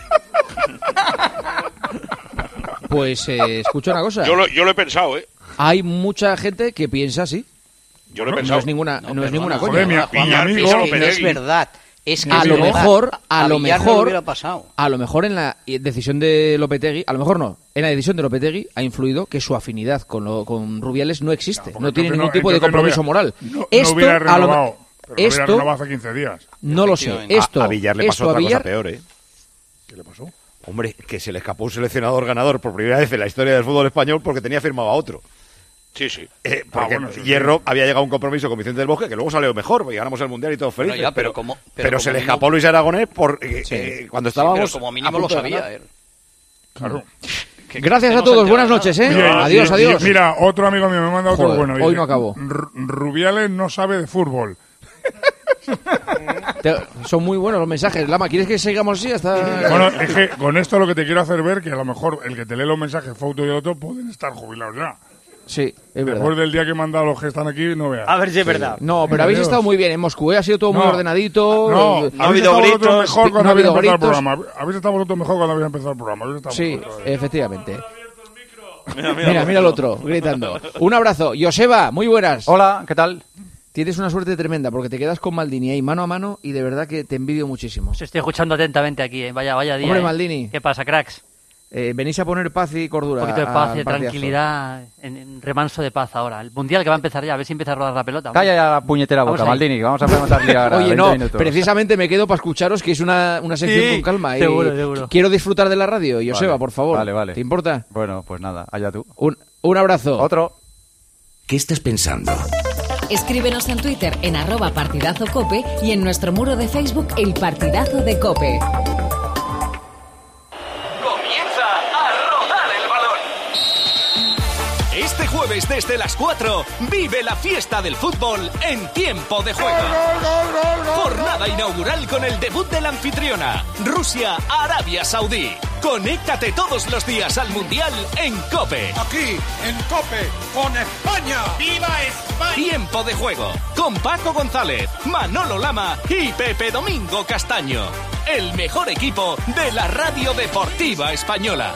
Pues eh, escucha una cosa. Yo lo, yo lo he pensado, ¿eh? Hay mucha gente que piensa así. Yo lo he No, pensado. no es ninguna, no, es ninguna coña. Joder, mi- Juanma, mi amigo- es Es que no es verdad. Es que a es lo verdad. mejor, a, A lo Villar no le mejor, hubiera pasado. a lo mejor en la decisión de Lopetegui, a lo mejor no, en la decisión de Lopetegui ha influido que su afinidad con, lo, con Rubiales no existe, no, tiene entonces ningún no- tipo de entonces no compromiso hubiera- moral. No, no esto, hubiera a lo renovado. me- Pero lo hubiera esto, renovado hace quince días. no lo sé. Esto, a, a Villar le pasó esto a otra Villar, cosa peor, ¿eh? ¿Qué le pasó? Hombre, que se le escapó un seleccionador ganador por primera vez en la historia del fútbol español porque tenía firmado a otro. Sí, sí. Eh, porque Ah, bueno, sí, Hierro había llegado a un compromiso con Vicente del Bosque que luego salió mejor, porque ganamos el Mundial y todos felices. Bueno, ya, pero pero como- pero, pero como se le mínimo- escapó Luis Aragonés por, eh, eh, cuando Sí, estábamos pero como mínimo a lo punto de sabía. ganar. eh. Claro. Gracias a no se todos, entera buenas nada. noches, ¿eh? Bien, adiós, bien, adiós. bien. Mira, otro amigo mío me manda otro Joder, bueno. hoy dice, no acabó. "Ru- Rubiales no sabe de fútbol. Te- son muy buenos los mensajes. Lama, ¿quieres que sigamos así hasta...? Bueno, es que con esto lo que te quiero hacer ver que a lo mejor el que te lee los mensajes, Fouto y el otro, pueden estar jubilados ya. Sí, es verdad. Después del día que he mandado a los que están aquí, no veas. A ver si es verdad. No, pero habéis Adiós. estado muy bien en Moscú, ¿eh? Ha sido todo muy No, ordenadito. No, eh, habéis estado vosotros mejor cuando no ha habéis habido empezado el gritos. programa. Habéis estado vosotros mejor cuando habéis empezado el programa. Habéis estado Sí, vosotros. efectivamente. Mira, Mira, mira el otro, gritando. Un abrazo. Joseba, muy buenas. Hola, ¿qué tal? Tienes una suerte tremenda porque te quedas con Maldini ahí mano a mano y de verdad que te envidio muchísimo. Os estoy escuchando atentamente aquí, ¿eh? Vaya, vaya día. Hombre, ¿eh? Maldini. ¿Qué pasa, cracks? Eh, venís a poner paz y cordura. Un poquito de paz al y de partidazo. tranquilidad, en, en remanso de paz ahora. El mundial que va a empezar ya, a ver si empieza a rodar la pelota. Calla ya la puñetera Vamos boca, ahí. Maldini, que vamos a preguntarle ahora Oye, veinte no, minutos. precisamente me quedo para escucharos, que es una, una sección Sí, con calma. y seguro, seguro. Quiero disfrutar de la radio. Joseba, Vale, por favor. Vale, vale. ¿Te importa? Bueno, pues nada, allá tú. Un, un abrazo. Otro. ¿Qué estás pensando? Escríbenos en Twitter en arroba partidazo cope y en nuestro muro de Facebook El Partidazo de Cope. Comienza a rodar el balón. Este jueves jueves desde las cuatro, vive la fiesta del fútbol en Tiempo de Juego. Jornada inaugural con el debut de la anfitriona, Rusia, Arabia Saudí. Conéctate todos los días al Mundial en COPE. Aquí, en COPE, con España. ¡Viva España! Tiempo de Juego, con Paco González, Manolo Lama y Pepe Domingo Castaño. El mejor equipo de la radio deportiva española.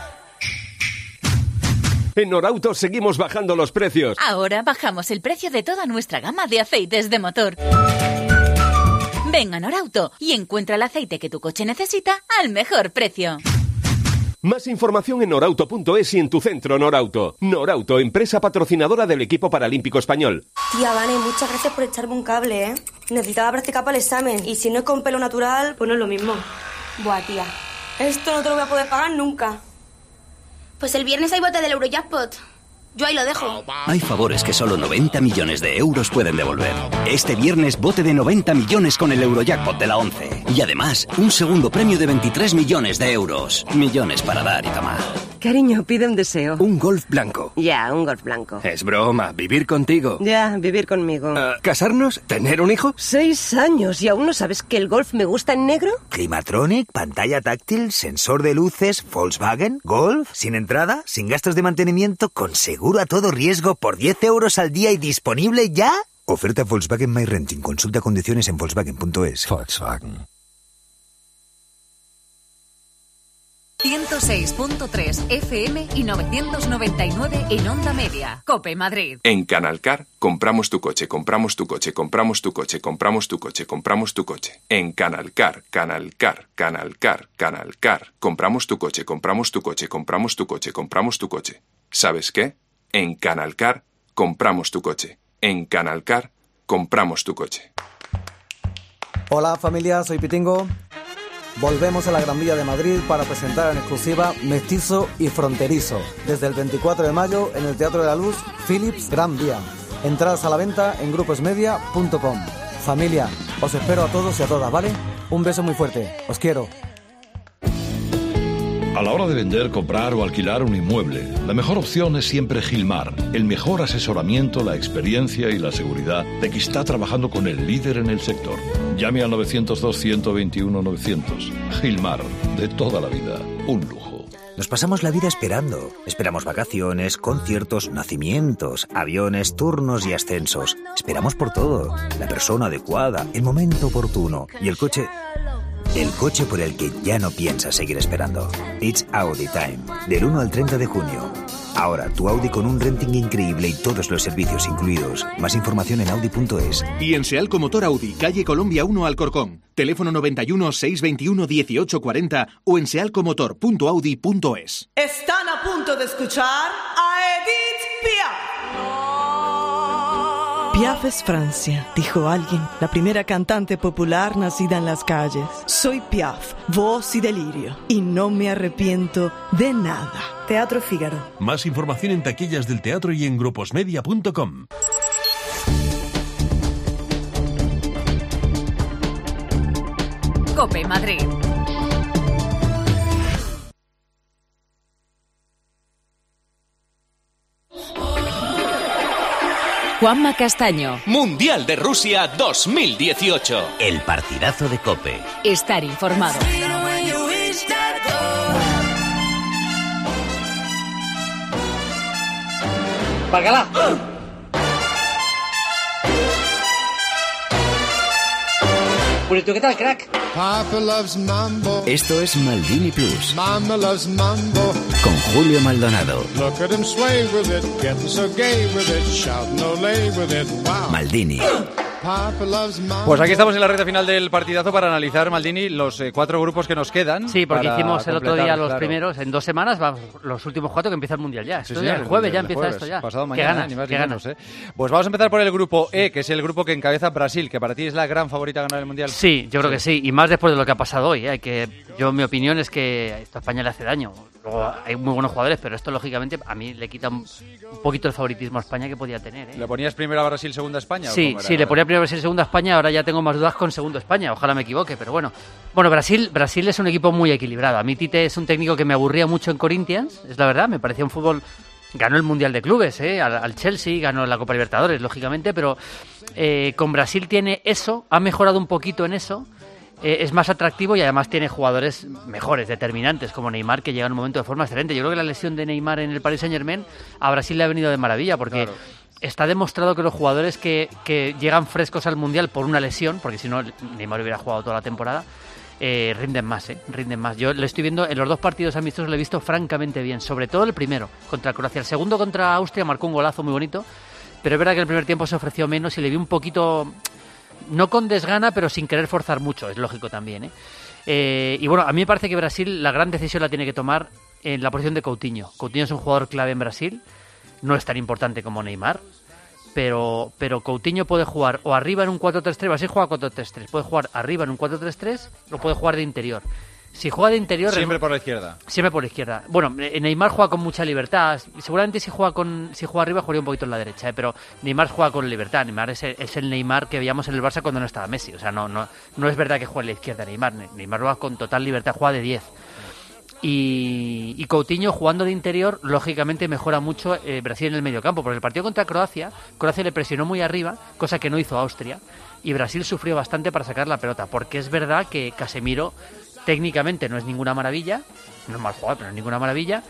En Norauto seguimos bajando los precios. Ahora bajamos el precio de toda nuestra gama de aceites de motor. Ven a Norauto y encuentra el aceite que tu coche necesita al mejor precio. Más información en norauto punto es y en tu centro Norauto. Norauto, empresa patrocinadora del equipo paralímpico español. Tía, Vane, muchas gracias por echarme un cable, ¿eh? Necesitaba practicar para el examen y si no es con pelo natural, pues no es lo mismo. Buah, tía, esto no te lo voy a poder pagar nunca. Pues el viernes hay bote del Eurojackpot. Yo ahí lo dejo. Hay favores que solo noventa millones de euros pueden devolver. Este viernes bote de noventa millones con el Eurojackpot de la once. Y además, un segundo premio de veintitrés millones de euros. Millones para dar y tomar. Cariño, pide un deseo. Un Golf blanco. Ya, un Golf blanco. Es broma, vivir contigo. Ya, vivir conmigo. Uh, ¿Casarnos? ¿Tener un hijo? Seis años y aún no sabes que el Golf me gusta en negro. Climatronic, pantalla táctil, sensor de luces, Volkswagen, Golf, sin entrada, sin gastos de mantenimiento, con seguro a todo riesgo por diez euros al día y disponible ya. Oferta Volkswagen My Renting. Consulta condiciones en volkswagen punto es. Volkswagen. ciento seis punto tres F M y novecientos noventa y nueve en Onda Media. COPE Madrid. En Canalcar, compramos tu coche, compramos tu coche, compramos tu coche, compramos tu coche, compramos tu coche. En Canalcar, Canalcar, Canalcar, Canalcar. Compramos tu coche, compramos tu coche, compramos tu coche, compramos tu coche. ¿Sabes qué? En Canalcar, compramos tu coche. En Canalcar, compramos tu coche. Hola familia, soy Pitingo. Volvemos a la Gran Vía de Madrid para presentar en exclusiva Mestizo y Fronterizo. Desde el veinticuatro de mayo en el Teatro de la Luz, Philips Gran Vía. Entradas a la venta en gruposmedia punto com. Familia, os espero a todos y a todas, ¿vale? Un beso muy fuerte. Os quiero. A la hora de vender, comprar o alquilar un inmueble, la mejor opción es siempre Gilmar. El mejor asesoramiento, la experiencia y la seguridad de que está trabajando con el líder en el sector. Llame al novecientos dos, ciento veintiuno, novecientos. Gilmar, de toda la vida, un lujo. Nos pasamos la vida esperando. Esperamos vacaciones, conciertos, nacimientos, aviones, turnos y ascensos. Esperamos por todo. La persona adecuada, el momento oportuno y el coche... El coche por el que ya no piensas seguir esperando. It's Audi Time. Del uno al treinta de junio. Ahora, tu Audi con un renting increíble y todos los servicios incluidos. Más información en audi punto es. Y en Sealco Motor Audi, calle Colombia uno Alcorcón. Teléfono noventa y uno, seiscientos veintiuno, dieciocho cuarenta o en sealcomotor punto audi punto es. Están a punto de escuchar a Edith Piaf. Piaf es Francia, dijo alguien, la primera cantante popular nacida en las calles. Soy Piaf, voz y delirio, y no me arrepiento de nada. Teatro Fígaro. Más información en taquillas del teatro y en gruposmedia punto com. COPE Madrid. Juanma Castaño. Mundial de Rusia dos mil dieciocho. El partidazo de COPE. Estar informado. ¡Bacala! Pues tú, ¿qué tal, crack? Esto es Maldini Plus. Mama loves mambo. Con Julio Maldonado. Look at him sway with it, getting so gay with it, shouting olé with it. Wow. Maldini. Pues aquí estamos en la recta final del partidazo para analizar, Maldini, los eh, cuatro grupos que nos quedan. Sí, porque hicimos el otro día los claro. primeros, en dos semanas, vamos, los últimos cuatro que empieza el Mundial ya. Sí, Esto sí, ya, el jueves el, ya el empieza jueves, esto ya. Pasado ¿Qué mañana, ganas? ni más ¿Qué ni ganas? menos, ¿eh? Pues vamos a empezar por el grupo E, que es el grupo que encabeza Brasil, que para ti es la gran favorita a ganar el Mundial. Sí, yo creo que sí, y más después de lo que ha pasado hoy. ¿eh? Que yo, mi opinión es que esto a España le hace daño. Luego hay muy buenos jugadores, pero esto lógicamente a mí le quita un, un poquito el favoritismo a España que podía tener. ¿eh? ¿Le ponías primero a Brasil, segunda a España? Sí, sí, le ponía primero a Brasil, segunda a España, ahora ya tengo más dudas con segundo a España, ojalá me equivoque, pero bueno. Bueno, Brasil, Brasil es un equipo muy equilibrado. A mí Tite es un técnico que me aburría mucho en Corinthians, es la verdad, me parecía un fútbol ganó el Mundial de Clubes, ¿eh? al, al Chelsea, ganó la Copa Libertadores, lógicamente, pero eh, con Brasil tiene eso, ha mejorado un poquito en eso, eh, es más atractivo y además tiene jugadores mejores, determinantes, como Neymar, que llega en un momento de forma excelente. Yo creo que la lesión de Neymar en el Paris Saint-Germain a Brasil le ha venido de maravilla, porque claro, está demostrado que los jugadores que, que llegan frescos al Mundial por una lesión, porque si no Neymar hubiera jugado toda la temporada, Eh, rinden más, eh, rinden más. Yo le estoy viendo en los dos partidos amistosos, le he visto francamente bien, sobre todo el primero contra Croacia. El segundo contra Austria marcó un golazo muy bonito, pero es verdad que el primer tiempo se ofreció menos y le vi un poquito, no con desgana, pero sin querer forzar mucho, es lógico también, ¿eh? Eh, y bueno, a mí me parece que Brasil la gran decisión la tiene que tomar en la posición de Coutinho. Coutinho es un jugador clave en Brasil, no es tan importante como Neymar, pero pero Coutinho puede jugar o arriba en un cuatro tres tres, Brasil juega cuatro tres tres, puede jugar arriba en un cuatro tres tres o puede jugar de interior. Si juega de interior... Siempre por la izquierda. Siempre por la izquierda. Bueno, Neymar juega con mucha libertad. Seguramente si juega con si juega arriba jugaría un poquito en la derecha, ¿eh? Pero Neymar juega con libertad. Neymar es el, es el Neymar que veíamos en el Barça cuando no estaba Messi. O sea, no no no es verdad que juegue en la izquierda Neymar. Neymar juega con total libertad, juega de diez. Y, y Coutinho jugando de interior, lógicamente mejora mucho eh, Brasil en el mediocampo, porque el partido contra Croacia, Croacia le presionó muy arriba, cosa que no hizo Austria, y Brasil sufrió bastante para sacar la pelota, porque es verdad que Casemiro técnicamente no es ninguna maravilla, no es mal jugador, pero no es ninguna maravilla,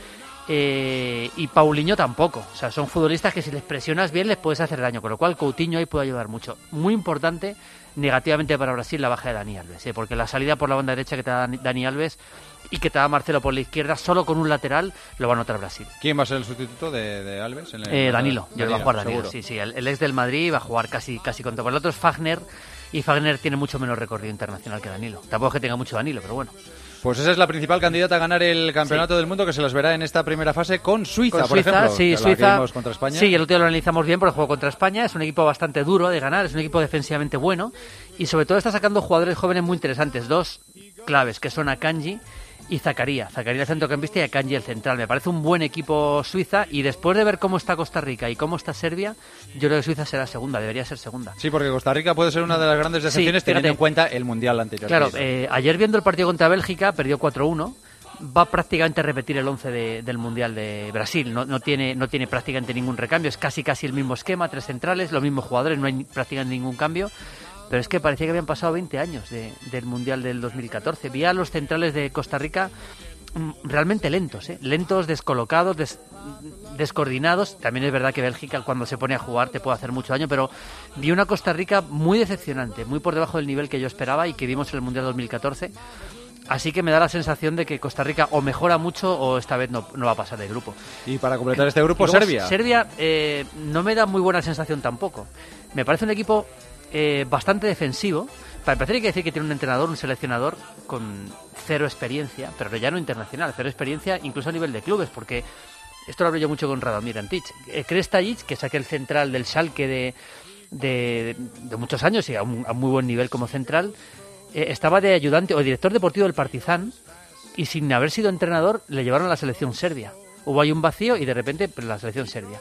eh, y Paulinho tampoco, o sea, son futbolistas que si les presionas bien les puedes hacer daño, con lo cual Coutinho ahí puede ayudar mucho. Muy importante negativamente para Brasil la baja de Dani Alves, ¿eh? Porque la salida por la banda derecha que te da Dani Alves y que te da Marcelo por la izquierda, solo con un lateral lo va a notar Brasil. ¿Quién va a ser el sustituto de, de Alves? En el, eh, Danilo, yo lo va a jugar Danilo, seguro. sí, sí, el, el ex del Madrid va a jugar casi casi con todo. El otro es Fagner, y Fagner tiene mucho menos recorrido internacional que Danilo. Tampoco es que tenga mucho Danilo, pero bueno. Pues esa es la principal candidata a ganar el Campeonato sí. del Mundo, que se las verá en esta primera fase con Suiza, con por Suiza, ejemplo. Sí, Suiza. Contra España. Sí, el otro día lo analizamos bien porque el juego contra España es un equipo bastante duro de ganar, es un equipo defensivamente bueno y sobre todo está sacando jugadores jóvenes muy interesantes. Dos claves, que son Akanji y Zakaria. Zakaria el centrocampista y Akanji el central. Me parece un buen equipo Suiza y después de ver cómo está Costa Rica y cómo está Serbia, yo creo que Suiza será segunda, debería ser segunda. Sí, porque Costa Rica puede ser una de las grandes decepciones sí, teniendo en cuenta el Mundial anterior. Claro, eh, ayer viendo el partido contra Bélgica, perdió cuatro uno. Va prácticamente a repetir el once de, del Mundial de Brasil. No, no, tiene, no tiene prácticamente ningún recambio. Es casi casi el mismo esquema, tres centrales, los mismos jugadores, no hay prácticamente ningún cambio. Pero es que parecía que habían pasado veinte años de, del Mundial del dos mil catorce. Vi a los centrales de Costa Rica realmente lentos, ¿eh? lentos, descolocados, des, descoordinados. También es verdad que Bélgica cuando se pone a jugar te puede hacer mucho daño, pero vi una Costa Rica muy decepcionante, muy por debajo del nivel que yo esperaba y que vimos en el Mundial dos mil catorce. Así que me da la sensación de que Costa Rica o mejora mucho o esta vez no, no va a pasar de grupo. Y para completar este grupo, Serbia. Serbia eh, no me da muy buena sensación tampoco. Me parece un equipo eh, bastante defensivo. Para empezar hay que decir que tiene un entrenador, un seleccionador con cero experiencia, pero ya no internacional, cero experiencia incluso a nivel de clubes, porque esto lo hablo yo mucho con Radomir Antic. Eh, Krstajic, que es aquel central del Schalke de, de, de muchos años y a un a muy buen nivel como central, eh, estaba de ayudante o director deportivo del Partizan y sin haber sido entrenador le llevaron a la selección serbia. Hubo ahí un vacío y de repente pues, la selección serbia.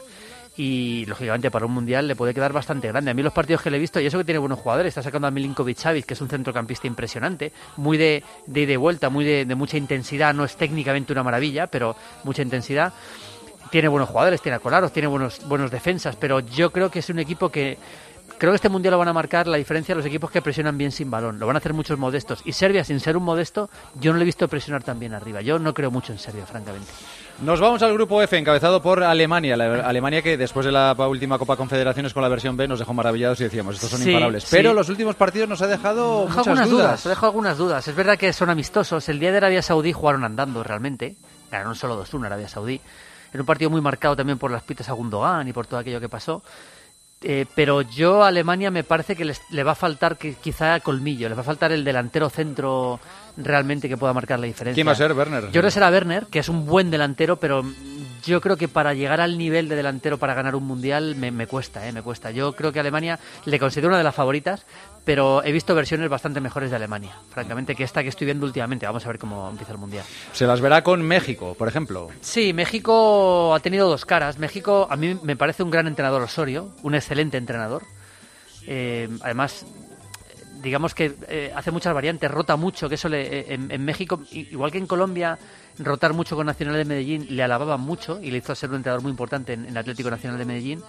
Y lógicamente para un mundial le puede quedar bastante grande. A mí los partidos que le he visto, y eso que tiene buenos jugadores, está sacando a Milinkovic-Savic, que es un centrocampista impresionante, muy de de ida y vuelta, muy de, de mucha intensidad, no es técnicamente una maravilla, pero mucha intensidad. Tiene buenos jugadores, tiene a Kolarov, tiene buenos buenos defensas, pero yo creo que es un equipo que creo que este mundial lo van a marcar la diferencia de los equipos que presionan bien sin balón. Lo van a hacer muchos modestos. Y Serbia, sin ser un modesto, yo no le he visto presionar tan bien arriba. Yo no creo mucho en Serbia, francamente. Nos vamos al grupo F, encabezado por Alemania. La Alemania que después de la última Copa Confederaciones con la versión B nos dejó maravillados y decíamos, estos son sí, imparables. Sí. Pero los últimos partidos nos ha dejado deja muchas algunas dudas. dudas. Dejo algunas dudas. Es verdad que son amistosos. El día de Arabia Saudí jugaron andando realmente. Ganaron solo dos uno Arabia Saudí. Era un partido muy marcado también por las pitas a Gundogan y por todo aquello que pasó. Eh, pero yo a Alemania me parece que les, le va a faltar que, quizá colmillo, le va a faltar el delantero centro realmente que pueda marcar la diferencia. ¿Quién va a ser? Werner. Yo creo que será Werner, que es un buen delantero, pero yo creo que para llegar al nivel de delantero para ganar un mundial me, me cuesta, eh, me cuesta. Yo creo que Alemania le considero una de las favoritas, pero he visto versiones bastante mejores de Alemania, francamente, que esta que estoy viendo últimamente. Vamos a ver cómo empieza el mundial. Se las verá con México, por ejemplo. Sí, México ha tenido dos caras. México a mí me parece un gran entrenador Osorio, un excelente entrenador. Eh, además, digamos que eh, hace muchas variantes, rota mucho, que eso le, eh, en, en México, igual que en Colombia, rotar mucho con Nacional de Medellín le alababan mucho y le hizo ser un entrenador muy importante en, en Atlético Nacional de Medellín.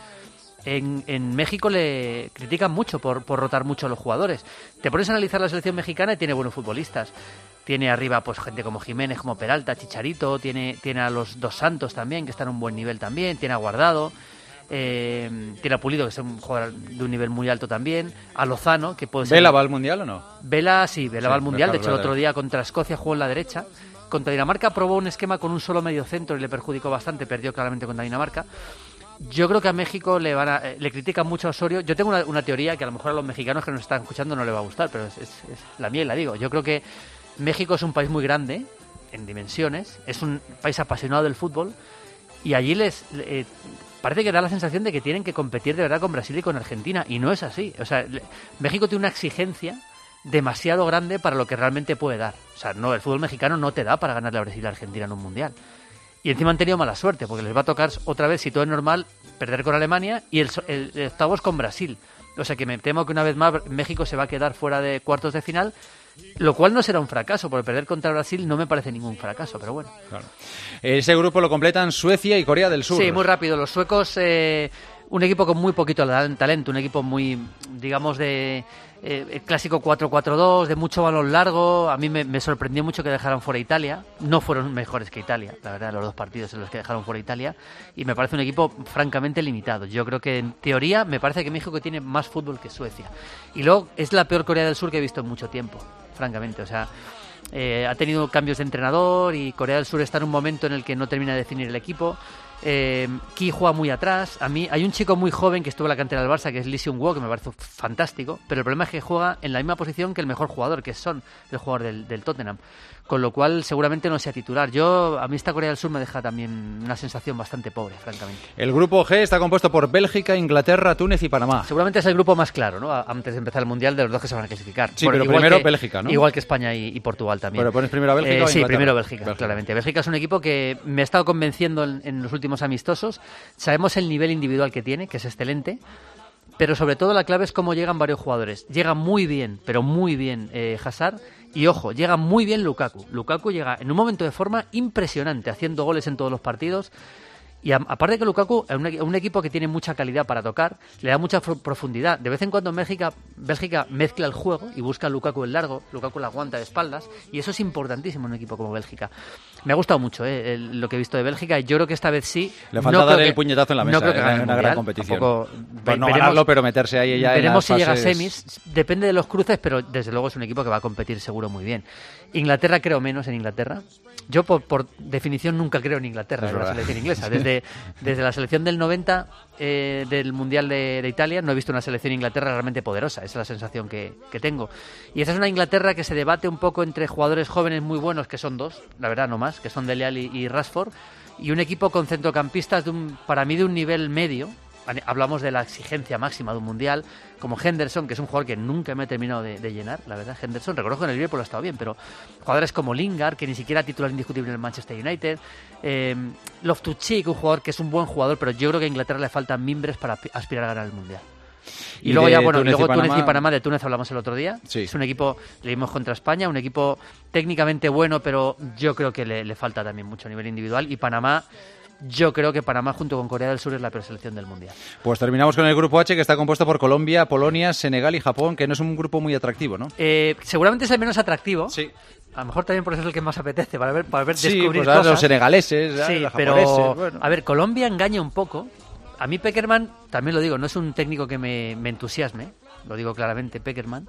En, en México le critican mucho por, por rotar mucho a los jugadores. Te pones a analizar la selección mexicana y tiene buenos futbolistas. Tiene arriba pues gente como Jiménez, como Peralta, Chicharito, tiene, tiene a los Dos Santos también, que están a un buen nivel también, tiene a Guardado, eh, tiene a Pulido, que es un jugador de un nivel muy alto también, a Lozano, que puede ser... ¿Vela va al Mundial o no? Vela, sí, Vela Sí, va al Mundial. De hecho, el Vela. otro día contra Escocia jugó en la derecha. Contra Dinamarca probó un esquema con un solo medio centro y le perjudicó bastante, perdió claramente contra Dinamarca. Yo creo que a México le van a, eh, le critican mucho a Osorio. Yo tengo una, una teoría que a lo mejor a los mexicanos que nos están escuchando no le va a gustar, pero es, es, es la mía y la digo. Yo creo que México es un país muy grande en dimensiones, es un país apasionado del fútbol y allí les eh, parece que da la sensación de que tienen que competir de verdad con Brasil y con Argentina, y no es así. O sea, le, México tiene una exigencia demasiado grande para lo que realmente puede dar. O sea, no, el fútbol mexicano no te da para ganarle a Brasil y a Argentina en un mundial. Y encima han tenido mala suerte, porque les va a tocar otra vez, si todo es normal, perder con Alemania y el, el, el octavos con Brasil. O sea que me temo que una vez más México se va a quedar fuera de cuartos de final, lo cual no será un fracaso, porque perder contra Brasil no me parece ningún fracaso, pero bueno. Claro. Ese grupo lo completan Suecia y Corea del Sur. Sí, muy rápido. Los suecos, eh, un equipo con muy poquito talento, un equipo muy, digamos, de... Eh, el clásico cuatro cuatro dos, de mucho balón largo. A mí me, me sorprendió mucho que dejaran fuera Italia. No fueron mejores que Italia, la verdad, los dos partidos en los que dejaron fuera Italia. Y me parece un equipo francamente limitado. Yo creo que, en teoría, me parece que México tiene más fútbol que Suecia. Y luego, es la peor Corea del Sur que he visto en mucho tiempo, francamente. O sea, eh, ha tenido cambios de entrenador y Corea del Sur está en un momento en el que no termina de definir el equipo. Eh, Ki juega muy atrás. A mí hay un chico muy joven que estuvo en la cantera del Barça, que es Lee Seung-woo, que me parece fantástico, pero el problema es que juega en la misma posición que el mejor jugador, que es Son, el jugador del, del Tottenham, con lo cual seguramente no sea titular. Yo, a mí esta Corea del Sur me deja también una sensación bastante pobre, francamente. El grupo G está compuesto por Bélgica, Inglaterra, Túnez y Panamá. Seguramente es el grupo más claro, ¿no? Antes de empezar el Mundial, de los dos que se van a clasificar. Sí, Bueno, pero igual primero que, Bélgica, ¿no? Igual que España y, y Portugal también. ¿Pero pones primero a Bélgica eh, o Sí, Inglaterra? primero Bélgica, Bélgica, claramente. Bélgica es un equipo que me ha estado convenciendo en, en los últimos amistosos. Sabemos el nivel individual que tiene, que es excelente, pero sobre todo la clave es cómo llegan varios jugadores. Llega muy bien, pero muy bien eh, Hazard, y ojo, llega muy bien Lukaku. Lukaku llega en un momento de forma impresionante, haciendo goles en todos los partidos. Y a, aparte que Lukaku, a un, a un equipo que tiene mucha calidad para tocar, le da mucha profundidad. De vez en cuando Bélgica, Bélgica mezcla el juego y busca a Lukaku el largo, Lukaku la aguanta de espaldas, y eso es importantísimo en un equipo como Bélgica. Me ha gustado mucho eh, el, lo que he visto de Bélgica, y yo creo que esta vez sí. Le falta no dar creo el que, puñetazo en la mesa, no creo que en gane el una mundial, gran competición. Tampoco, Pues no veremos, ganarlo, pero meterse ahí ya veremos en si las llega a fases... semis, depende de los cruces, pero desde luego es un equipo que va a competir seguro muy bien. Inglaterra creo menos en Inglaterra. Yo, por, por definición, nunca creo en Inglaterra, en la selección inglesa. Desde, desde la selección del noventa, eh, del Mundial de, de Italia, no he visto una selección Inglaterra realmente poderosa. Esa es la sensación que, que tengo. Y esa es una Inglaterra que se debate un poco entre jugadores jóvenes muy buenos, que son dos, la verdad, no más, que son Dele Alli y, y Rashford, y un equipo con centrocampistas, de un, para mí, de un nivel medio. Hablamos de la exigencia máxima de un mundial, como Henderson, que es un jugador que nunca me he terminado de, de llenar, la verdad. Henderson, reconozco que en el Liverpool ha estado bien, pero jugadores como Lingard, que ni siquiera titular indiscutible en el Manchester United, eh, Loftus-Cheek, un jugador que es un buen jugador, pero yo creo que a Inglaterra le faltan mimbres para aspirar a ganar el mundial. Y, y luego ya, bueno, Túnez, luego y Túnez y Panamá, de Túnez hablamos el otro día. Sí. Es un equipo, le dimos contra España, un equipo técnicamente bueno, pero yo creo que le, le falta también mucho a nivel individual. Y Panamá, yo creo que Panamá junto con Corea del Sur es la peor selección del Mundial. Pues terminamos con el grupo H, que está compuesto por Colombia, Polonia, Senegal y Japón, que no es un grupo muy atractivo, ¿no? Eh, seguramente es el menos atractivo. Sí. A lo mejor también por eso es el que más apetece, para ver, para ver sí, descubrir pues, cosas. Los senegaleses, sí, los pero japoneses, bueno. A ver, Colombia engaña un poco. A mí Pekerman, también lo digo, no es un técnico que me, me entusiasme, lo digo claramente, Pekerman.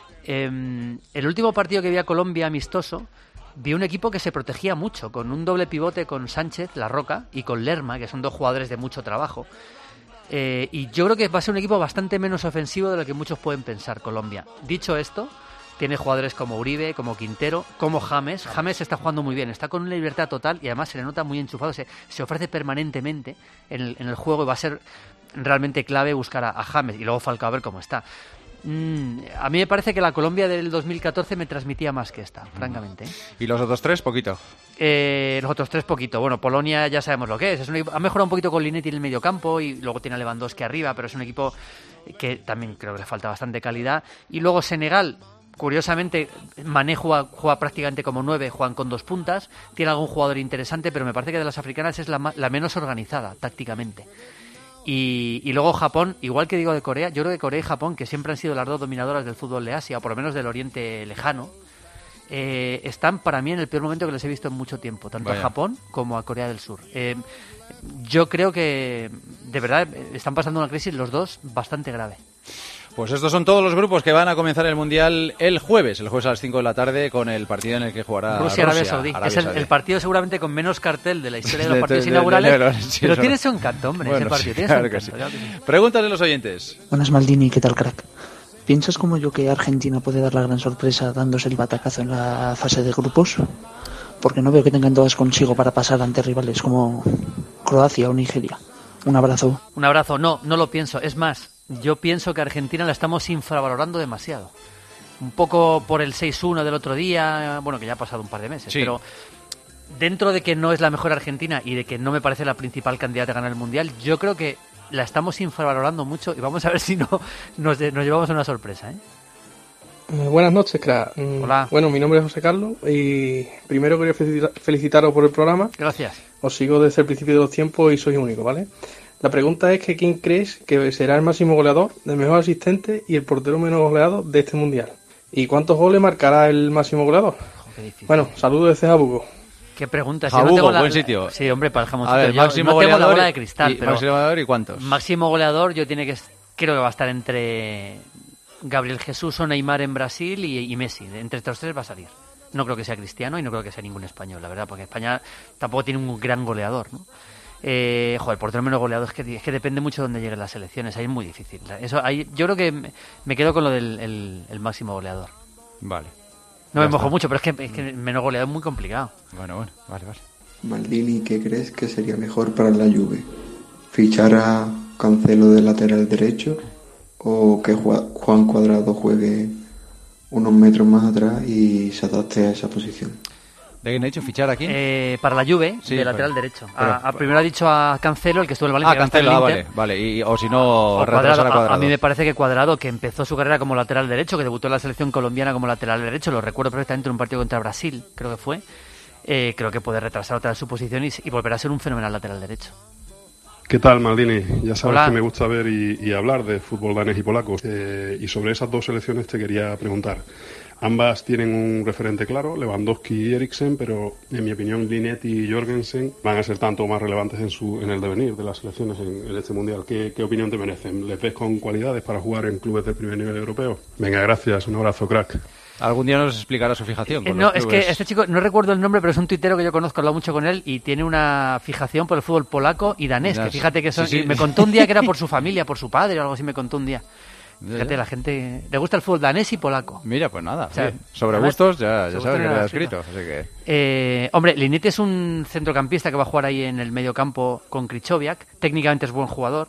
Eh, el último partido que vi a Colombia amistoso, vi un equipo que se protegía mucho, con un doble pivote con Sánchez, La Roca, y con Lerma, que son dos jugadores de mucho trabajo. Eh, y yo creo que va a ser un equipo bastante menos ofensivo de lo que muchos pueden pensar Colombia. Dicho esto, tiene jugadores como Uribe, como Quintero, como James. James está jugando muy bien, está con una libertad total y además se le nota muy enchufado, se, se ofrece permanentemente en el, en el juego, y va a ser realmente clave buscar a, a James, y luego Falcao a ver cómo está. Mm, a mí me parece que la Colombia del dos mil catorce me transmitía más que esta, francamente. ¿Y los otros tres? Poquito. Eh, los otros tres poquito. Bueno, Polonia ya sabemos lo que es. es un equipo, ha mejorado un poquito con Linetti en el mediocampo y luego tiene a Lewandowski arriba, pero es un equipo que también creo que le falta bastante calidad. Y luego Senegal, curiosamente, Mané juega, juega prácticamente como nueve, juegan con dos puntas. Tiene algún jugador interesante, pero me parece que de las africanas es la, ma- la menos organizada tácticamente. Y, y luego Japón, igual que digo de Corea, yo creo que Corea y Japón, que siempre han sido las dos dominadoras del fútbol de Asia, o por lo menos del Oriente Lejano, eh, están para mí en el peor momento que les he visto en mucho tiempo, tanto Vaya. a Japón como a Corea del Sur. Eh, yo creo que, de verdad, están pasando una crisis los dos bastante grave. Pues estos son todos los grupos que van a comenzar el Mundial el jueves, el jueves a las cinco de la tarde, con el partido en el que jugará Rusia, Rusia Arabia Saudí. Arabia Es el, Saudí. el partido seguramente con menos cartel de la historia de De- los partidos de- de- inaugurales, de- de- de- sí, pero eso tiene no. su encanto, hombre, Bueno, ese partido. sí, tiene claro su que encanto, sí. claro que sí. Pregúntale a los oyentes. Buenas, Maldini, ¿qué tal, crack? ¿Piensas como yo que Argentina puede dar la gran sorpresa dándose el batacazo en la fase de grupos? Porque no veo que tengan todas consigo para pasar ante rivales como Croacia o Nigeria. Un abrazo. Un abrazo. No, no lo pienso. Es más, yo pienso que a Argentina la estamos infravalorando demasiado. Un poco por el seis uno del otro día, bueno, que ya ha pasado un par de meses, Sí. pero dentro de que no es la mejor Argentina y de que no me parece la principal candidata a ganar el Mundial, yo creo que la estamos infravalorando mucho y vamos a ver si no nos, nos llevamos una sorpresa, ¿eh? Eh, buenas noches, crack. Mm, Hola. Bueno, mi nombre es José Carlos y primero quería felicita- felicitaros por el programa. Gracias. Os sigo desde el principio de los tiempos y sois único, ¿vale? La pregunta es que ¿quién crees que será el máximo goleador, el mejor asistente y el portero menos goleado de este Mundial? ¿Y cuántos goles marcará el máximo goleador? Bueno, saludos desde Jabugo. ¿Qué pregunta? Si Jabugo, no tengo la- buen sitio. Sí, hombre, para el jamoncito. A ver, Yo máximo no tengo la goleador bola y- de cristal, y pero máximo goleador y cuántos. máximo goleador yo tiene que creo que va a estar entre Gabriel Jesús o Neymar en Brasil y, y Messi. Entre estos tres va a salir. No creo que sea Cristiano y no creo que sea ningún español, la verdad, porque España tampoco tiene un gran goleador, ¿no? Eh, joder, portero menos goleado es que, es que depende mucho de dónde lleguen las elecciones, ahí es muy difícil. Eso, ahí, yo creo que me, me quedo con lo del el, el máximo goleador. Vale. No Ya me mojo está. mucho, pero es que, es que menos goleado es muy complicado. Bueno, bueno, vale, vale. Maldini, ¿qué crees que sería mejor para la Juve? ¿Fichar a Cancelo de lateral derecho o que Ju- Juan Cuadrado juegue unos metros más atrás y se adapte a esa posición? ¿De quién ha dicho fichar aquí? Eh, para la Juve, Sí, de pero- lateral derecho. pero- A- a- primero ha dicho a Cancelo, el que estuvo en el Valencia. Ah, que ahora está en Cancelo, el ah, Inter. vale, vale. Y, o si no, O retrasar Cuadrado. a A, Cuadrado. a mí me parece que Cuadrado, que empezó su carrera como lateral derecho, que debutó en la selección colombiana como lateral derecho, lo recuerdo perfectamente en un partido contra Brasil, creo que fue, eh, creo que puede retrasar otra vez su posición y, y volver a ser un fenomenal lateral derecho. ¿Qué tal, Maldini? Ya sabes Hola. que me gusta ver y, y hablar de fútbol danés y polaco. Eh, y sobre esas dos selecciones te quería preguntar. Ambas tienen un referente claro, Lewandowski y Eriksen, pero en mi opinión Linetti y Jorgensen van a ser tanto más relevantes en su en el devenir de las selecciones en, en este Mundial. ¿Qué, ¿Qué opinión te merecen? ¿Les ves con cualidades para jugar en clubes del primer nivel europeo? Venga, gracias. Un abrazo, crack. Algún día nos explicará su fijación. Eh, con no, los es clubes. que este chico, no recuerdo el nombre, pero es un tuitero que yo conozco, he hablado mucho con él y tiene una fijación por el fútbol polaco y danés, Ya, que fíjate que son, sí, sí. y me contó un día que era por su familia, por su padre o algo así, me contó un día. Ya, Fíjate, ya. la gente le gusta el fútbol danés y polaco. Mira, pues nada. O sea, oye, sobre además, gustos ya, ya sobre sabes que gustos te ha no escrito. era Así que... Eh, hombre, Linetti es un centrocampista que va a jugar ahí en el mediocampo con Krychowiak. Técnicamente es buen jugador.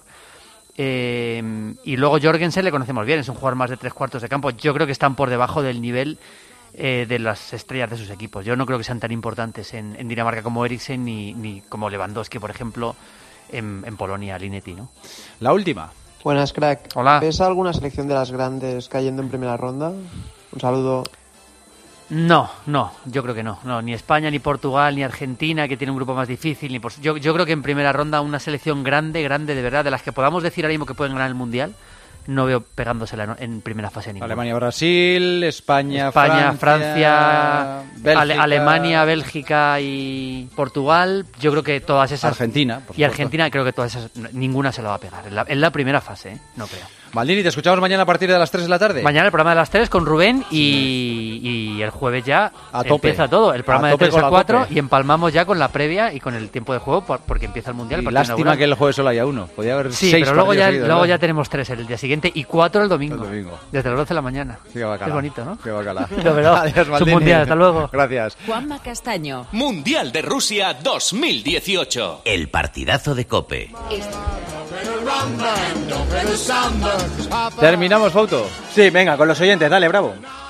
Eh, y luego Jorgensen le conocemos bien, es un jugador más de tres cuartos de campo. Yo creo que están por debajo del nivel eh, de las estrellas de sus equipos. Yo no creo que sean tan importantes en, en Dinamarca como Eriksen ni, ni como Lewandowski, por ejemplo, en, en Polonia, Linetti, ¿no? La última. Buenas, crack. Hola. ¿Ves alguna selección de las grandes cayendo en primera ronda? Un saludo. No, no, yo creo que no. no. Ni España, ni Portugal, ni Argentina, que tiene un grupo más difícil. Ni por... yo, yo creo que en primera ronda una selección grande, grande de verdad, de las que podamos decir ahora mismo que pueden ganar el Mundial, no veo pegándosela en primera fase ninguna. Alemania, Brasil, España, España, Francia, Francia, Bélgica, Ale- Alemania, Bélgica y Portugal. Yo creo que todas esas... Argentina, por Y supuesto. Argentina, creo que todas esas, ninguna se la va a pegar. En la, en la primera fase, ¿eh? No creo. Maldini, te escuchamos mañana a partir de las tres de la tarde. Mañana el programa de las tres con Rubén y, y el jueves ya A tope. empieza todo. El programa A de tope tres con a la cuatro tope. y empalmamos ya con la previa y con el tiempo de juego por- porque empieza el Mundial. Y el partido lástima inaugural. que el jueves solo haya uno. Podía haber Sí, seis pero luego ya, partidos seguidos, luego ¿no? ya tenemos tres el día siguiente y cuatro el domingo. El domingo. Desde las doce de la mañana. Qué bacala. Es bonito, ¿no? Qué bacala. Lo verás. Adiós, Es un Maldini. Mundial, hasta luego. Gracias. Juanma Castaño. Mundial de Rusia dos mil dieciocho. El partidazo de COPE. Este- Terminamos, Fauto. Sí, venga, con los oyentes, dale, bravo.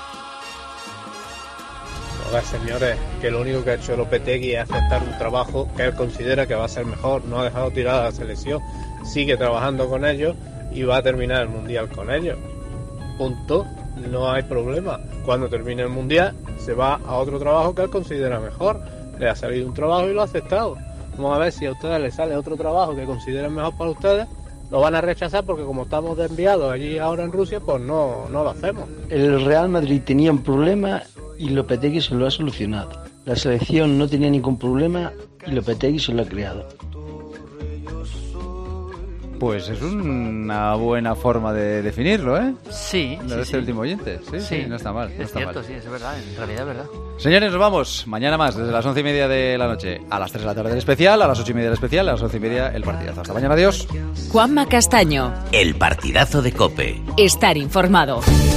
Hola, señores, que lo único que ha hecho Lopetegui es aceptar un trabajo que él considera que va a ser mejor. No ha dejado tirada la selección, sigue trabajando con ellos y va a terminar el Mundial con ellos. Punto, no hay problema. Cuando termine el Mundial se va a otro trabajo que él considera mejor. Le ha salido un trabajo y lo ha aceptado. Vamos a ver si a ustedes les sale otro trabajo que consideren mejor para ustedes. Lo van a rechazar porque como estamos de enviados allí ahora en Rusia, pues no, no lo hacemos. El Real Madrid tenía un problema y Lopetegui se lo ha solucionado. La selección no tenía ningún problema y Lopetegui se lo ha creado. Pues es una buena forma de definirlo, ¿eh? Sí. Lo sí, de este sí. último oyente. Sí, sí, no está mal. No es está cierto, mal. sí, es verdad. En realidad es verdad. Señores, nos vamos. Mañana más, desde las once y media de la noche a las tres de la tarde el especial, a las ocho y media el especial, a las once y media el partidazo. Hasta mañana, adiós. Juanma Castaño. El partidazo de COPE. Estar informado.